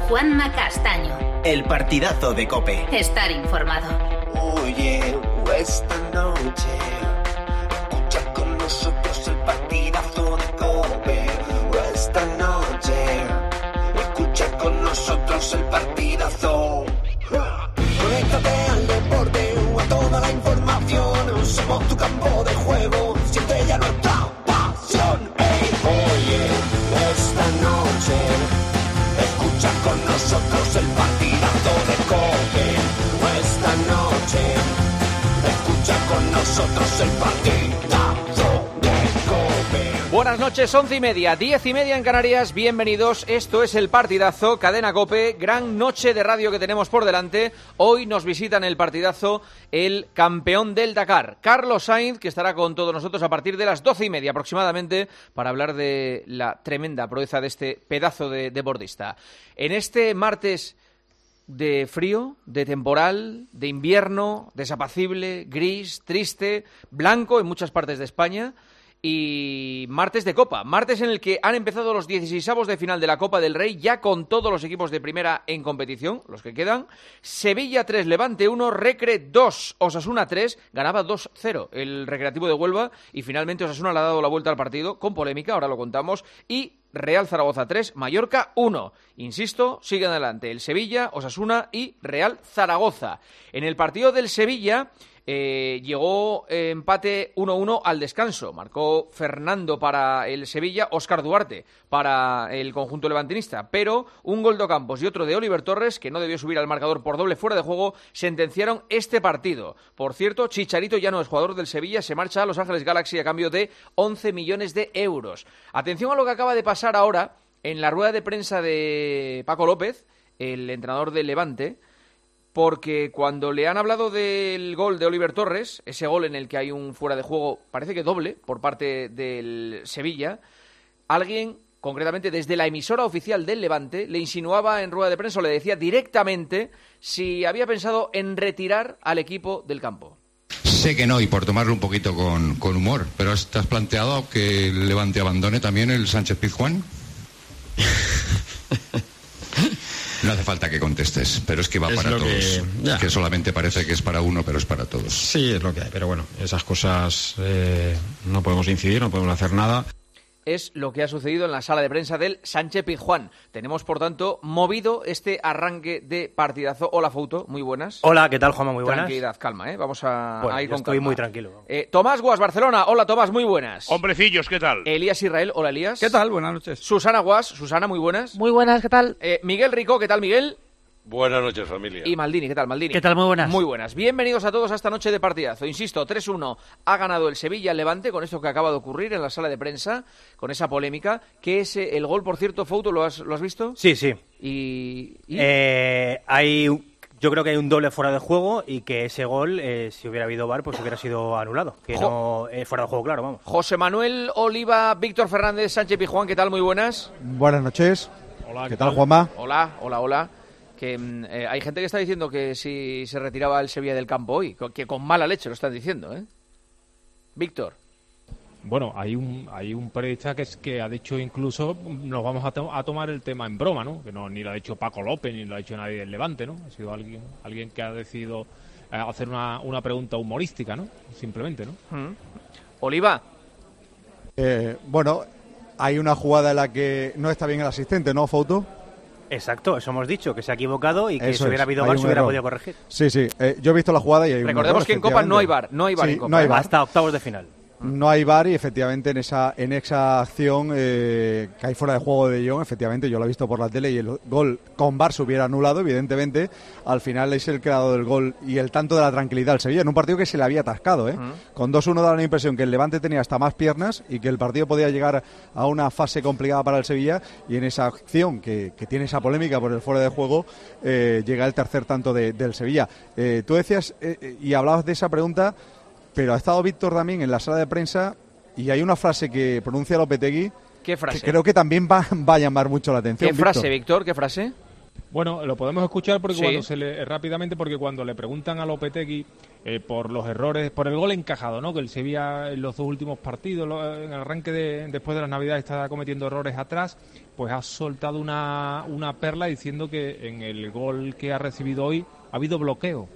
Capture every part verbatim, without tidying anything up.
Juanma Castaño. El partidazo de COPE. Estar informado. Oye, esta noche escucha con nosotros el partidazo de COPE. Esta noche escucha con nosotros el partidazo. Conéctate al deporte o a toda la información. Somos tu campo de juego. Siente ya nuestra pasión. Hey, oye, esta noche escucha con nosotros el partidazo de COPE. Esta noche escucha con nosotros el partidazo de COPE. Buenas noches, once y media, diez y media en Canarias. Bienvenidos, esto es el partidazo, Cadena COPE. Gran noche de radio que tenemos por delante. Hoy nos visita en el partidazo el campeón del Dakar, Carlos Sainz, que estará con todos nosotros a partir de las doce y media aproximadamente para hablar de la tremenda proeza de este pedazo de deportista. En este martes de frío, de temporal, de invierno, desapacible, gris, triste, blanco en muchas partes de España. Y martes de Copa, martes en el que han empezado los dieciseisavos de final de la Copa del Rey, ya con todos los equipos de primera en competición, los que quedan. Sevilla tres, Levante uno, Recre dos, Osasuna tres, ganaba dos cero el Recreativo de Huelva y finalmente Osasuna le ha dado la vuelta al partido, con polémica, ahora lo contamos, y Real Zaragoza tres, Mallorca uno. Insisto, siguen adelante el Sevilla, Osasuna y Real Zaragoza. En el partido del Sevilla Eh, llegó eh, empate uno uno al descanso. Marcó Fernando para el Sevilla, Óscar Duarte para el conjunto levantinista, pero un gol de Ocampos y otro de Oliver Torres, que no debió subir al marcador por doble fuera de juego, sentenciaron este partido. Por cierto, Chicharito ya no es jugador del Sevilla, se marcha a Los Ángeles Galaxy a cambio de once millones de euros. Atención a lo que acaba de pasar ahora en la rueda de prensa de Paco López, el entrenador del Levante, porque cuando le han hablado del gol de Oliver Torres, ese gol en el que hay un fuera de juego, parece que doble, por parte del Sevilla, alguien, concretamente desde la emisora oficial del Levante, le insinuaba en rueda de prensa, o le decía directamente si había pensado en retirar al equipo del campo. Sé que no, y por tomarlo un poquito con, con humor, pero ¿te has planteado que el Levante abandone también el Sánchez Pizjuán? No hace falta que contestes, pero es que va es para todos. Que, es que solamente parece que es para uno, pero es para todos. Sí, es lo que hay, pero bueno, esas cosas eh, no podemos incidir, no podemos hacer nada. Es lo que ha sucedido en la sala de prensa del Sánchez Pizjuán. Tenemos, por tanto, movido este arranque de partidazo. Hola, Fouto, muy buenas. Hola, ¿qué tal, Juanma? Muy buenas. Tranquilidad, calma, ¿eh? Vamos a, bueno, a ir con estoy calma. muy tranquilo. Eh, Tomás Guas, Barcelona. Hola, Tomás, muy buenas. Hombrecillos, ¿qué tal? Elías Israel. Hola, Elías. ¿Qué tal? Buenas noches. Susana Guas. Susana, muy buenas. Muy buenas, ¿qué tal? Eh, Miguel Rico, ¿qué tal, Miguel? Buenas noches, familia. Y Maldini, ¿qué tal, Maldini? ¿Qué tal? Muy buenas. Muy buenas. Bienvenidos a todos a esta noche de partidazo. Insisto, tres uno ha ganado el Sevilla al Levante con esto que acaba de ocurrir en la sala de prensa, con esa polémica. ¿Qué es el gol, por cierto, Fouto? ¿Lo has, lo has visto? Sí, sí. Y... y... Eh, hay, yo creo que hay un doble fuera de juego y que ese gol, eh, si hubiera habido V A R, pues hubiera sido anulado. Que jo- no eh, fuera de juego, claro, vamos. José Manuel Oliva, Víctor Fernández, Sánchez Pizjuán, ¿qué tal? Muy buenas. Buenas noches. Hola, ¿Qué, ¿qué tal, tal, Juanma? Hola, hola, hola. Que eh, hay gente que está diciendo que si se retiraba el Sevilla del campo hoy, que con mala leche lo están diciendo, ¿eh? Víctor. Bueno, hay un hay un periodista que es que ha dicho incluso nos vamos a, to- a tomar el tema en broma, ¿no? Que no ni lo ha dicho Paco López ni lo ha dicho nadie del Levante, ¿no? Ha sido alguien alguien que ha decidido eh, hacer una, una pregunta humorística, ¿no? Simplemente, ¿no? Mm. Oliva. Eh, bueno, hay una jugada en la que no está bien el asistente, ¿no, Fouto? Exacto, eso hemos dicho, que se ha equivocado y que eso si hubiera es. habido V A R se hubiera error. podido corregir. Sí, sí, eh, yo he visto la jugada y hay un Recordemos error, que en Copa no hay V A R, no hay V A R sí, en Copa. No hay V A R. Hasta octavos de final. No hay V A R y efectivamente en esa en esa acción eh, que hay fuera de juego de Jong, efectivamente yo lo he visto por la tele y el gol con V A R se hubiera anulado, evidentemente. Al final es el creador del gol y el tanto de la tranquilidad al Sevilla en un partido que se le había atascado, ¿eh? Uh-huh. Con dos uno daba la impresión que el Levante tenía hasta más piernas y que el partido podía llegar a una fase complicada para el Sevilla, y en esa acción que, que tiene esa polémica por el fuera de juego eh, llega el tercer tanto de, del Sevilla. Eh, tú decías eh, y hablabas de esa pregunta, pero ha estado Víctor también en la sala de prensa y hay una frase que pronuncia Lopetegui. ¿Qué frase? Que creo que también va, va a llamar mucho la atención. ¿Qué frase, Víctor? ¿Qué frase? Bueno, lo podemos escuchar porque Sí. cuando se le, rápidamente porque cuando le preguntan a Lopetegui eh, por los errores, por el gol encajado, ¿no? Que el Sevilla en los dos últimos partidos, lo, en el arranque de, después de las Navidades, está cometiendo errores atrás, pues ha soltado una, una perla diciendo que en el gol que ha recibido hoy ha habido bloqueo.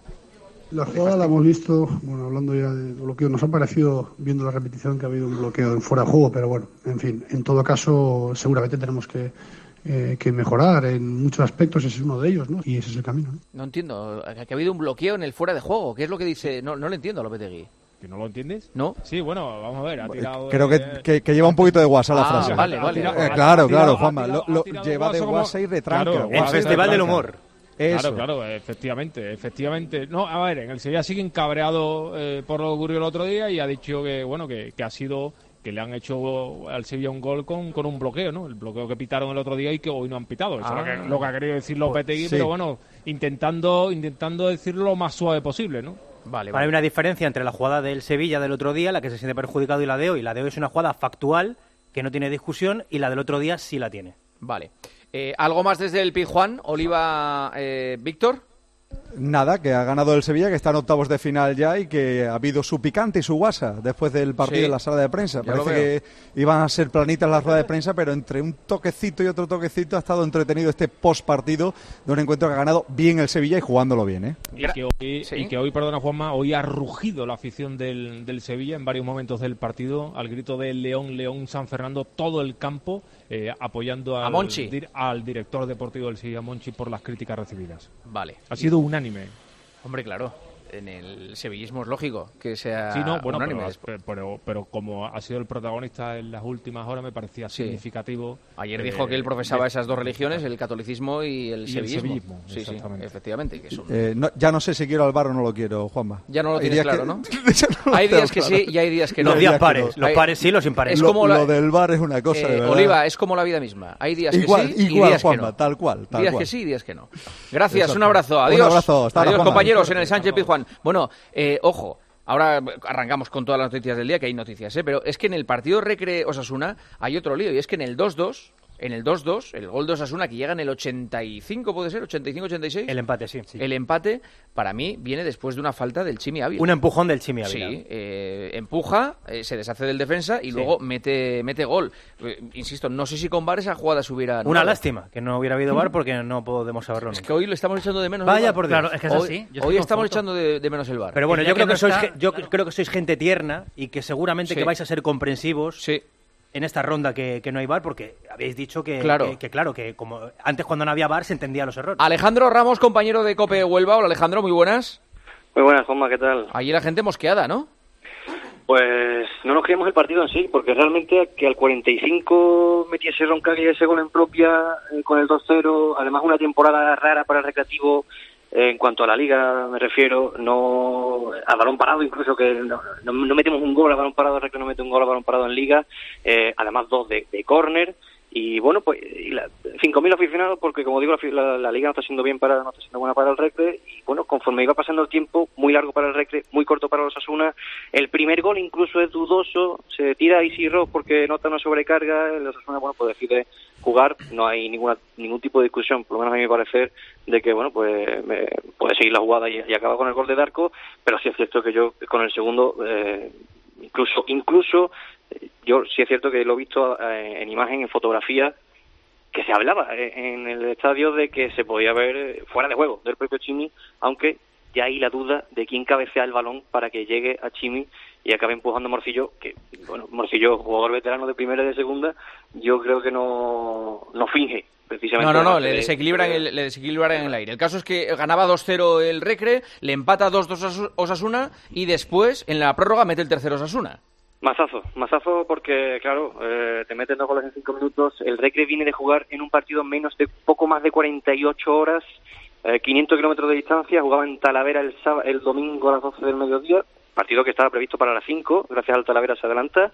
La jugada la hemos visto, bueno, hablando ya de bloqueo, nos ha parecido, viendo la repetición, que ha habido un bloqueo en fuera de juego, pero bueno, en fin, en todo caso, seguramente tenemos que, eh, que mejorar en muchos aspectos, ese es uno de ellos, ¿no? Y ese es el camino, ¿no? No entiendo, que ha habido un bloqueo en el fuera de juego. ¿Qué es lo que dice? No, no lo entiendo, Lopetegui. ¿Que no lo entiendes? ¿No? Sí, bueno, vamos a ver, ha tirado... Creo eh, que, que, que lleva un poquito de guasa la Ah, frase. vale, vale. Eh, Ha tirado- claro, ha tirado- claro, ha Juanma, tirado- lo, lo ha tirado lleva de guasa como- guasa y retranca. Claro, guasa El y Festival del retranca. Humor. Eso. Claro, claro, efectivamente, efectivamente. No, a ver, en el Sevilla siguen cabreados eh, por lo que ocurrió el otro día y ha dicho que, bueno, que, que ha sido, que le han hecho al Sevilla un gol con, con un bloqueo, ¿no? El bloqueo que pitaron el otro día y que hoy no han pitado. Eso Ah. es lo que, lo que ha querido decir Lopetegui, sí. pero bueno, intentando, intentando decirlo lo más suave posible, ¿no? Vale, Hay vale. una diferencia entre la jugada del Sevilla del otro día, la que se siente perjudicado, y la de hoy. La de hoy es una jugada factual que no tiene discusión y la del otro día sí la tiene. Vale. Eh, ¿Algo más desde el Pizjuán? Oliva, eh, Víctor. Nada, que ha ganado el Sevilla, que está en octavos de final ya y que ha habido su picante y su guasa después del partido Sí. en la sala de prensa. Ya lo Parece que iban a ser planitas las ruedas de prensa, pero entre un toquecito y otro toquecito ha estado entretenido este post partido de un encuentro que ha ganado bien el Sevilla y jugándolo bien, ¿eh? Y que hoy, Sí. y que hoy, perdona Juanma, hoy ha rugido la afición del, del Sevilla en varios momentos del partido, al grito de León, León, San Fernando, todo el campo eh, apoyando al, A Monchi. dir- al director deportivo del Sevilla, Monchi, por las críticas recibidas. Vale. Ha sido unánime. Hombre, claro. En el sevillismo es lógico que sea Sí, no, bueno, unánime. pero, pero, pero como ha sido el protagonista en las últimas horas, me parecía Sí. significativo. Ayer eh, dijo que él profesaba de- esas dos religiones, el catolicismo y el Y el sevillismo. sevillismo, Sí, sí, exactamente. efectivamente. Que son... Eh, no- ya no sé si quiero al bar o no lo quiero, Juanma. Ya no lo Hay tienes días claro, que- ¿no? Ya no lo Hay tengo días que claro. sí y hay días que no. Los días días que pares, no. los Hay- pares sí, los impares. Es lo, como la- lo del bar es una cosa, Eh, de verdad. Oliva, es como la vida misma. Hay días Igual, que sí y igual, días Juanma, que no. tal cual, tal días cual. que sí y días que no. Gracias, Exacto. un abrazo. Un Adiós. abrazo, hasta ahora, Adiós, Juanma. compañeros, en el Sánchez Pizjuán. Bueno, eh, ojo. Ahora arrancamos con todas las noticias del día, que hay noticias, ¿eh? Pero es que en el partido Recre Osasuna hay otro lío, y es que en el dos dos, en el dos dos, el gol de Osasuna que llega en el ochenta y cinco, ¿puede ser? ¿ochenta y cinco ochenta y seis? El empate, sí. sí. El empate, para mí, viene después de una falta del Chimi Ávila. Un empujón del Chimi Ávila. Sí, eh, empuja, eh, se deshace del defensa y Sí. luego mete mete gol. Eh, insisto, no sé si con V A R esa jugada se hubiera Una anulado. lástima que no hubiera habido V A R porque no podemos saberlo Es nunca. que hoy lo estamos echando de menos. Vaya el V A R. por Dios. Claro, es que es hoy, así. Yo estoy hoy con estamos Fouto. echando de, de menos el V A R. Pero bueno, El yo día creo que que, no sois, está, ge- yo claro. creo que sois gente tierna y que seguramente Sí. que vais a ser comprensivos Sí. en esta ronda que, que no hay V A R porque habéis dicho que Claro. que, que claro, que como antes cuando no había V A R se entendían los errores. Alejandro Ramos, compañero de COPE Huelva. Hola, Alejandro, muy buenas. Muy buenas, Juanma, ¿qué tal? Allí la gente mosqueada, ¿no? Pues no nos creímos el partido en sí, porque realmente que al cuarenta y cinco metiese Roncaglia ese gol en propia eh, con el dos cero, además una temporada rara para el Recreativo, eh, en cuanto a la Liga me refiero, no a balón parado incluso, que no, no, no metemos un gol a balón parado, el Recre no mete un gol a balón parado en Liga, eh, además dos de, de córner. Y bueno, pues y la- cinco mil aficionados, porque como digo, la, la, la Liga no está siendo bien para, no está siendo buena para el Recre, y bueno, conforme iba pasando el tiempo, muy largo para el Recre, muy corto para los Osasuna, el primer gol incluso es dudoso, se tira a Isi Ross porque nota una sobrecarga, el Osasuna, bueno, pues decide jugar, no hay ninguna ningún tipo de discusión, por lo menos a mi parecer, de que, bueno, pues me, puede seguir la jugada y, y acaba con el gol de Darko, pero sí es cierto que yo con el segundo, eh, incluso, incluso, yo sí es cierto que lo he visto eh, en imagen, en fotografía, que se hablaba eh, en el estadio de que se podía ver eh, fuera de juego del propio Chimi, aunque ya hay la duda de quién cabecea el balón para que llegue a Chimi y acabe empujando a Morcillo, que, bueno, Morcillo, jugador veterano de primera y de segunda, yo creo que no, no finge precisamente. No, no, no, delante le de- desequilibran, de- el, le desequilibran en el aire. El caso es que ganaba dos cero el Recre, le empata dos dos a Osasuna y después, en la prórroga, mete el tercero Osasuna. Mazazo, mazazo porque, claro, eh, te meten dos goles en cinco minutos. El Recre viene de jugar en un partido menos de poco más de cuarenta y ocho horas, eh, quinientos kilómetros de distancia. Jugaba en Talavera el, sábado, el domingo a las doce del mediodía. Partido que estaba previsto para las cinco, gracias al Talavera se adelanta.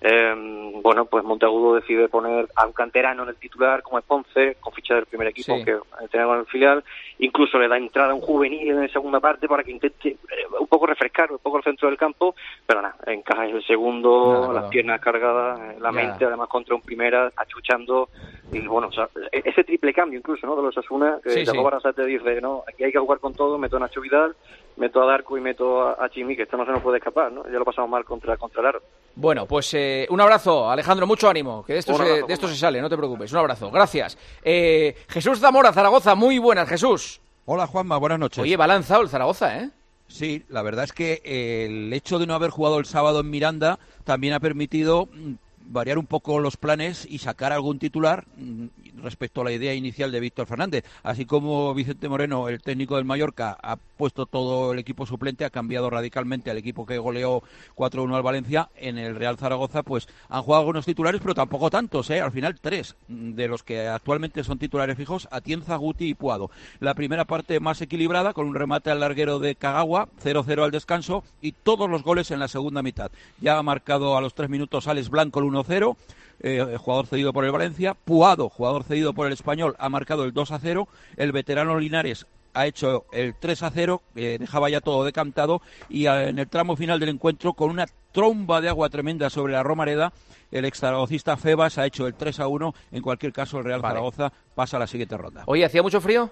Eh, bueno, pues Monteagudo decide poner a un canterano en el titular, como es Ponce, con ficha del primer equipo, Sí. que tenía con el filial. Incluso le da entrada a un juvenil en la segunda parte para que intente eh, un poco refrescar un poco el centro del campo, pero nada, encaja en el segundo, Nada, las nada. piernas cargadas, eh, la Ya. mente, además contra un primera, achuchando, y bueno, o sea, ese triple cambio incluso, ¿no?, de los Osasuna, que Sí, Jacob sí. Arrasate dice, no, aquí hay que jugar con todo, meto a Nacho Vidal, meto a Darko y meto a, a Chimi, que esto no se nos puede escapar, ¿no? Ya lo pasamos mal contra, contra el Aro. Bueno, pues eh, un abrazo, Alejandro, mucho ánimo, que de esto, Un se, abrazo, de esto Juanma. se sale, no te preocupes, un abrazo, gracias. Eh, Jesús Zamora, Zaragoza, muy buenas, Jesús. Hola Juanma, buenas noches. Oye, va lanzado el Zaragoza, ¿eh? Sí, la verdad es que el hecho de no haber jugado el sábado en Miranda también ha permitido mm, variar un poco los planes y sacar algún titular mm, respecto a la idea inicial de Víctor Fernández. Así como Vicente Moreno, el técnico del Mallorca, ha puesto todo el equipo suplente, ha cambiado radicalmente al equipo que goleó cuatro uno al Valencia, en el Real Zaragoza pues han jugado algunos titulares, pero tampoco tantos, ¿eh? Al final tres de los que actualmente son titulares fijos: Atienza, Guti y Puado. La primera parte más equilibrada, con un remate al larguero de Kagawa, cero cero al descanso, y todos los goles en la segunda mitad. Ya ha marcado a los tres minutos Alex Blanco el uno cero, eh, jugador cedido por el Valencia. Puado, jugador cedido por el Español, ha marcado el dos a cero. El veterano Linares ha hecho el tres a cero, eh, dejaba ya todo decantado, y eh, en el tramo final del encuentro, con una tromba de agua tremenda sobre la Romareda, el exzaragocista Febas ha hecho el tres a uno. En cualquier caso, el Real Vale. Zaragoza pasa a la siguiente ronda. Oye, ¿hacía mucho frío?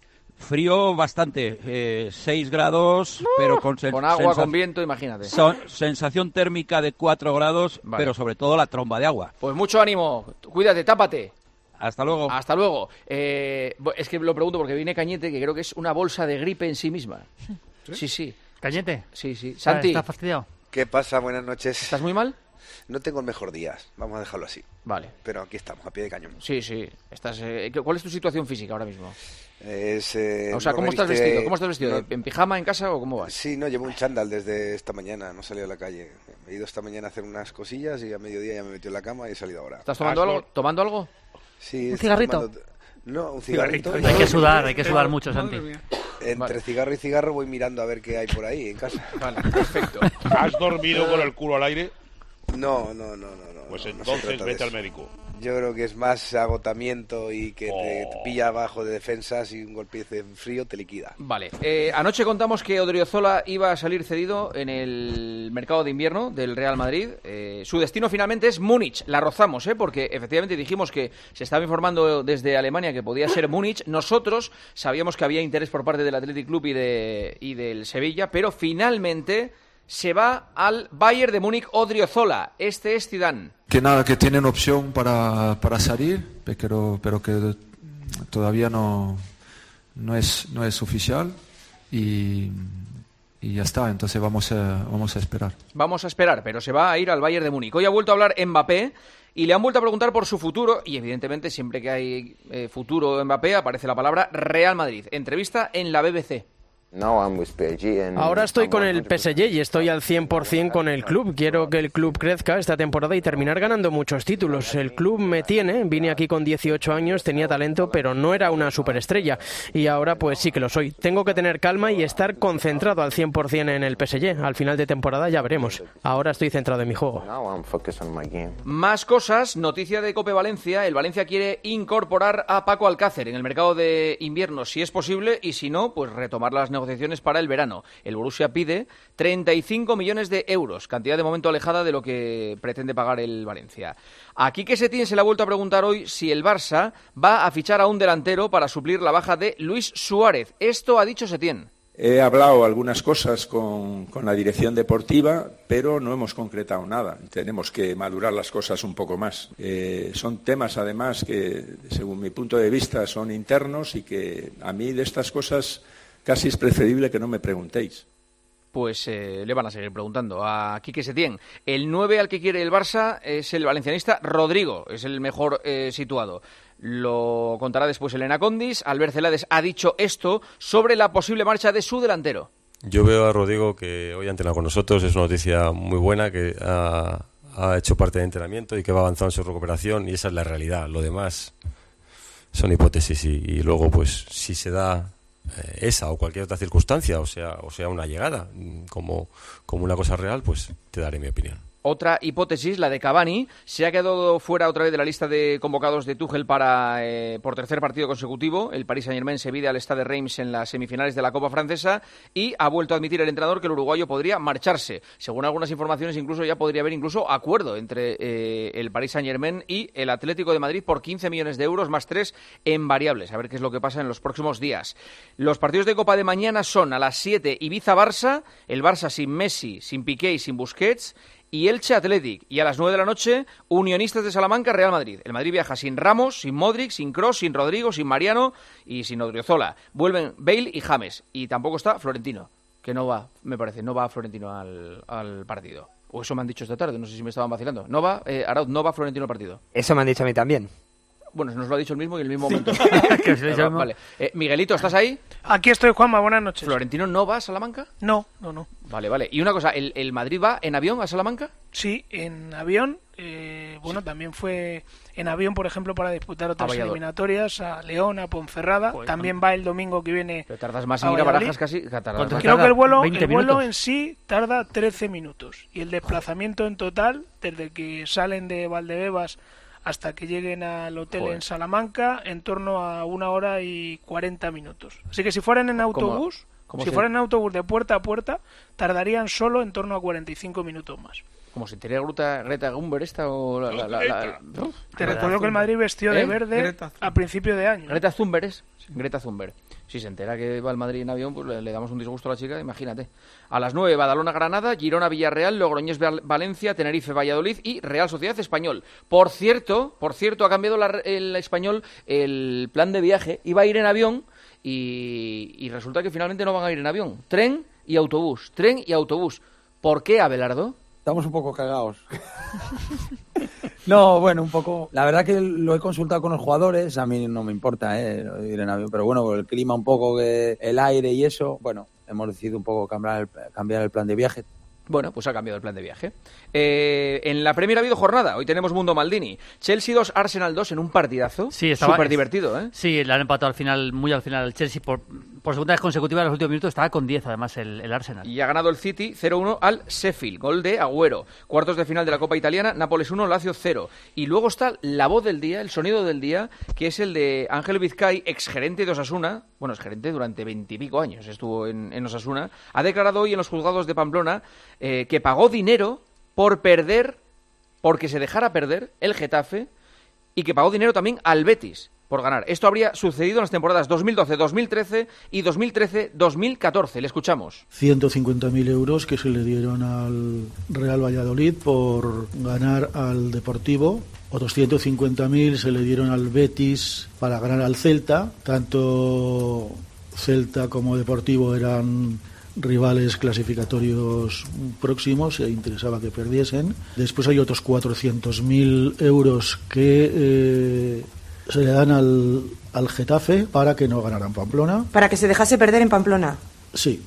Frío bastante, eh, seis grados, pero con, sen- Con agua, sensa- con viento, imagínate. son- sensación térmica de cuatro grados, Vale. pero sobre todo la tromba de agua. Pues mucho ánimo, cuídate, tápate. Hasta luego. Hasta luego. Eh, bo- es que lo pregunto porque viene Cañete, que creo que es una bolsa de gripe en sí misma. Sí, sí. ¿Cañete? Sí, sí. Santi, ¿Estás fastidiado? ¿Qué pasa? Buenas noches. ¿estás muy mal? No tengo el mejor día, vamos a dejarlo así. Vale. Pero aquí estamos, a pie de cañón. Sí, sí. Estás, eh, ¿cuál es tu situación física ahora mismo? Es, eh, O sea, no ¿cómo estás reviste- vestido? ¿Cómo estás vestido? no- ¿En pijama, en casa o cómo vas? Sí, no, llevo un chándal desde esta mañana, no salí a la calle. He ido esta mañana a hacer unas cosillas y a mediodía ya me metí en la cama y he salido ahora. ¿Estás tomando algo? ¿Tomando algo? Sí, ¿Un estoy cigarrito? tomando- No, un cigarrito. Hay que sudar, hay que sudar mucho, Santi. Entre Vale. cigarro y cigarro voy mirando a ver qué hay por ahí en casa. Vale, perfecto. ¿Has dormido con el culo al aire? No, no, no, no. no Pues no, no se entonces trata de vete al eso. médico. Yo creo que es más agotamiento y que te Oh. pilla abajo de defensas y un golpe de frío te liquida. Vale. Eh, anoche contamos que Odriozola iba a salir cedido en el mercado de invierno del Real Madrid. Eh, su destino finalmente es Múnich. La rozamos, ¿eh? Porque efectivamente dijimos que se estaba informando desde Alemania que podía ser Múnich. Nosotros sabíamos que había interés por parte del Athletic Club y, de, y del Sevilla, pero finalmente se va al Bayern de Múnich Odriozola. Este es Zidane. Que nada, que tienen opción para, para salir, pero, pero que todavía no, no, es, no es oficial y, y ya está, entonces vamos a, vamos a esperar. Vamos a esperar, pero se va a ir al Bayern de Múnich. Hoy ha vuelto a hablar Mbappé y le han vuelto a preguntar por su futuro y evidentemente siempre que hay eh, futuro Mbappé aparece la palabra Real Madrid. Entrevista en la B B C. Ahora estoy con el P S G y estoy al cien por cien con el club. Quiero que el club crezca esta temporada y terminar ganando muchos títulos. El club me tiene, vine aquí con dieciocho años, tenía talento, pero no era una superestrella. Y ahora pues sí que lo soy. Tengo que tener calma y estar concentrado al cien por cien en el P S G. Al final de temporada ya veremos. Ahora estoy centrado en mi juego. Más cosas, noticia de Cope Valencia. El Valencia quiere incorporar a Paco Alcácer en el mercado de invierno, si es posible, y si no, pues retomar las negociaciones para el verano. El Borussia pide treinta y cinco millones de euros, cantidad de momento alejada de lo que pretende pagar el Valencia. A Quique Setién se le ha vuelto a preguntar hoy si el Barça va a fichar a un delantero para suplir la baja de Luis Suárez. Esto ha dicho Setién. He hablado algunas cosas con, con la dirección deportiva, pero no hemos concretado nada. Tenemos que madurar las cosas un poco más. Eh, son temas, además, que, según mi punto de vista, son internos y que a mí de estas cosas casi es preferible que no me preguntéis. Pues eh, le van a seguir preguntando a Quique Setién. El nueve al que quiere el Barça es el valencianista Rodrigo, es el mejor eh, situado. Lo contará después Elena Condis. Albert Celades ha dicho esto sobre la posible marcha de su delantero. Yo veo a Rodrigo que hoy ha entrenado con nosotros, es una noticia muy buena, que ha, ha hecho parte del entrenamiento y que va avanzando en su recuperación, y esa es la realidad. Lo demás son hipótesis y, y luego pues si se da eh, esa o cualquier otra circunstancia, o sea, o sea una llegada como, como una cosa real, pues te daré mi opinión. Otra hipótesis, la de Cavani, se ha quedado fuera otra vez de la lista de convocados de Tuchel para eh, por tercer partido consecutivo. El Paris Saint-Germain se mide al Stade de Reims en las semifinales de la Copa Francesa y ha vuelto a admitir el entrenador que el uruguayo podría marcharse. Según algunas informaciones, incluso ya podría haber incluso acuerdo entre eh, el Paris Saint-Germain y el Atlético de Madrid por quince millones de euros más tres en variables. A ver qué es lo que pasa en los próximos días. Los partidos de Copa de mañana son a las siete Ibiza-Barça, el Barça sin Messi, sin Piqué y sin Busquets, y Elche Athletic, y a las nueve de la noche Unionistas de Salamanca Real Madrid. El Madrid viaja sin Ramos, sin Modric, sin Kroos, sin Rodrigo, sin Mariano y sin Odriozola. Vuelven Bale y James, y tampoco está Florentino, que no va, me parece, no va Florentino al, al partido. O eso me han dicho esta tarde, no sé si me estaban vacilando. No va, eh, Arauz, no va Florentino al partido. Eso me han dicho a mí también. Bueno, nos lo ha dicho el mismo y en el mismo momento. Vale, vale. Eh, Miguelito, ¿estás ahí? Aquí estoy, Juanma, buenas noches. ¿Florentino no va a Salamanca? No, no, no. Vale, vale. Y una cosa, ¿el, el Madrid va en avión a Salamanca? Sí, en avión. Eh, bueno, sí. También fue en avión, por ejemplo, para disputar otras eliminatorias a León, a Ponferrada. Pues, también no. va el domingo que viene. Pero tardas más en ir a Barajas casi. Tardas Creo que el vuelo, el vuelo en sí tarda trece minutos. Y el desplazamiento en total, desde que salen de Valdebebas hasta que lleguen al hotel Joder. en Salamanca, en torno a una hora y cuarenta minutos. Así que si fueran en autobús, ¿Cómo? ¿Cómo si se... fueran en autobús de puerta a puerta, tardarían solo en torno a cuarenta y cinco minutos más. Como si tenía Greta, Greta Thunberg esta o la... la, la, la... Te recuerdo que el Madrid vestió ¿Eh? de verde a principio de año. Greta Thunberg es... Greta Thunberg. Si se entera que va el Madrid en avión, pues le, le damos un disgusto a la chica, imagínate. A las nueve, Badalona-Granada, Girona-Villarreal, Logroñés-Valencia, Tenerife-Valladolid y Real Sociedad-Español. Por cierto, por cierto, ha cambiado la, el Español el plan de viaje. Iba a ir en avión y, y resulta que finalmente no van a ir en avión. Tren y autobús, tren y autobús. ¿Por qué, Abelardo? Estamos un poco cagados. No, bueno, un poco. La verdad que lo he consultado con los jugadores. A mí no me importa eh, ir en avión, pero bueno, por el clima un poco, que el aire y eso, bueno, hemos decidido un poco cambiar el, cambiar el plan de viaje. Bueno, pues ha cambiado el plan de viaje. Eh, en la Premier ha habido jornada. Hoy tenemos Mundo Maldini. Chelsea dos, Arsenal dos en un partidazo. Sí, estaba súper divertido, ¿eh? Sí, le han empatado al final, muy al final el Chelsea. Por, por segunda vez consecutiva en los últimos minutos estaba con diez, además, el, el Arsenal. Y ha ganado el City cero uno al Sheffield. Gol de Agüero. Cuartos de final de la Copa Italiana, Nápoles uno, Lazio cero. Y luego está la voz del día, el sonido del día, que es el de Ángel Vizcay, exgerente de Osasuna. Bueno, exgerente durante veintipico años estuvo en, en Osasuna. Ha declarado hoy en los juzgados de Pamplona eh, que pagó dinero por perder, porque se dejara perder el Getafe, y que pagó dinero también al Betis por ganar. Esto habría sucedido en las temporadas dos mil doce dos mil trece y dos mil trece dos mil catorce. Le escuchamos. ciento cincuenta mil euros que se le dieron al Real Valladolid por ganar al Deportivo. Otros ciento cincuenta mil se le dieron al Betis para ganar al Celta. Tanto Celta como Deportivo eran rivales clasificatorios próximos, e interesaba que perdiesen. Después hay otros cuatrocientos mil euros que eh, se le dan al, al Getafe para que no ganaran Pamplona. Para que se dejase perder en Pamplona. Sí.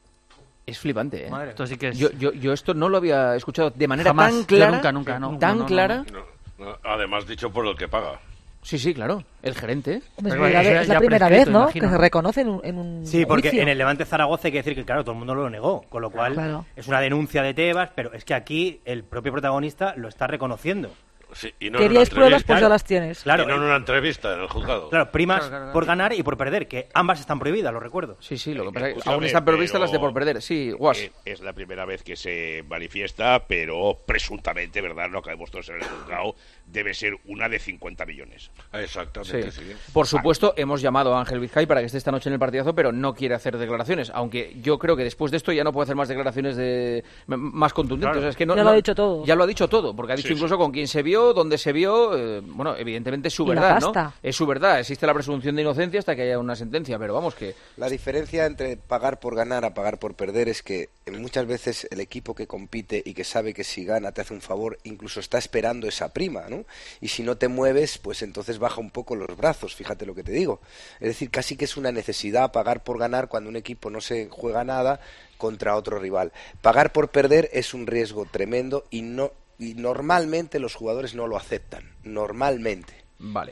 Es flipante, ¿eh? Madre, esto sí que es... yo, yo, yo esto no lo había escuchado de manera Jamás, tan clara. Nunca, nunca, no. Tan no, no, clara. No, no, además, dicho por el que paga. Sí, sí, claro, el gerente. Es, primera vez, es la primera vez, ¿no? Imagino. Que se reconoce en un, en un Sí, porque juicio. En el Levante Zaragoza hay que decir que, claro, todo el mundo lo negó, con lo cual claro. es una denuncia de Tebas, pero es que aquí el propio protagonista lo está reconociendo. Sí, y no Queríais pruebas, pues ya las tienes. Claro, y no en una entrevista en el juzgado. Claro, primas claro, claro, claro. por ganar y por perder, que ambas están prohibidas, lo recuerdo. Sí, sí, lo que pasa es que aún están prohibidas las de por perder. Sí, Guas. Es, es la primera vez que se manifiesta, pero presuntamente, ¿verdad? Lo que ha demostrado en el juzgado debe ser una de cincuenta millones. Exactamente, sí. sí. Por supuesto, hemos llamado a Ángel Vizcay para que esté esta noche en el partidazo, pero no quiere hacer declaraciones, aunque yo creo que después de esto ya no puede hacer más declaraciones de más contundentes. Claro. O sea, es que no, ya no, lo ha dicho todo. Ya lo ha dicho todo, porque ha dicho sí, incluso sí. con quién se vio, dónde se vio. Eh, bueno, evidentemente es su y verdad, la ¿no? Es su verdad. Existe la presunción de inocencia hasta que haya una sentencia, pero vamos que... La diferencia entre pagar por ganar a pagar por perder es que muchas veces el equipo que compite y que sabe que si gana te hace un favor, incluso está esperando esa prima, ¿no? Y si no te mueves, pues entonces baja un poco los brazos, fíjate lo que te digo. Es decir, casi que es una necesidad pagar por ganar cuando un equipo no se juega nada contra otro rival. Pagar por perder es un riesgo tremendo y no y normalmente los jugadores no lo aceptan, normalmente. Vale.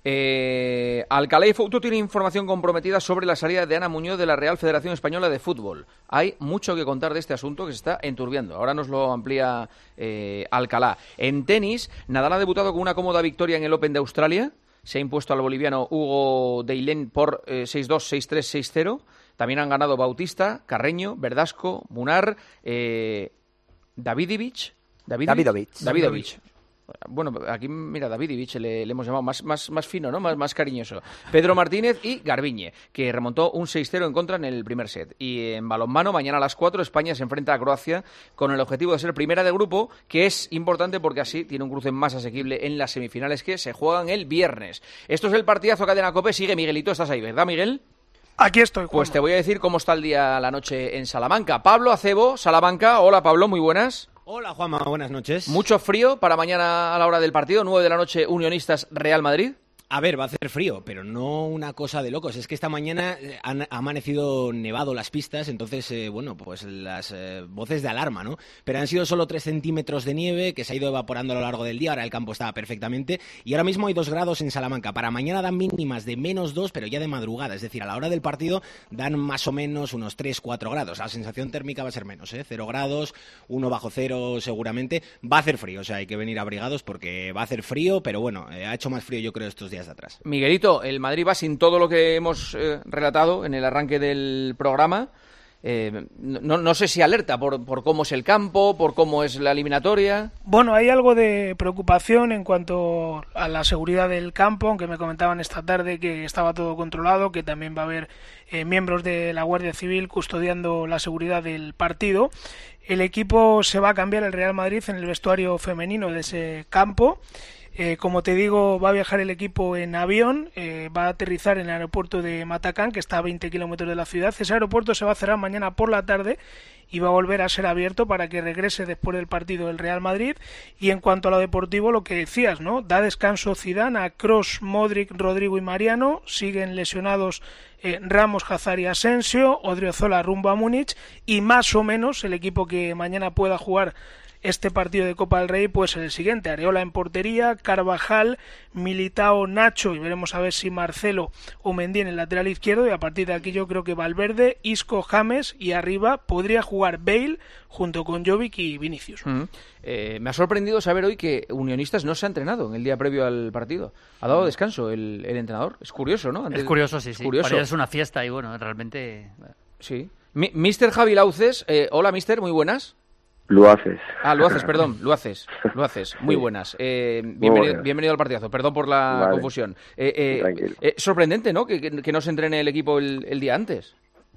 Eh, Alcalá y Fouto tiene información comprometida sobre la salida de Ana Muñoz de la Real Federación Española de Fútbol. Hay mucho que contar de este asunto que se está enturbiando. Ahora nos lo amplía eh, Alcalá. En tenis, Nadal ha debutado con una cómoda victoria en el Open de Australia. Se ha impuesto al boliviano Hugo Deilén por eh, seis dos, seis tres, seis cero. También han ganado Bautista, Carreño, Verdasco, Munar, eh, Davidovich. Davidovich. Davidovich. Bueno, aquí, mira, Davidovich le, le hemos llamado más, más, más fino, ¿no? Más, más cariñoso. Pedro Martínez y Garbiñe, que remontó un seis cero en contra en el primer set. Y en balonmano, mañana a las cuatro, España se enfrenta a Croacia con el objetivo de ser primera de grupo, que es importante porque así tiene un cruce más asequible en las semifinales que se juegan el viernes. Esto es el partidazo Cadena COPE. Sigue Miguelito, estás ahí, ¿verdad, Miguel? Aquí estoy, Juanma. Pues te voy a decir cómo está el día, la noche en Salamanca. Pablo Acebo, Salamanca. Hola, Pablo, muy buenas. Hola, Juanma, buenas noches. ¿Mucho frío para mañana a la hora del partido? nueve de la noche, Unionistas Real Madrid. A ver, va a hacer frío, pero no una cosa de locos. Es que esta mañana han amanecido nevado las pistas, entonces, eh, bueno, pues las eh, voces de alarma, ¿no? Pero han sido solo tres centímetros de nieve que se ha ido evaporando a lo largo del día. Ahora el campo estaba perfectamente. Y ahora mismo hay dos grados en Salamanca. Para mañana dan mínimas de menos dos, pero ya de madrugada. Es decir, a la hora del partido dan más o menos unos tres, cuatro grados. La sensación térmica va a ser menos, ¿eh? cero grados, uno bajo cero seguramente. Va a hacer frío, o sea, hay que venir abrigados porque va a hacer frío, pero bueno, eh, ha hecho más frío yo creo estos días de atrás. Miguelito, el Madrid va sin todo lo que hemos eh, relatado en el arranque del programa. Eh, no, no sé si alerta por, por cómo es el campo, por cómo es la eliminatoria. Bueno, hay algo de preocupación en cuanto a la seguridad del campo, aunque me comentaban esta tarde que estaba todo controlado, que también va a haber eh, miembros de la Guardia Civil custodiando la seguridad del partido. El equipo se va a cambiar, el Real Madrid, en el vestuario femenino de ese campo. Eh, como te digo, va a viajar el equipo en avión, eh, va a aterrizar en el aeropuerto de Matacán, que está a veinte kilómetros de la ciudad. Ese aeropuerto se va a cerrar mañana por la tarde y va a volver a ser abierto para que regrese después del partido del Real Madrid. Y en cuanto a lo deportivo, lo que decías, ¿no? Da descanso Zidane a Kroos, Modric, Rodrigo y Mariano. Siguen lesionados eh, Ramos, Hazard y Asensio. Odriozola rumbo a Múnich. Y más o menos el equipo que mañana pueda jugar este partido de Copa del Rey pues el siguiente: Areola en portería, Carvajal, Militao, Nacho, y veremos a ver si Marcelo o Mendy en el lateral izquierdo, y a partir de aquí yo creo que Valverde, Isco, James, y arriba podría jugar Bale junto con Jovic y Vinicius. Mm. Eh, me ha sorprendido saber hoy que Unionistas no se ha entrenado en el día previo al partido. Ha dado descanso el, el entrenador. Es curioso, ¿no? Antes, es curioso, sí, sí. Curioso. Para él es una fiesta y bueno, realmente... Sí. Mi, mister Javi Lauces, eh, hola mister, muy buenas. Lo haces. Ah, lo haces, perdón, lo haces, lo haces. Muy buenas. Eh, bienvenido, Muy buenas. bienvenido al partidazo, perdón por la vale. confusión. Eh, eh, Tranquilo. Eh, sorprendente, ¿no? Que, que, que no se entrene el equipo el, el día antes.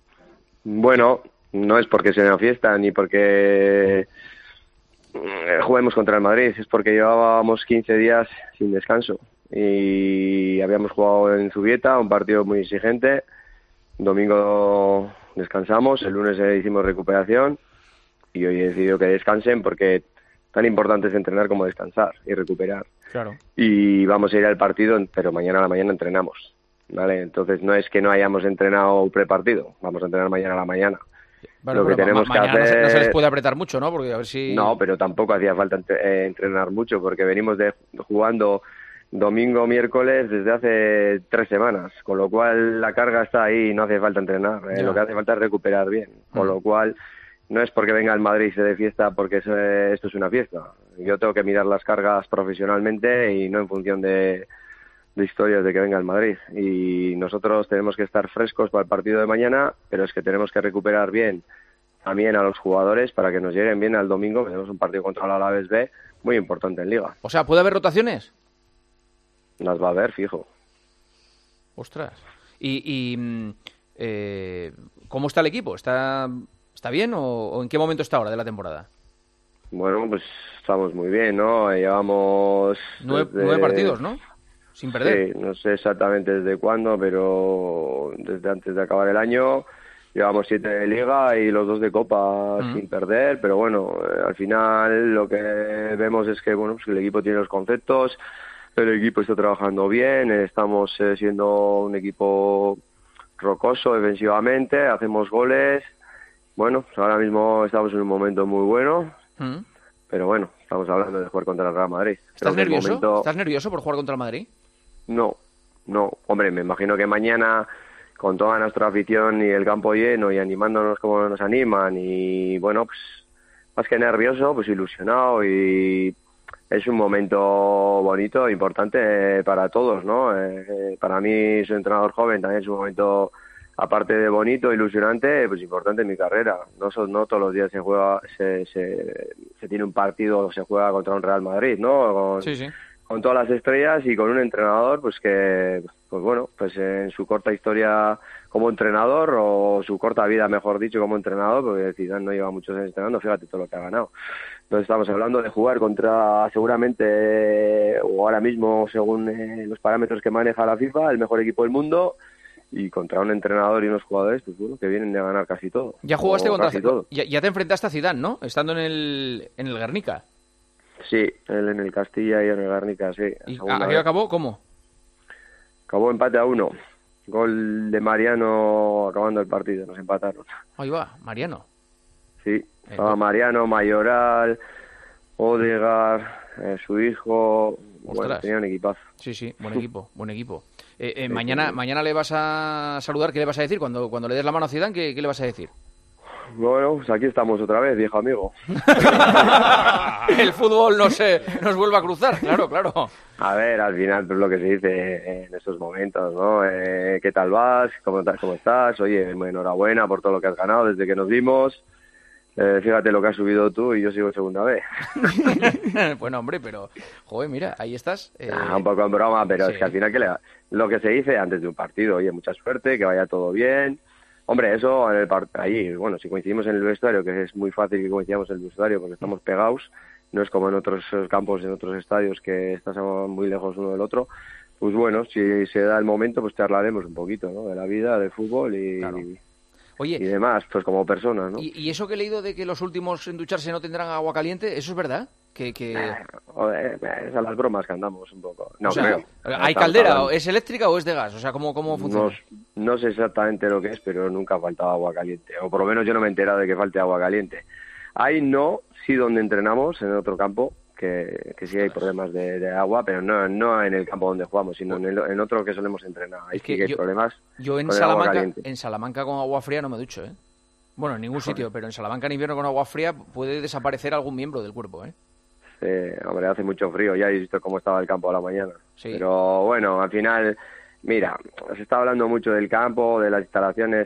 Bueno, no es porque sea una fiesta ni porque juguemos contra el Madrid, es porque llevábamos quince días sin descanso y habíamos jugado en Zubieta, un partido muy exigente. Domingo descansamos, el lunes hicimos recuperación. Y hoy he decidido que descansen porque tan importante es entrenar como descansar y recuperar. Claro. Y vamos a ir al partido, pero mañana a la mañana entrenamos, ¿vale? Entonces no es que no hayamos entrenado prepartido, vamos a entrenar mañana a la mañana. Bueno, Lo que tenemos ma- que hacer... no, se, no se les puede apretar mucho, ¿no? Porque a ver si... No, pero tampoco hacía falta entre- eh, entrenar mucho porque venimos de jugando domingo, miércoles desde hace tres semanas, con lo cual la carga está ahí y no hace falta entrenar. ¿eh? Lo que hace falta es recuperar bien, con mm. lo cual... No es porque venga el Madrid y se dé fiesta porque eso, esto es una fiesta. Yo tengo que mirar las cargas profesionalmente y no en función de, de historias de que venga el Madrid. Y nosotros tenemos que estar frescos para el partido de mañana, pero es que tenemos que recuperar bien también a los jugadores para que nos lleguen bien al domingo, que tenemos un partido contra el Alavés B muy importante en Liga. O sea, ¿puede haber rotaciones? Las va a haber, fijo. Ostras. ¿Y, y eh, cómo está el equipo? ¿Está... ¿Está bien o, o en qué momento está ahora de la temporada? Bueno, pues estamos muy bien, ¿no? Llevamos... Nueve, desde... nueve partidos, ¿no? Sin perder. Sí, no sé exactamente desde cuándo, pero desde antes de acabar el año llevamos siete de Liga y los dos de Copa mm. sin perder, pero bueno, eh, al final lo que vemos es que, bueno, pues el equipo tiene los conceptos, el equipo está trabajando bien, estamos eh, siendo un equipo rocoso defensivamente, hacemos goles... Bueno, pues ahora mismo estamos en un momento muy bueno, mm. pero bueno, estamos hablando de jugar contra el Real Madrid. ¿Estás nervioso? Momento... ¿Estás nervioso por jugar contra el Madrid? No, no. Hombre, me imagino que mañana, con toda nuestra afición y el campo lleno y animándonos como nos animan, y bueno, pues más que nervioso, pues ilusionado, y es un momento bonito, importante para todos, ¿no? Eh, para mí, soy entrenador joven, también es un momento, aparte de bonito, ilusionante, pues importante en mi carrera. No, son, no todos los días se juega, se, se, se tiene un partido, se juega contra un Real Madrid, ¿no? Con, sí, sí. Con todas las estrellas y con un entrenador, pues que, pues bueno, pues en su corta historia como entrenador, o su corta vida, mejor dicho, como entrenador, porque Zidane no lleva muchos años entrenando, fíjate todo lo que ha ganado. Entonces estamos hablando de jugar contra, seguramente, o ahora mismo, según eh, los parámetros que maneja la FIFA, el mejor equipo del mundo, y contra un entrenador y unos jugadores, pues bueno, que vienen de ganar casi todo. Ya jugaste contra Zidane, ya, ya te enfrentaste a Zidane, ¿no? Estando en el, en el Guernica. Sí, él en el Castilla y en el Guernica, sí. ¿Y a qué acabó? ¿Cómo? Acabó empate a uno. Gol de Mariano acabando el partido, nos empataron. Ahí va, Mariano. Sí, estaba Mariano, Mayoral, Odegaard, eh, su hijo. Ostras. Bueno, tenía un equipazo. Sí, sí, buen equipo, buen equipo. Eh, eh, sí, mañana, sí. mañana le vas a saludar, ¿qué le vas a decir? Cuando, cuando le des la mano a Zidane, ¿qué, qué le vas a decir? Bueno, pues aquí estamos otra vez, viejo amigo. El fútbol no se nos vuelve a cruzar, claro, claro. A ver, al final, pues lo que se dice en estos momentos, ¿no? Eh, ¿Qué tal vas? ¿Cómo estás? ¿Cómo estás? Oye, enhorabuena por todo lo que has ganado desde que nos vimos. Eh, fíjate lo que has subido tú y yo sigo en segunda vez. Bueno, hombre, pero, joder, mira, ahí estás. Eh... Ah, un poco en broma, pero sí. Es que al final, que le... lo que se dice antes de un partido, oye, mucha suerte, que vaya todo bien. Hombre, eso en el part... ahí, bueno, si coincidimos en el vestuario, que es muy fácil que coincidamos en el vestuario porque estamos pegados, no es como en otros campos, en otros estadios que estás muy lejos uno del otro, pues bueno, si se da el momento, pues charlaremos un poquito, ¿no? De la vida, del fútbol y, claro. Oye, y demás, pues como personas, ¿no? ¿y, ¿Y eso que he leído de que los últimos en ducharse no tendrán agua caliente, eso es verdad? Que, que... Nah, joder, esas las bromas que andamos un poco. No, o sea, creo. ¿hay caldera? Hablando. ¿Es eléctrica o es de gas? O sea, ¿cómo, cómo funciona? No, no sé exactamente lo que es, pero nunca ha faltado agua caliente. O por lo menos yo no me he enterado de que falte agua caliente. Ahí no, sí donde entrenamos, en otro campo, que, que sí hay problemas de, de agua, pero no, no en el campo donde jugamos, sino en, el, en otro que solemos entrenar. Ahí es sí que, que hay yo, problemas Yo en con Salamanca, el agua caliente. en Salamanca con agua fría no me ducho, ¿eh? Bueno, en ningún sitio, pero en Salamanca en invierno con agua fría puede desaparecer algún miembro del cuerpo, ¿eh? Eh, hombre, hace mucho frío, ya habéis visto cómo estaba el campo a la mañana. Sí. Pero bueno, al final, mira, se está hablando mucho del campo, de las instalaciones.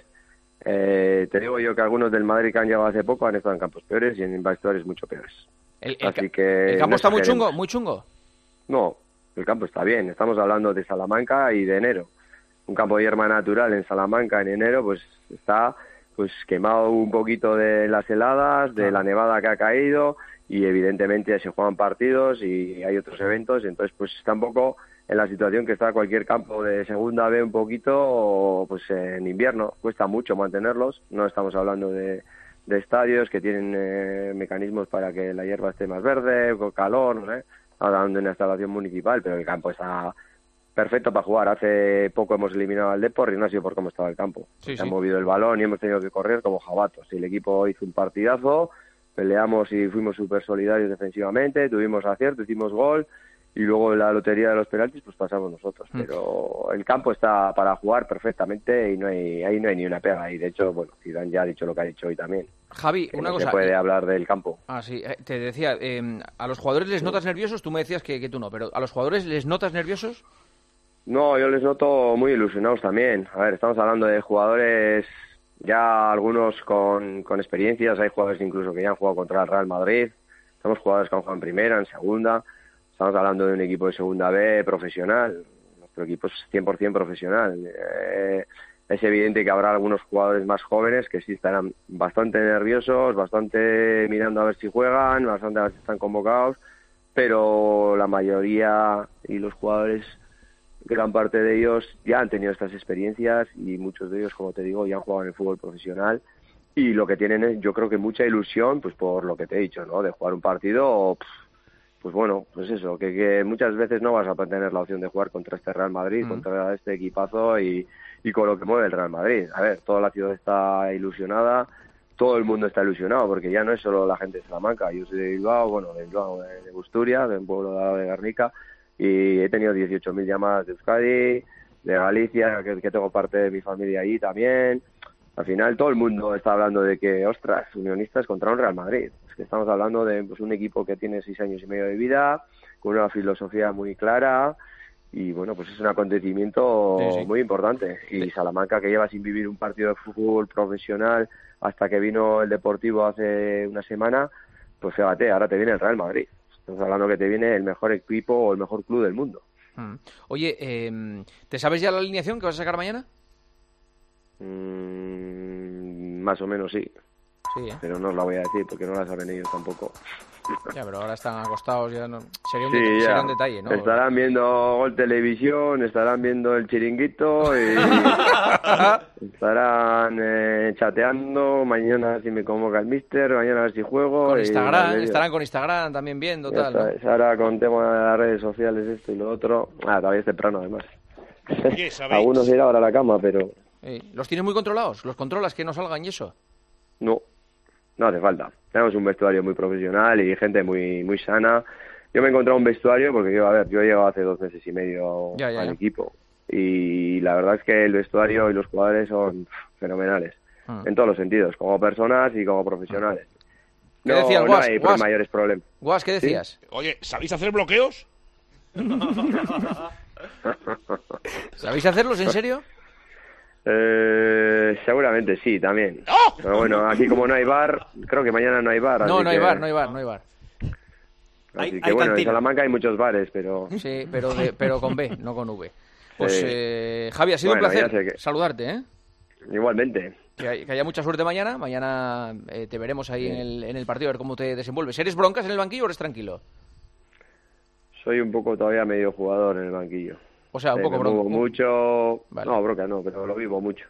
Eh, te digo yo que algunos del Madrid que han llegado hace poco han estado en campos peores y en vestuarios mucho peores. ¿El, el, Así que ¿el campo no está muy exageremos. chungo? ¿Muy chungo? No, el campo está bien. Estamos hablando de Salamanca y de enero. Un campo de hierba natural en Salamanca en enero, pues está pues quemado un poquito de las heladas, de la nevada que ha caído, y evidentemente se juegan partidos y hay otros eventos, entonces pues está un poco en la situación que está cualquier campo de segunda B un poquito, pues en invierno cuesta mucho mantenerlos. No estamos hablando de, de estadios que tienen eh, mecanismos para que la hierba esté más verde, con calor, ¿no? Estamos hablando de una instalación municipal, pero el campo está perfecto para jugar. Hace poco hemos eliminado al Depor y no ha sido por cómo estaba el campo. Sí, Se sí. ha movido el balón y hemos tenido que correr como jabatos. Y el equipo hizo un partidazo, peleamos y fuimos súper solidarios defensivamente, tuvimos acierto, hicimos gol, y luego en la lotería de los penaltis pues pasamos nosotros. Mm. Pero el campo está para jugar perfectamente y no hay ahí no hay ni una pega. Y de hecho, bueno, Zidane ya ha dicho lo que ha dicho hoy también. Javi, que una no cosa. se puede eh, hablar del campo. Ah, sí, eh, te decía, eh, ¿a los jugadores les notas nerviosos? Tú me decías que, que tú no, pero ¿a los jugadores les notas nerviosos? No, yo les noto muy ilusionados también. A ver, estamos hablando de jugadores, ya algunos con, con experiencias, hay jugadores incluso que ya han jugado contra el Real Madrid, tenemos jugadores que han jugado en primera, en segunda, estamos hablando de un equipo de segunda B profesional, nuestro equipo es cien por ciento profesional. Eh, es evidente que habrá algunos jugadores más jóvenes que sí estarán bastante nerviosos, bastante mirando a ver si juegan, bastante a ver si están convocados, pero la mayoría y los jugadores, gran parte de ellos ya han tenido estas experiencias y muchos de ellos, como te digo, ya han jugado en el fútbol profesional y lo que tienen es, yo creo que mucha ilusión, pues por lo que te he dicho, ¿no? De jugar un partido, pues bueno, pues eso, que, que muchas veces no vas a tener la opción de jugar contra este Real Madrid, mm. contra este equipazo y, y con lo que mueve el Real Madrid. A ver, toda la ciudad está ilusionada, todo el mundo está ilusionado, porque ya no es solo la gente de Salamanca, yo soy de Bilbao, bueno, de Bilbao, de, de Busturia, de un pueblo de, de Guernica, y he tenido dieciocho mil llamadas de Euskadi, de Galicia, que, que tengo parte de mi familia ahí también. Al final todo el mundo está hablando de que, ostras, Unionistas contra un Real Madrid. Es que estamos hablando de pues, un equipo que tiene seis años y medio de vida, con una filosofía muy clara, y bueno, pues es un acontecimiento sí, sí. muy importante. Y Salamanca, que lleva sin vivir un partido de fútbol profesional hasta que vino el Deportivo hace una semana, pues fíjate, ahora te viene el Real Madrid. Estamos hablando que te viene el mejor equipo o el mejor club del mundo. Hmm. Oye, eh, ¿te sabes ya la alineación que vas a sacar mañana? Mm, más o menos sí. Sí, ¿eh? Pero no os la voy a decir porque no la saben ellos tampoco. Ya, pero ahora están acostados, ya no... sería, un sí, detalle, ya. sería un detalle, ¿no? Estarán viendo Gol Televisión, estarán viendo el Chiringuito y estarán eh, chateando. Mañana si me convoca el míster, mañana a ver si juego. Con y Instagram, estarán con Instagram también viendo, ya tal, está, ¿no? Ahora con tema de las redes sociales, esto y lo otro. Ah, todavía es temprano además. Oye, ¿sabéis? Algunos irán ahora a la cama, pero... Sí. ¿Los tienes muy controlados? ¿Los controlas que no salgan y eso? No. No hace falta. Tenemos un vestuario muy profesional y gente muy muy sana. Yo me he encontrado un vestuario porque yo, a ver, yo he llegado hace dos meses y medio ya, ya, al ya. equipo y la verdad es que el vestuario y los jugadores son fenomenales ah. en todos los sentidos, como personas y como profesionales. ¿Qué no, decías, no Guas? hay Guas? mayores problemas. Guas, ¿qué decías? ¿Sí? Oye, ¿sabéis hacer bloqueos? ¿Sabéis hacerlos en serio? Eh, seguramente sí, también. ¡Oh! Pero bueno, aquí como no hay bar, creo que mañana no hay bar. No, así no hay que... bar, no hay bar, no hay bar. Así Hay- que hay bueno, cantina. en Salamanca hay muchos bares, pero... Sí, pero, de- pero con B, no con V. Pues, Sí. eh, Javi, ha sido Bueno, un ya placer sé que- saludarte, ¿eh? Igualmente. Que, hay- que haya mucha suerte mañana. Mañana eh, te veremos ahí en el, en el partido, a ver cómo te desenvuelves. ¿Eres broncas en el banquillo o eres tranquilo? Soy un poco todavía medio jugador en el banquillo. O sea, un Eh, poco me bronco. muevo mucho... Vale. No, bronca no, pero lo vivo mucho.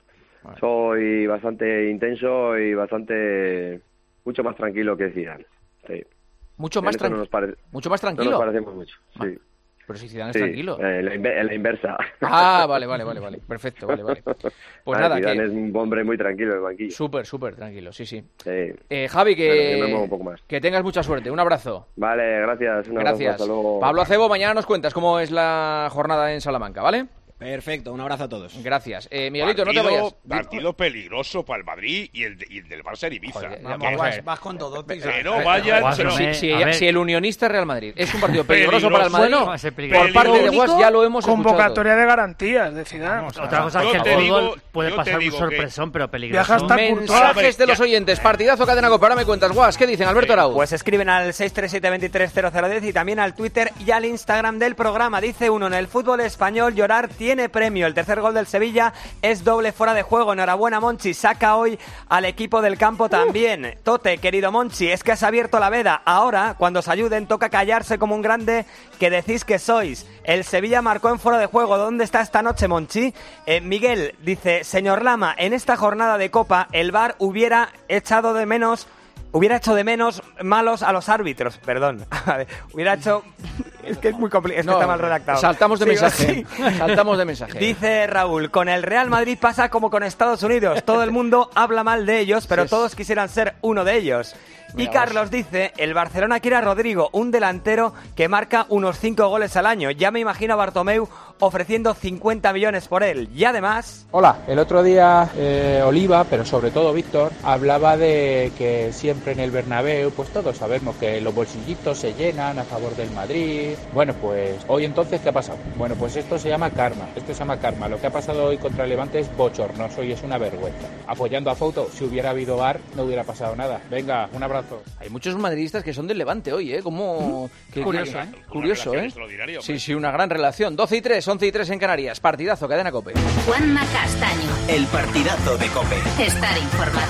Soy bastante intenso y bastante... Mucho más tranquilo que Zidane. Sí. Mucho En más, eso no tranqui- nos pare- mucho más No tranquilo. nos parecemos mucho, sí. Pero si Zidane es Sí, tranquilo. eh, en la, inver- en la inversa. Ah, vale, vale, vale, vale. Perfecto, vale, vale. Pues Ah, nada, Zidane que... es un hombre muy tranquilo en el banquillo. Súper, súper tranquilo, sí, sí. Sí. Eh, Javi, que... Bueno, yo me muevo un poco más. que tengas mucha suerte. Un abrazo. Vale, gracias. Un abrazo, Gracias. hasta luego. Pablo Acebo, mañana nos cuentas cómo es la jornada en Salamanca, ¿vale? Perfecto, un abrazo a todos. Gracias. Eh, Miguelito, no te Partido- vayas. Partido peligroso para el Madrid y el, de- y el del Barça en Ibiza. Joder, Que- vamos a ver. Vas con todo. Que no vayan... Pero si, si- a ver. si el unionista es Real Madrid es un partido peligroso para el Peligroso. Madrid, Va a ser peligroso. por parte de Peligroso. Guas ya lo hemos escuchado. Convocatoria de garantías de Zidane. Vamos, otra cosa es Yo que el te fútbol digo- puede yo te pasar un digo que- sorpresón, pero peligroso. Viaja hasta Courtois. Mensajes de los Ya. oyentes. Partidazo Cadena Copa. Ahora me cuentas, Guas. ¿Qué dicen, Alberto Arauz? Pues escriben al seis tres siete, veintitrés cero cero diez y también al Twitter y al Instagram del programa. Dice uno, en el fútbol español llorar tiene premio. El tercer gol del Sevilla es doble fuera de juego. Enhorabuena, Monchi. Saca hoy al equipo del campo también. Tote, querido Monchi, es que has abierto la veda. Ahora, cuando os ayuden, toca callarse como un grande que decís que sois. El Sevilla marcó en fuera de juego. ¿Dónde está esta noche, Monchi? Eh, Miguel dice, señor Lama, en esta jornada de Copa, el V A R hubiera echado de menos... Hubiera hecho de menos malos a los árbitros, perdón. A ver, hubiera hecho... Es que es muy complicado, es que No, está mal redactado. saltamos de Sigo mensaje. así. Saltamos de mensaje. Dice Raúl, con el Real Madrid pasa como con Estados Unidos. Todo el mundo habla mal de ellos, pero Sí, es- todos quisieran ser uno de ellos. Y Mira, Carlos dice, el Barcelona quiere a Rodrigo, un delantero que marca unos cinco goles al año. Ya me imagino a Bartomeu ofreciendo cincuenta millones por él. Y además... Hola, el otro día eh, Oliva, pero sobre todo Víctor, hablaba de que siempre en el Bernabéu, pues todos sabemos que los bolsillitos se llenan a favor del Madrid. Bueno, pues hoy entonces, ¿qué ha pasado? Bueno, pues esto se llama karma, esto se llama karma. Lo que ha pasado hoy contra el Levante es bochornoso y es una vergüenza. Apoyando a Fouto, si hubiera habido V A R, no hubiera pasado nada. Venga, un abrazo. Hay muchos madridistas que son del Levante hoy, ¿eh? Como... qué Curioso, ¿eh? Curioso, Una relación ¿eh? extraordinaria, Sí, hombre. sí, una gran relación. doce y tres, once y tres en Canarias. Partidazo, Cadena COPE. Juanma Castaño. El partidazo de COPE. Estar informado.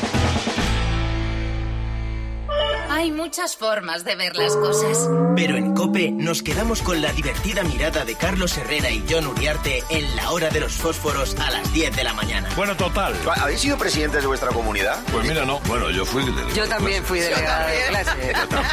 Hay muchas formas de ver las cosas. Pero en COPE nos quedamos con la divertida mirada de Carlos Herrera y John Uriarte en la hora de los fósforos a las diez de la mañana. Bueno, total. ¿Habéis sido presidentes de vuestra comunidad? Pues mira, no. Bueno, yo fui... De... Yo también fui delegada de clase.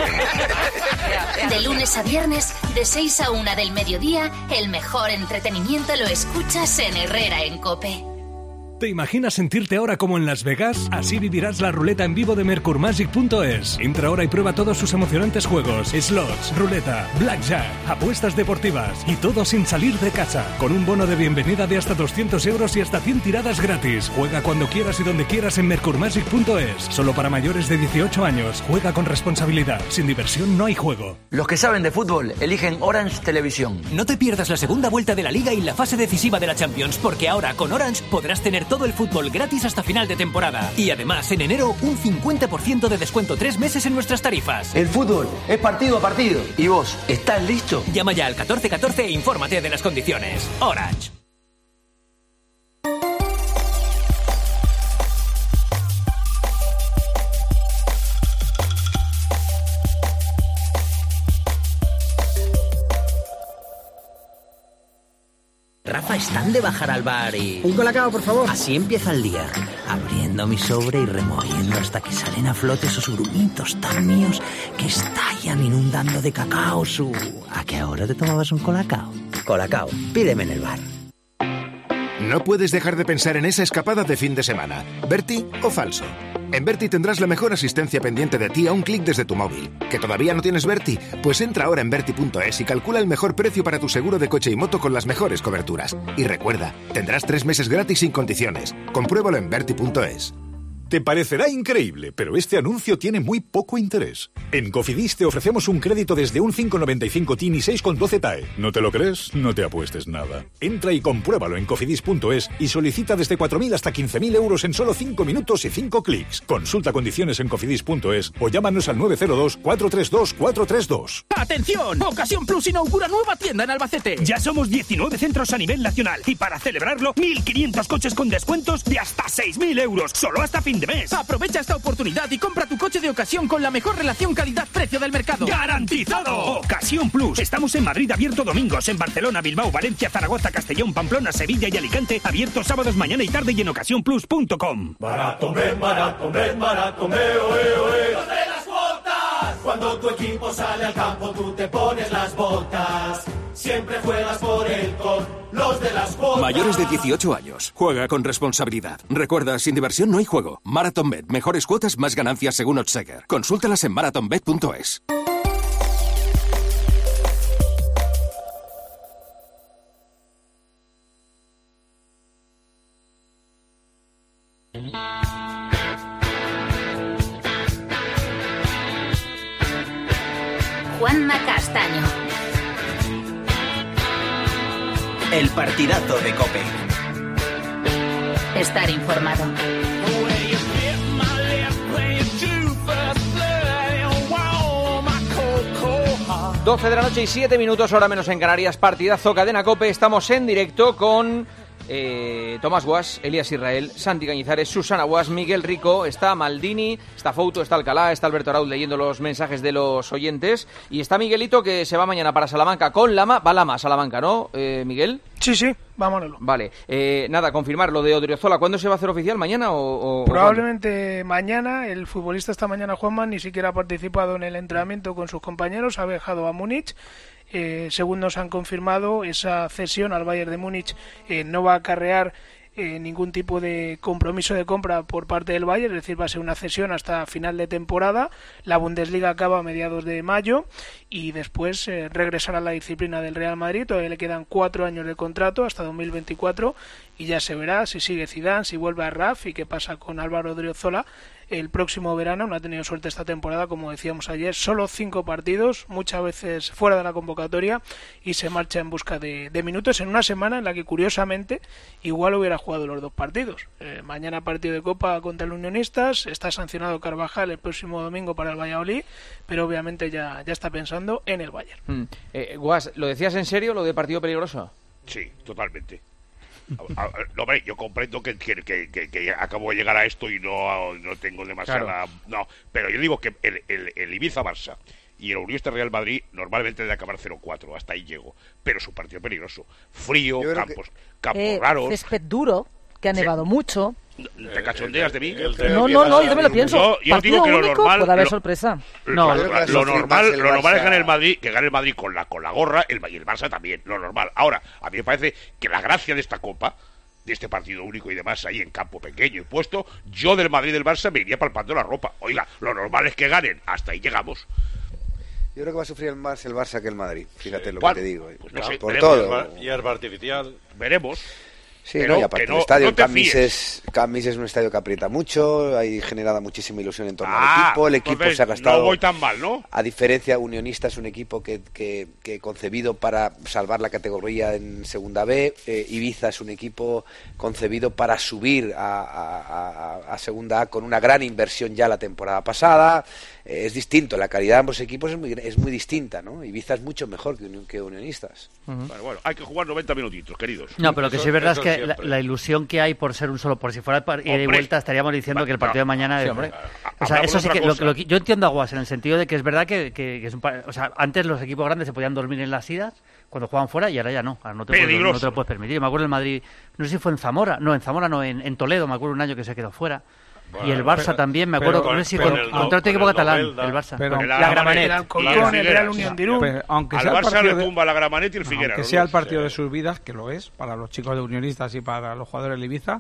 De lunes a viernes, de seis a una del mediodía, el mejor entretenimiento lo escuchas en Herrera en COPE. ¿Te imaginas sentirte ahora como en Las Vegas? Así vivirás la ruleta en vivo de Mercur Magic punto es. Entra ahora y prueba todos sus emocionantes juegos, slots, ruleta, blackjack, apuestas deportivas y todo sin salir de casa. Con un bono de bienvenida de hasta doscientos euros y hasta cien tiradas gratis. Juega cuando quieras y donde quieras en Mercur Magic punto es. Solo para mayores de dieciocho años. Juega con responsabilidad. Sin diversión no hay juego. Los que saben de fútbol eligen Orange Televisión. No te pierdas la segunda vuelta de la Liga y la fase decisiva de la Champions, porque ahora con Orange podrás tener todo el fútbol gratis hasta final de temporada. Y además, en enero, un cincuenta por ciento de descuento tres meses en nuestras tarifas. El fútbol es partido a partido. ¿Y vos, estás listo? Llama ya al catorce catorce e infórmate de las condiciones. Orange. Rafa, están de bajar al bar y... Un colacao, por favor. Así empieza el día, abriendo mi sobre y removiendo hasta que salen a flote esos grumitos tan míos que estallan inundando de cacao su... ¿A qué hora te tomabas un colacao? Colacao, pídeme en el bar. No puedes dejar de pensar en esa escapada de fin de semana. ¿Berti o falso? En Berti tendrás la mejor asistencia pendiente de ti a un clic desde tu móvil. ¿Que todavía no tienes Berti? Pues entra ahora en Berti punto es y calcula el mejor precio para tu seguro de coche y moto con las mejores coberturas. Y recuerda, tendrás tres meses gratis sin condiciones. Compruébalo en Berti punto es. Te parecerá increíble, pero este anuncio tiene muy poco interés. En Cofidis te ofrecemos un crédito desde un cinco coma noventa y cinco T I N y seis coma doce T A E. ¿No te lo crees? No te apuestes nada. Entra y compruébalo en Cofidis punto es y solicita desde cuatro mil hasta quince mil euros en solo cinco minutos y cinco clics. Consulta condiciones en Cofidis punto es o llámanos al nueve cero dos, cuatro tres dos, cuatro tres dos. ¡Atención! Ocasión Plus inaugura nueva tienda en Albacete. Ya somos diecinueve centros a nivel nacional y para celebrarlo, mil quinientos coches con descuentos de hasta seis mil euros. Solo hasta fin de mes. Aprovecha esta oportunidad y compra tu coche de ocasión con la mejor relación calidad-precio del mercado. ¡Garantizado! Ocasión Plus. Estamos en Madrid abierto domingos, en Barcelona, Bilbao, Valencia, Zaragoza, Castellón, Pamplona, Sevilla y Alicante abierto sábados mañana y tarde y en ocasión plus punto com. Barato, men, barato, men, barato, me, oe, oe. ¡Los de las botas! Cuando tu equipo sale al campo tú te pones las botas. Siempre juegas por él con los de las botas. Mayores de dieciocho años. Juega con responsabilidad. Recuerda, sin diversión no hay juego. MarathonBet. Mejores cuotas, más ganancias según Oddsegger. Consúltalas en marathon bet punto es. Juanma Castaño. El partidazo de COPE. Estar informado. doce de la noche y siete minutos, hora menos en Canarias. Partidazo, Cadena COPE. Estamos en directo con eh, Tomás Guas, Elías Israel, Santi Cañizares, Susana Guas, Miguel Rico, está Maldini, está Fouto, está Alcalá, está Alberto Arauz leyendo los mensajes de los oyentes y está Miguelito que se va mañana para Salamanca con Lama. Va Lama a Salamanca, ¿no, eh, Miguel? Sí, sí, vámonos. Vale, eh, nada, confirmar lo de Odriozola. ¿Cuándo se va a hacer oficial? ¿Mañana o...? o Probablemente o mañana. El futbolista esta mañana, Juanma, ni siquiera ha participado en el entrenamiento con sus compañeros, ha viajado a Múnich. Eh, según nos han confirmado, esa cesión al Bayern de Múnich eh, no va a acarrear eh, ningún tipo de compromiso de compra por parte del Bayern, es decir, va a ser una cesión hasta final de temporada. La Bundesliga acaba a mediados de mayo y después eh, regresará a la disciplina del Real Madrid. Todavía le quedan cuatro años de contrato hasta dos mil veinticuatro y ya se verá si sigue Zidane, si vuelve a Raf y qué pasa con Álvaro Odriozola el próximo verano. No ha tenido suerte esta temporada, como decíamos ayer, solo cinco partidos, muchas veces fuera de la convocatoria y se marcha en busca de, de minutos en una semana en la que curiosamente igual hubiera jugado los dos partidos. Eh, mañana partido de Copa contra el Unionistas, está sancionado Carvajal el próximo domingo para el Valladolid, pero obviamente ya, ya está pensando en el Bayern. Mm. Eh, Guas, ¿lo decías en serio, lo de partido peligroso? Sí, totalmente. A, a, no, hombre, yo comprendo que, que, que, que, que acabo de llegar a esto y no, no tengo demasiada... Claro. No, pero yo digo que el, el, el Ibiza-Barça y el Unionistas Real Madrid normalmente debe acabar cero cuatro, hasta ahí llego. Pero es un partido peligroso. Frío, campos, que... campos eh, raros... Césped duro, que ha nevado sí. mucho... ¿Te cachondeas de mí? No, no, no, yo también lo pienso. Yo, yo digo que lo normal... Puede haber lo, sorpresa. No, lo, lo, lo normal, lo normal es ganar el Madrid, que gane el Madrid con la, con la gorra, el, y el Barça también, lo normal. Ahora, a mí me parece que la gracia de esta Copa de este partido único y demás ahí en campo pequeño y puesto, yo del Madrid y del Barça me iría palpando la ropa. Oiga, lo normal es que ganen, hasta ahí llegamos. Yo creo que va a sufrir más el Barça que el Madrid, fíjate sí. lo ¿Cuál? que te digo. Pues no sé, por veremos. todo. Y hierba artificial. Veremos. Sí, pero no, y aparte no, el estadio no Camís, es, Camís es un estadio que aprieta mucho, hay generada muchísima ilusión en torno ah, al equipo, el equipo entonces, se ha gastado... No voy tan mal, ¿no? A diferencia, Unionista es un equipo que, que, que concebido para salvar la categoría en Segunda B, eh, Ibiza es un equipo concebido para subir a, a, a, a Segunda A con una gran inversión ya la temporada pasada, eh, es distinto, la calidad de ambos equipos es muy, es muy distinta, ¿no? Ibiza es mucho mejor que, que Unionistas. Uh-huh. Bueno, bueno, hay que jugar noventa minutitos, queridos. No, pero lo que sí es verdad es que la, la ilusión que hay por ser un solo, por si fuera ida y vuelta, estaríamos diciendo va, que el partido no, de mañana sí, es... Hombre. O sea, eso sí que lo, lo, yo entiendo a Guas en el sentido de que es verdad que, que, que es un, o sea, antes los equipos grandes se podían dormir en las idas cuando jugaban fuera y ahora ya no, ahora no te, puedes, no te lo puedes permitir. Yo me acuerdo del Madrid, no sé si fue en Zamora, no, en Zamora no, en, en Toledo, me acuerdo un año que se quedó fuera. Bueno, y el Barça pero, también, me acuerdo, no sé si con, contra otro equipo catalán, el, el Barça. Pero, la, la Gramanet, el Alcorcón, el Real Unión de Irún. Aunque al sea Barça el le tumba la Gramanet y el Figueira. Aunque sea el partido de sus vidas, que lo es, para los chicos de Unionistas y para los jugadores de Ibiza,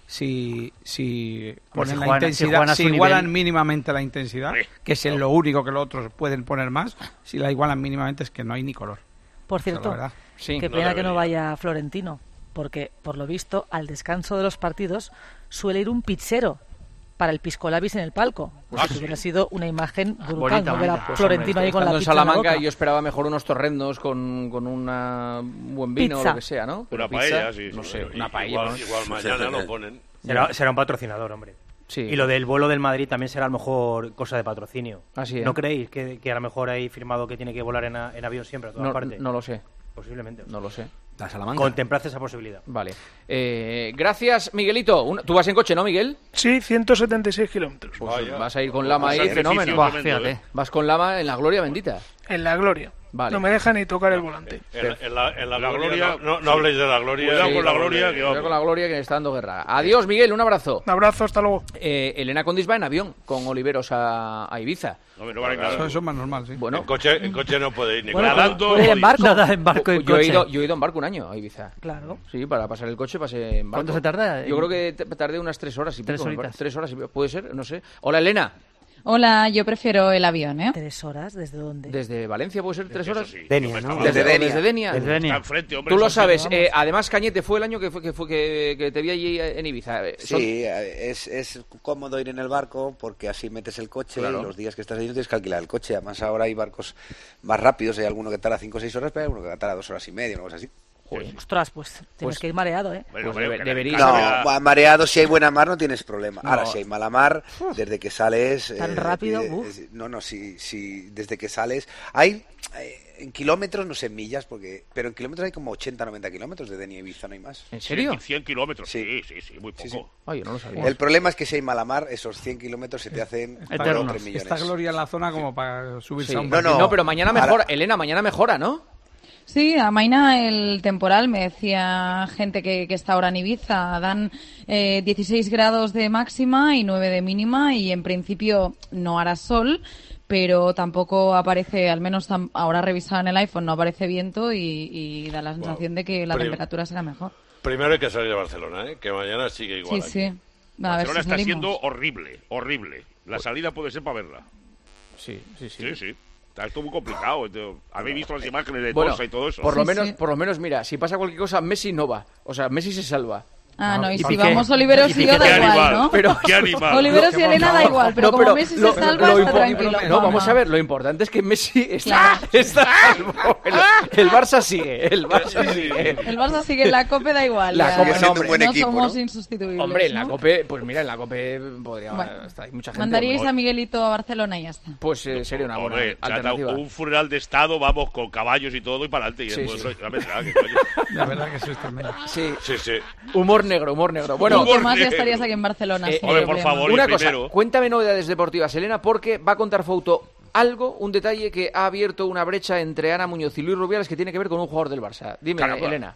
si, si ponen si la juegan, intensidad, si, si igualan nivel... mínimamente la intensidad, sí, que es en lo único que los otros pueden poner más, si la igualan mínimamente es que no hay ni color. Por cierto, sí, qué pena no que no vaya Florentino, porque por lo visto al descanso de los partidos suele ir un pizzero para el pisco labis en el palco. Pues ah, sí. hubiera sido una imagen brutal, bonita, no ver a pues Florentino ahí con la pizza en Salamanca, en la boca. Yo esperaba mejor unos torrendos con, con una, un buen vino pizza. o lo que sea, ¿no? Pero una pizza, paella, sí, no sí, sé, sí. una paella. Igual, ¿no? igual mañana lo ponen. Será, será un patrocinador, hombre. Sí. Y lo del vuelo del Madrid también será a lo mejor cosa de patrocinio. Así es. ¿No creéis que, que a lo mejor hay firmado que tiene que volar en, a, en avión siempre a todas no, partes? No lo sé. Posiblemente. No lo sé. La Salamanca. Contemplad esa posibilidad. Vale. Eh, gracias, Miguelito. Un, ¿Tú vas en coche, no, Miguel? Sí, ciento setenta y seis kilómetros. Pues Vaya. Vas a ir con Lama ahí, fenómeno. Bah, fíjate. ¿eh? Vas con Lama en la gloria bendita. En la gloria. Vale. No me deja ni tocar el volante. En, en, en, la, en la, la gloria, gloria no, no habléis de la gloria. Cuidado sí, con la gloria. Que Cuidado con la gloria que está dando guerra. Adiós, Miguel, un abrazo. Un abrazo, hasta luego. Eh, Elena Condis va en avión con Oliveros a, a Ibiza. No, no vale, claro. Eso, eso es más normal, sí. Bueno, en coche, en coche no puede ir ni bueno, nadando. ¿puede ir en barco? Nada en barco en yo, coche. he ido, yo he ido en barco un año a Ibiza. Claro. Sí, para pasar el coche pasé en barco. ¿Cuánto se tarda? Yo creo que tardé unas tres horas y tres pico. horitas. Tres horas y pico. Puede ser, no sé. Hola, Elena. Hola, yo prefiero el avión, ¿eh? ¿Tres horas? ¿Desde dónde? Desde Valencia, ¿puede ser tres horas? Sí, Denia, ¿no? Desde Denia. Desde Denia. Desde Denia. Está enfrente, hombre, Tú lo eso sabes. sí, Eh, además, Cañete fue el año que fue que, fue que, que te vi allí en Ibiza. Son... Sí, es, es cómodo ir en el barco porque así metes el coche claro. y los días que estás allí no tienes que alquilar el coche. Además, ahora hay barcos más rápidos. Hay alguno que tarda cinco o seis horas, pero hay alguno que tarda dos horas y media, una cosa así. Joder. Ostras, pues tienes Pues- que ir mareado, ¿eh? Bueno, Pues debe- que- debería- No, que- ma- mareado si hay buena mar no tienes problema. No. Ahora, si hay mala mar, desde que sales... Tan rápido, eh, uf. es- no, no, si, si desde que sales... Hay eh, en kilómetros, no sé en millas, porque pero en kilómetros hay como ochenta, noventa kilómetros de Denia a Ibiza, no hay más. ¿En serio? cien, cien kilómetros, sí, Sí. sí, sí, muy poco. Sí, sí. Ay, yo no lo sabía. El problema es que si hay mala mar, esos cien kilómetros se te hacen Está- para tres millones. Está gloria en la zona como para subirse Sí. a un No, barco. no, no, pero mañana Ahora- mejora. Elena, mañana mejora, ¿no? Sí, amaina el temporal, me decía gente que, que está ahora en Ibiza. Dan eh, dieciséis grados de máxima y nueve de mínima y en principio no hará sol, pero tampoco aparece, al menos tam- ahora revisado en el iPhone, no aparece viento y, y da la sensación de que la prim- temperatura será mejor. Primero hay que salir de Barcelona, ¿eh? Que mañana sigue igual. Sí, aquí. sí. Va, a ver Barcelona si está salimos. siendo horrible, horrible. La salida puede ser para verla. Sí, sí, sí. Sí, sí. Está esto muy complicado. tío. Habéis visto las imágenes de Bueno, Torsa y todo eso. por lo Sí, menos, sí. por lo menos, mira, si pasa cualquier cosa, Messi no va. O sea, Messi se salva. Ah, no, y ¿Y si Piqué? vamos Oliveros ¿Y y Piqué? yo Qué da igual, animal, ¿no? Pero- qué animal. Oliveros y Elena da igual, pero No, como pero Messi lo- se salva, lo está impo- tranquilo. No, vamos a ver, lo importante es que Messi está, Claro. está salvo. El, el Barça sigue, el Barça sigue. El Barça sigue en la COPE, da igual. La ya. Cope, Sigue siendo no, un buen no equipo, somos ¿no? insustituibles. Hombre, en la ¿no? Cope, pues mira, en la Cope podría Bueno, estar, hay mucha gente. Mandaríais hombre. a Miguelito a Barcelona y ya está. Pues eh, sería una buena Hombre, chata, alternativa. un funeral de estado, vamos, con caballos y todo y para adelante. Y Sí, después, sí. ya vendrá, que coño. La verdad que eso es tremendo. Sí, Sí, sí. humor negro, humor negro. Bueno, Bueno, más ya negro. estarías aquí en Barcelona. Eh, sin hombre, por problema. favor. una y cosa, primero- cuéntame novedades deportivas, Elena, porque va a contar Fouto algo, un detalle que ha abierto una brecha entre Ana Muñoz y Luis Rubiales que tiene que ver con un jugador del Barça. Dime, Caramba. Elena.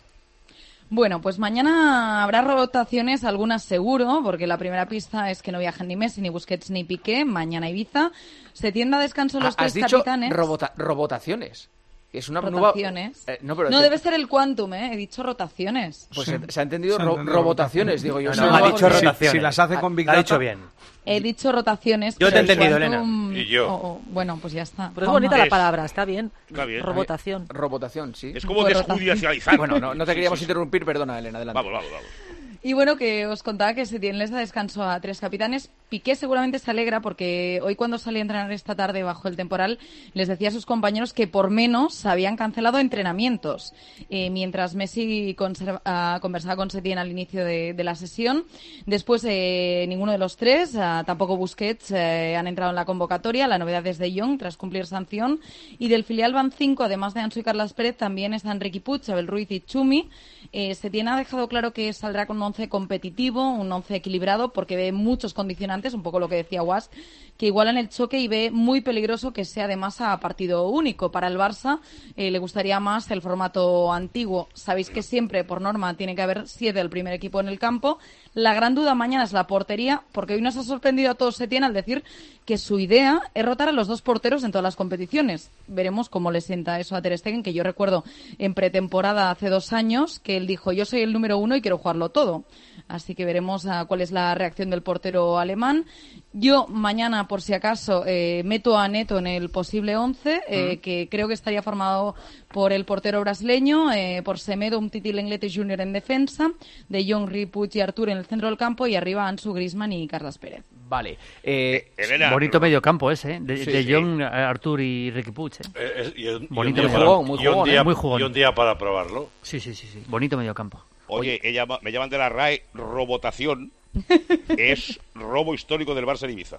Bueno, pues mañana habrá rotaciones, algunas seguro, porque la primera pista es que no viajan ni Messi, ni Busquets, ni Piqué. Mañana Ibiza. Se tiende a descanso los Ah, Has tres dicho capitanes. robota- robotaciones. Es una rotaciones. Nueva... Eh, no, pero no te... debe ser el quantum, ¿eh? He dicho rotaciones. Pues sí. se, se ha entendido se ro robotaciones, digo yo. No, no, no, ha dicho rotaciones. Si, si las hace con Big Data... Ha dicho bien. He dicho rotaciones. Yo te he entendido, quantum... Elena. Y yo. Oh, oh, bueno, pues ya está. Pero es bonita es... la palabra, está bien. Está bien. Robotación. Robotación, sí. Es como desjudicializar. Bueno, no, no te queríamos sí, sí, interrumpir, perdona, Elena, adelante. Vamos, vamos, vamos. Y bueno, que os contaba que Setién les da descanso a tres capitanes. Piqué seguramente se alegra porque hoy cuando salí a entrenar esta tarde bajo el temporal les decía a sus compañeros que por menos habían cancelado entrenamientos. Eh, mientras Messi conserva, uh, conversaba con Setién al inicio de, de la sesión. Después eh, ninguno de los tres, uh, tampoco Busquets, eh, han entrado en la convocatoria. La novedad es de Jong tras cumplir sanción. Y del filial van cinco, además de Ansu y Carles Pérez, también están Riqui Puig, Abel Ruiz y Chumi. Eh, Setién ha dejado claro que saldrá con un once competitivo, un once equilibrado, porque ve muchos condicionantes, un poco lo que decía Guas, que igualan el choque y ve muy peligroso que sea además a partido único. Para el Barça eh, le gustaría más el formato antiguo. Sabéis que siempre, por norma, tiene que haber siete del primer equipo en el campo. La gran duda mañana es la portería, porque hoy nos ha sorprendido a todos Setién al decir que su idea es rotar a los dos porteros en todas las competiciones. Veremos cómo le sienta eso a Ter Stegen, que yo recuerdo en pretemporada hace dos años que él dijo: yo soy el número uno y quiero jugarlo todo. Así que veremos uh, cuál es la reacción del portero alemán. Yo mañana, por si acaso, eh, meto a Neto en el posible once, eh, mm. que creo que estaría formado por el portero brasileño, eh, por Semedo, Umtiti, Lenglet junior en defensa, De Jong, Riqui Puig y Artur en el centro del campo, y arriba Ansu, Griezmann y Carles Pérez. Vale. Eh, Elena, bonito medio campo ese, ¿eh? De, sí, de Jong, sí. Artur y Riqui Puig. ¿eh? Eh, y el, bonito y medio campo. Jugón, muy jugón, y, un día, ¿eh? muy jugón. y un día para probarlo. Sí, sí, sí, sí. Bonito medio campo. Oye, ella, me llaman de la R A E robotación. Es robo histórico del Barça en Ibiza.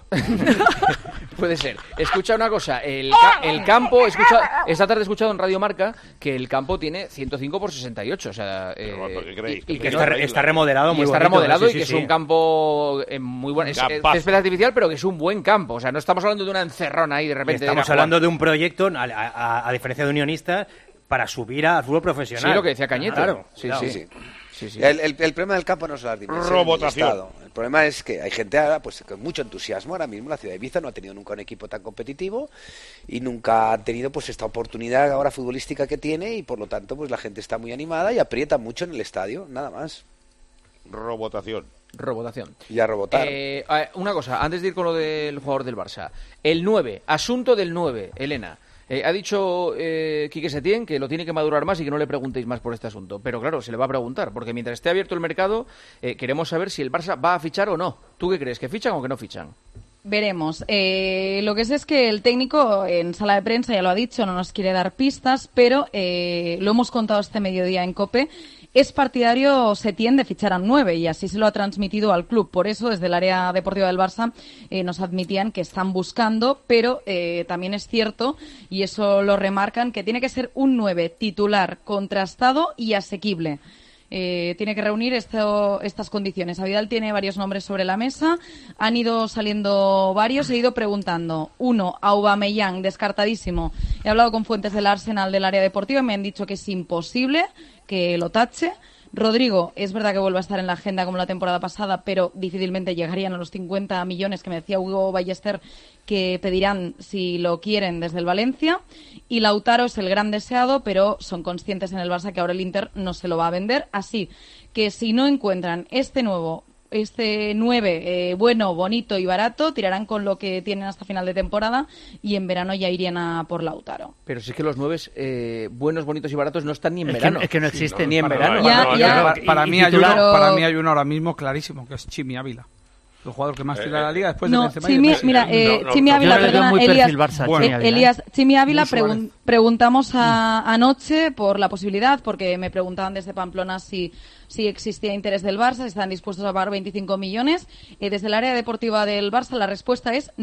Puede ser. Escucha una cosa, el, ca el campo, escucha, esta tarde he escuchado en Radio Marca que el campo tiene ciento cinco por sesenta y ocho, o sea, eh, ¿qué creéis? Y, y que está, está remodelado, muy y está bonito, remodelado sí, y que sí, es sí. un campo eh, muy bueno, es césped artificial, pero que es un buen campo, o sea, no estamos hablando de una encerrona ahí de repente. Y estamos de hablando de un proyecto, a, a, a diferencia de Unionistas, para subir al fútbol profesional. Sí, lo que decía Cañete. Claro, sí, claro. sí, sí. Sí, sí. El, el, el problema del campo no es la dimensión robotación. del Estado. El problema es que hay gente ahora, pues con mucho entusiasmo. Ahora mismo la ciudad de Ibiza no ha tenido nunca un equipo tan competitivo y nunca ha tenido pues esta oportunidad ahora futbolística que tiene, y por lo tanto pues la gente está muy animada y aprieta mucho en el estadio, nada más. Robotación. Robotación. Y a robotar. Eh, una cosa, antes de ir con lo del jugador del Barça. El nueve, asunto del nueve, Elena. Eh, ha dicho eh, Quique Setién que lo tiene que madurar más y que no le preguntéis más por este asunto. Pero claro, se le va a preguntar, porque mientras esté abierto el mercado, eh, queremos saber si el Barça va a fichar o no. ¿Tú qué crees? ¿Que fichan o que no fichan? Veremos. Eh, lo que sé es que el técnico en sala de prensa ya lo ha dicho, no nos quiere dar pistas, pero eh, lo hemos contado este mediodía en COPE. Es partidario Setién de fichar a nueve y así se lo ha transmitido al club. Por eso, desde el área deportiva del Barça eh, nos admitían que están buscando, pero eh, también es cierto, y eso lo remarcan, que tiene que ser un nueve titular, contrastado y asequible. Eh, tiene que reunir esto, estas condiciones. Avidal tiene varios nombres sobre la mesa, han ido saliendo varios, he ido preguntando. Uno, Aubameyang, descartadísimo. He hablado con fuentes del Arsenal del área deportiva y me han dicho que es imposible que lo tache. Rodrigo, es verdad que vuelve a estar en la agenda como la temporada pasada, pero difícilmente llegarían a los cincuenta millones que me decía Hugo Ballester que pedirán si lo quieren desde el Valencia. Y Lautaro es el gran deseado, pero son conscientes en el Barça que ahora el Inter no se lo va a vender. Así que si no encuentran este nuevo, este nueve eh, bueno, bonito y barato, tirarán con lo que tienen hasta final de temporada y en verano ya irían a por Lautaro. Pero si es que los nueve eh, buenos, bonitos y baratos no están ni en es verano. Que, es que no existen sí, no, ni en para, verano. Ya, no, ya. no, para, para, y, mí y hay uno, pero... para mí hay uno ahora mismo clarísimo, que es Chimi Ávila. El jugador que más tira eh, la liga después no, de Benzema. Chimi, de mira, eh, no, no, Chimi no, Ávila, yo perdona, muy Elías, Barça, bueno, Chimi Ávila. Elías, Chimi Ávila Suárez. pregun preguntamos a, anoche por la posibilidad, porque me preguntaban desde Pamplona si, si existía interés del Barça, si están dispuestos a pagar veinticinco millones. Eh, desde el área deportiva del Barça la respuesta es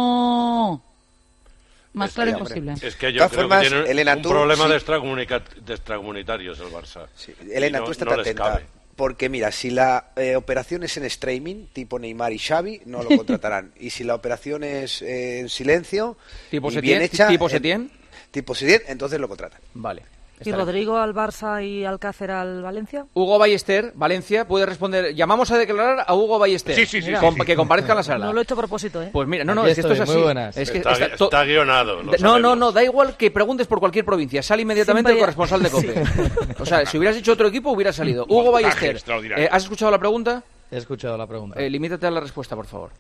no. Más es claro que, imposible. Es que yo creo formas, que tiene Elena, un tú, problema sí. de, extracomunica de extracomunitarios el Barça. Sí. Elena, no, tú estás no les atenta. cabe. Porque mira, si la eh, operación es en streaming, tipo Neymar y Xavi, no lo contratarán. Y si la operación es eh, en silencio, tipo y Setién, bien hecha, tipo en, Setién, tipo Setién, entonces lo contratan. vale. ¿Y Rodrigo al Barça y Alcácer al Valencia? Hugo Ballester, Valencia, puede responder. Llamamos a declarar a Hugo Ballester. Sí, sí, sí, com- sí, sí. Que comparezca en la sala. No lo he hecho a propósito, ¿eh? Pues mira, no, no, Aquí es que esto estoy, es así. muy buenas. Es que está, está to- está guionado. no, sabemos. no, no, da igual que preguntes por cualquier provincia. Sale inmediatamente Siempre el corresponsal de COPE. O sea, si hubieras dicho otro equipo, hubiera salido. Hugo Ballester, eh, ¿has escuchado la pregunta? He escuchado la pregunta. Eh, limítate a la respuesta, por favor.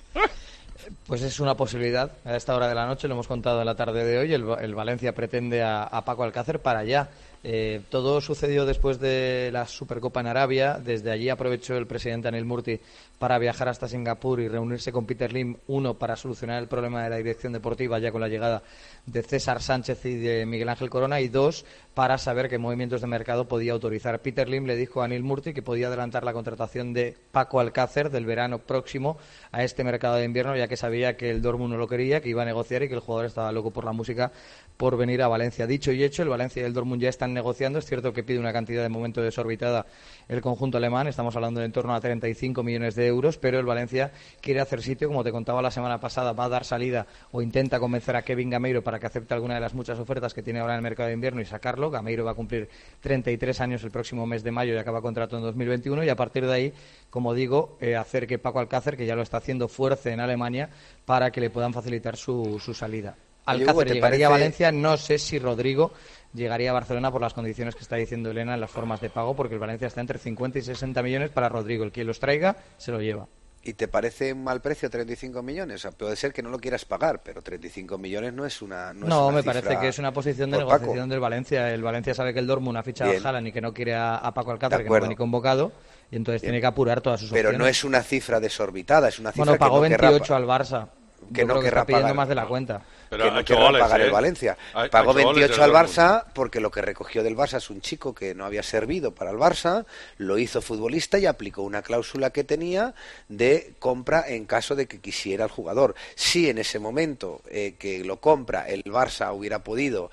Pues es una posibilidad. A esta hora de la noche, lo hemos contado en la tarde de hoy, el, el Valencia pretende a, a Paco Alcácer para allá. Eh, todo sucedió después de la Supercopa en Arabia. Desde allí aprovechó el presidente Anil Murti para viajar hasta Singapur y reunirse con Peter Lim, uno, para solucionar el problema de la dirección deportiva ya con la llegada de César Sánchez y de Miguel Ángel Corona, y dos, para saber qué movimientos de mercado podía autorizar. Peter Lim le dijo a Anil Murti que podía adelantar la contratación de Paco Alcácer del verano próximo a este mercado de invierno, ya que sabía que el Dortmund no lo quería, que iba a negociar y que el jugador estaba loco por la música por venir a Valencia. Dicho y hecho, el Valencia y el Dortmund ya están negociando. Es cierto que pide una cantidad de momento desorbitada el conjunto alemán, estamos hablando de en torno a treinta y cinco millones de euros, pero el Valencia quiere hacer sitio, como te contaba la semana pasada, va a dar salida o intenta convencer a Kevin Gameiro para que acepte alguna de las muchas ofertas que tiene ahora en el mercado de invierno y sacarlo. Gameiro va a cumplir treinta y tres años el próximo mes de mayo y acaba contrato en dos mil veintiuno, y a partir de ahí, como digo, eh, hacer que Paco Alcácer, que ya lo está haciendo, fuerce en Alemania para que le puedan facilitar su, su salida. Alcácer llegaría parece... a Valencia, no sé si Rodrigo llegaría a Barcelona por las condiciones que está diciendo Elena en las formas de pago, porque el Valencia está entre cincuenta y sesenta millones para Rodrigo. El que los traiga se lo lleva. ¿Y te parece un mal precio treinta y cinco millones? O sea, puede ser que no lo quieras pagar, pero treinta y cinco millones no es una No, no es una me parece que es una posición de negociación Paco. del Valencia. El Valencia sabe que el Dortmund ha fichado Bien. a Haaland y que no quiere a, a Paco Alcácer, que no va ni convocado, y entonces Bien. tiene que apurar todas sus pero opciones. Pero no es una cifra desorbitada, es una cifra bueno, pagó que no veintiocho al Barça. Que Yo no creo que está pidiendo pagar, más de la no. cuenta. Pero que no querrá goles, pagar ¿eh? el Valencia. Hay, Pagó veintiocho al Barça porque lo que recogió del Barça es un chico que no había servido para el Barça, lo hizo futbolista y aplicó una cláusula que tenía de compra en caso de que quisiera el jugador. Si en ese momento eh, que lo compra el Barça hubiera podido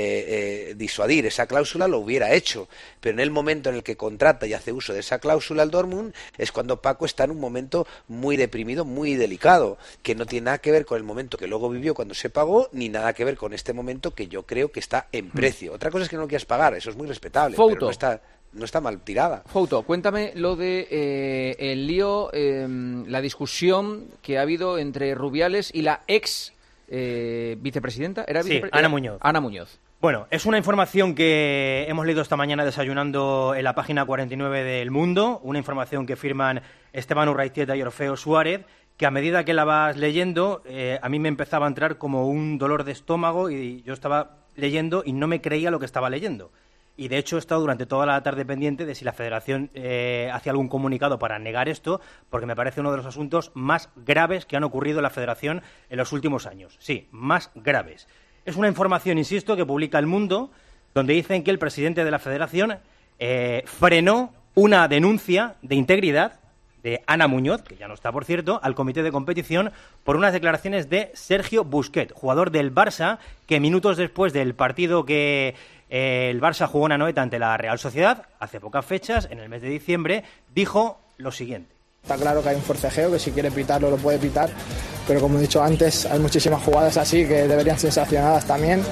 eh, eh, disuadir esa cláusula, lo hubiera hecho. Pero en el momento en el que contrata y hace uso de esa cláusula el Dortmund es cuando Paco está en un momento muy deprimido, muy delicado, que no tiene nada que ver con el momento que luego vivió cuando se pagó, ni nada que ver con este momento que yo creo que está en precio. Otra cosa es que no lo quieras pagar, eso es muy respetable, Fouto. pero no está, no está mal tirada. Fouto, cuéntame lo de eh, el lío, eh, la discusión que ha habido entre Rubiales y la ex eh, vicepresidenta. ¿Era sí, vicepre- Ana Muñoz. Ana Muñoz. Bueno, es una información que hemos leído esta mañana desayunando en la página cuarenta y nueve del Mundo, una información que firman Esteban Urraiztieta y Orfeo Suárez, que a medida que la vas leyendo, eh, a mí me empezaba a entrar como un dolor de estómago y yo estaba leyendo y no me creía lo que estaba leyendo. Y de hecho he estado durante toda la tarde pendiente de si la Federación eh, hacía algún comunicado para negar esto, porque me parece uno de los asuntos más graves que han ocurrido en la Federación en los últimos años. Sí, más graves. Es una información, insisto, que publica El Mundo, donde dicen que el presidente de la Federación eh, frenó una denuncia de integridad de Ana Muñoz, que ya no está, por cierto, al comité de competición por unas declaraciones de Sergio Busquets, jugador del Barça, que minutos después del partido que eh, el Barça jugó en Anoeta ante la Real Sociedad, hace pocas fechas, en el mes de diciembre, dijo lo siguiente. Está claro que hay un forcejeo, que si quiere pitarlo lo puede pitar, pero como he dicho antes, hay muchísimas jugadas así que deberían ser sancionadas también.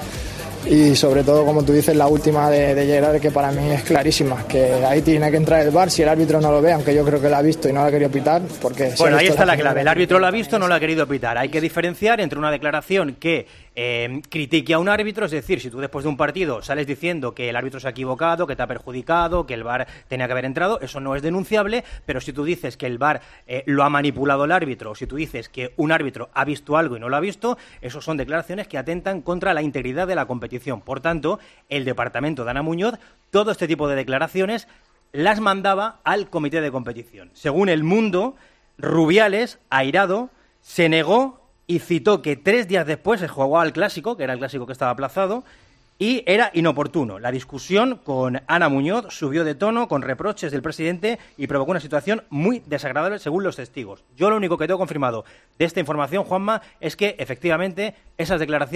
Y sobre todo, como tú dices, la última de, de Gerard, que para mí es clarísima, que ahí tiene que entrar el V A R si el árbitro no lo ve, aunque yo creo que la ha visto y no la ha querido pitar, porque... Bueno, ahí está la clave, el árbitro lo ha visto, no lo ha querido pitar. Hay que diferenciar entre una declaración que eh, critique a un árbitro, es decir, si tú después de un partido sales diciendo que el árbitro se ha equivocado, que te ha perjudicado, que el V A R tenía que haber entrado, eso no es denunciable, pero si tú dices que el V A R eh, lo ha manipulado el árbitro, o si tú dices que un árbitro ha visto algo y no lo ha visto, eso son declaraciones que atentan contra la integridad de la competición. Por tanto, el departamento de Ana Muñoz, todo este tipo de declaraciones las mandaba al comité de competición. Según El Mundo, Rubiales, airado, se negó y citó que tres días después se jugaba al Clásico, que era el Clásico que estaba aplazado, y era inoportuno. La discusión con Ana Muñoz subió de tono con reproches del presidente y provocó una situación muy desagradable según los testigos. Yo lo único que tengo confirmado de esta información, Juanma, es que efectivamente esas declaraciones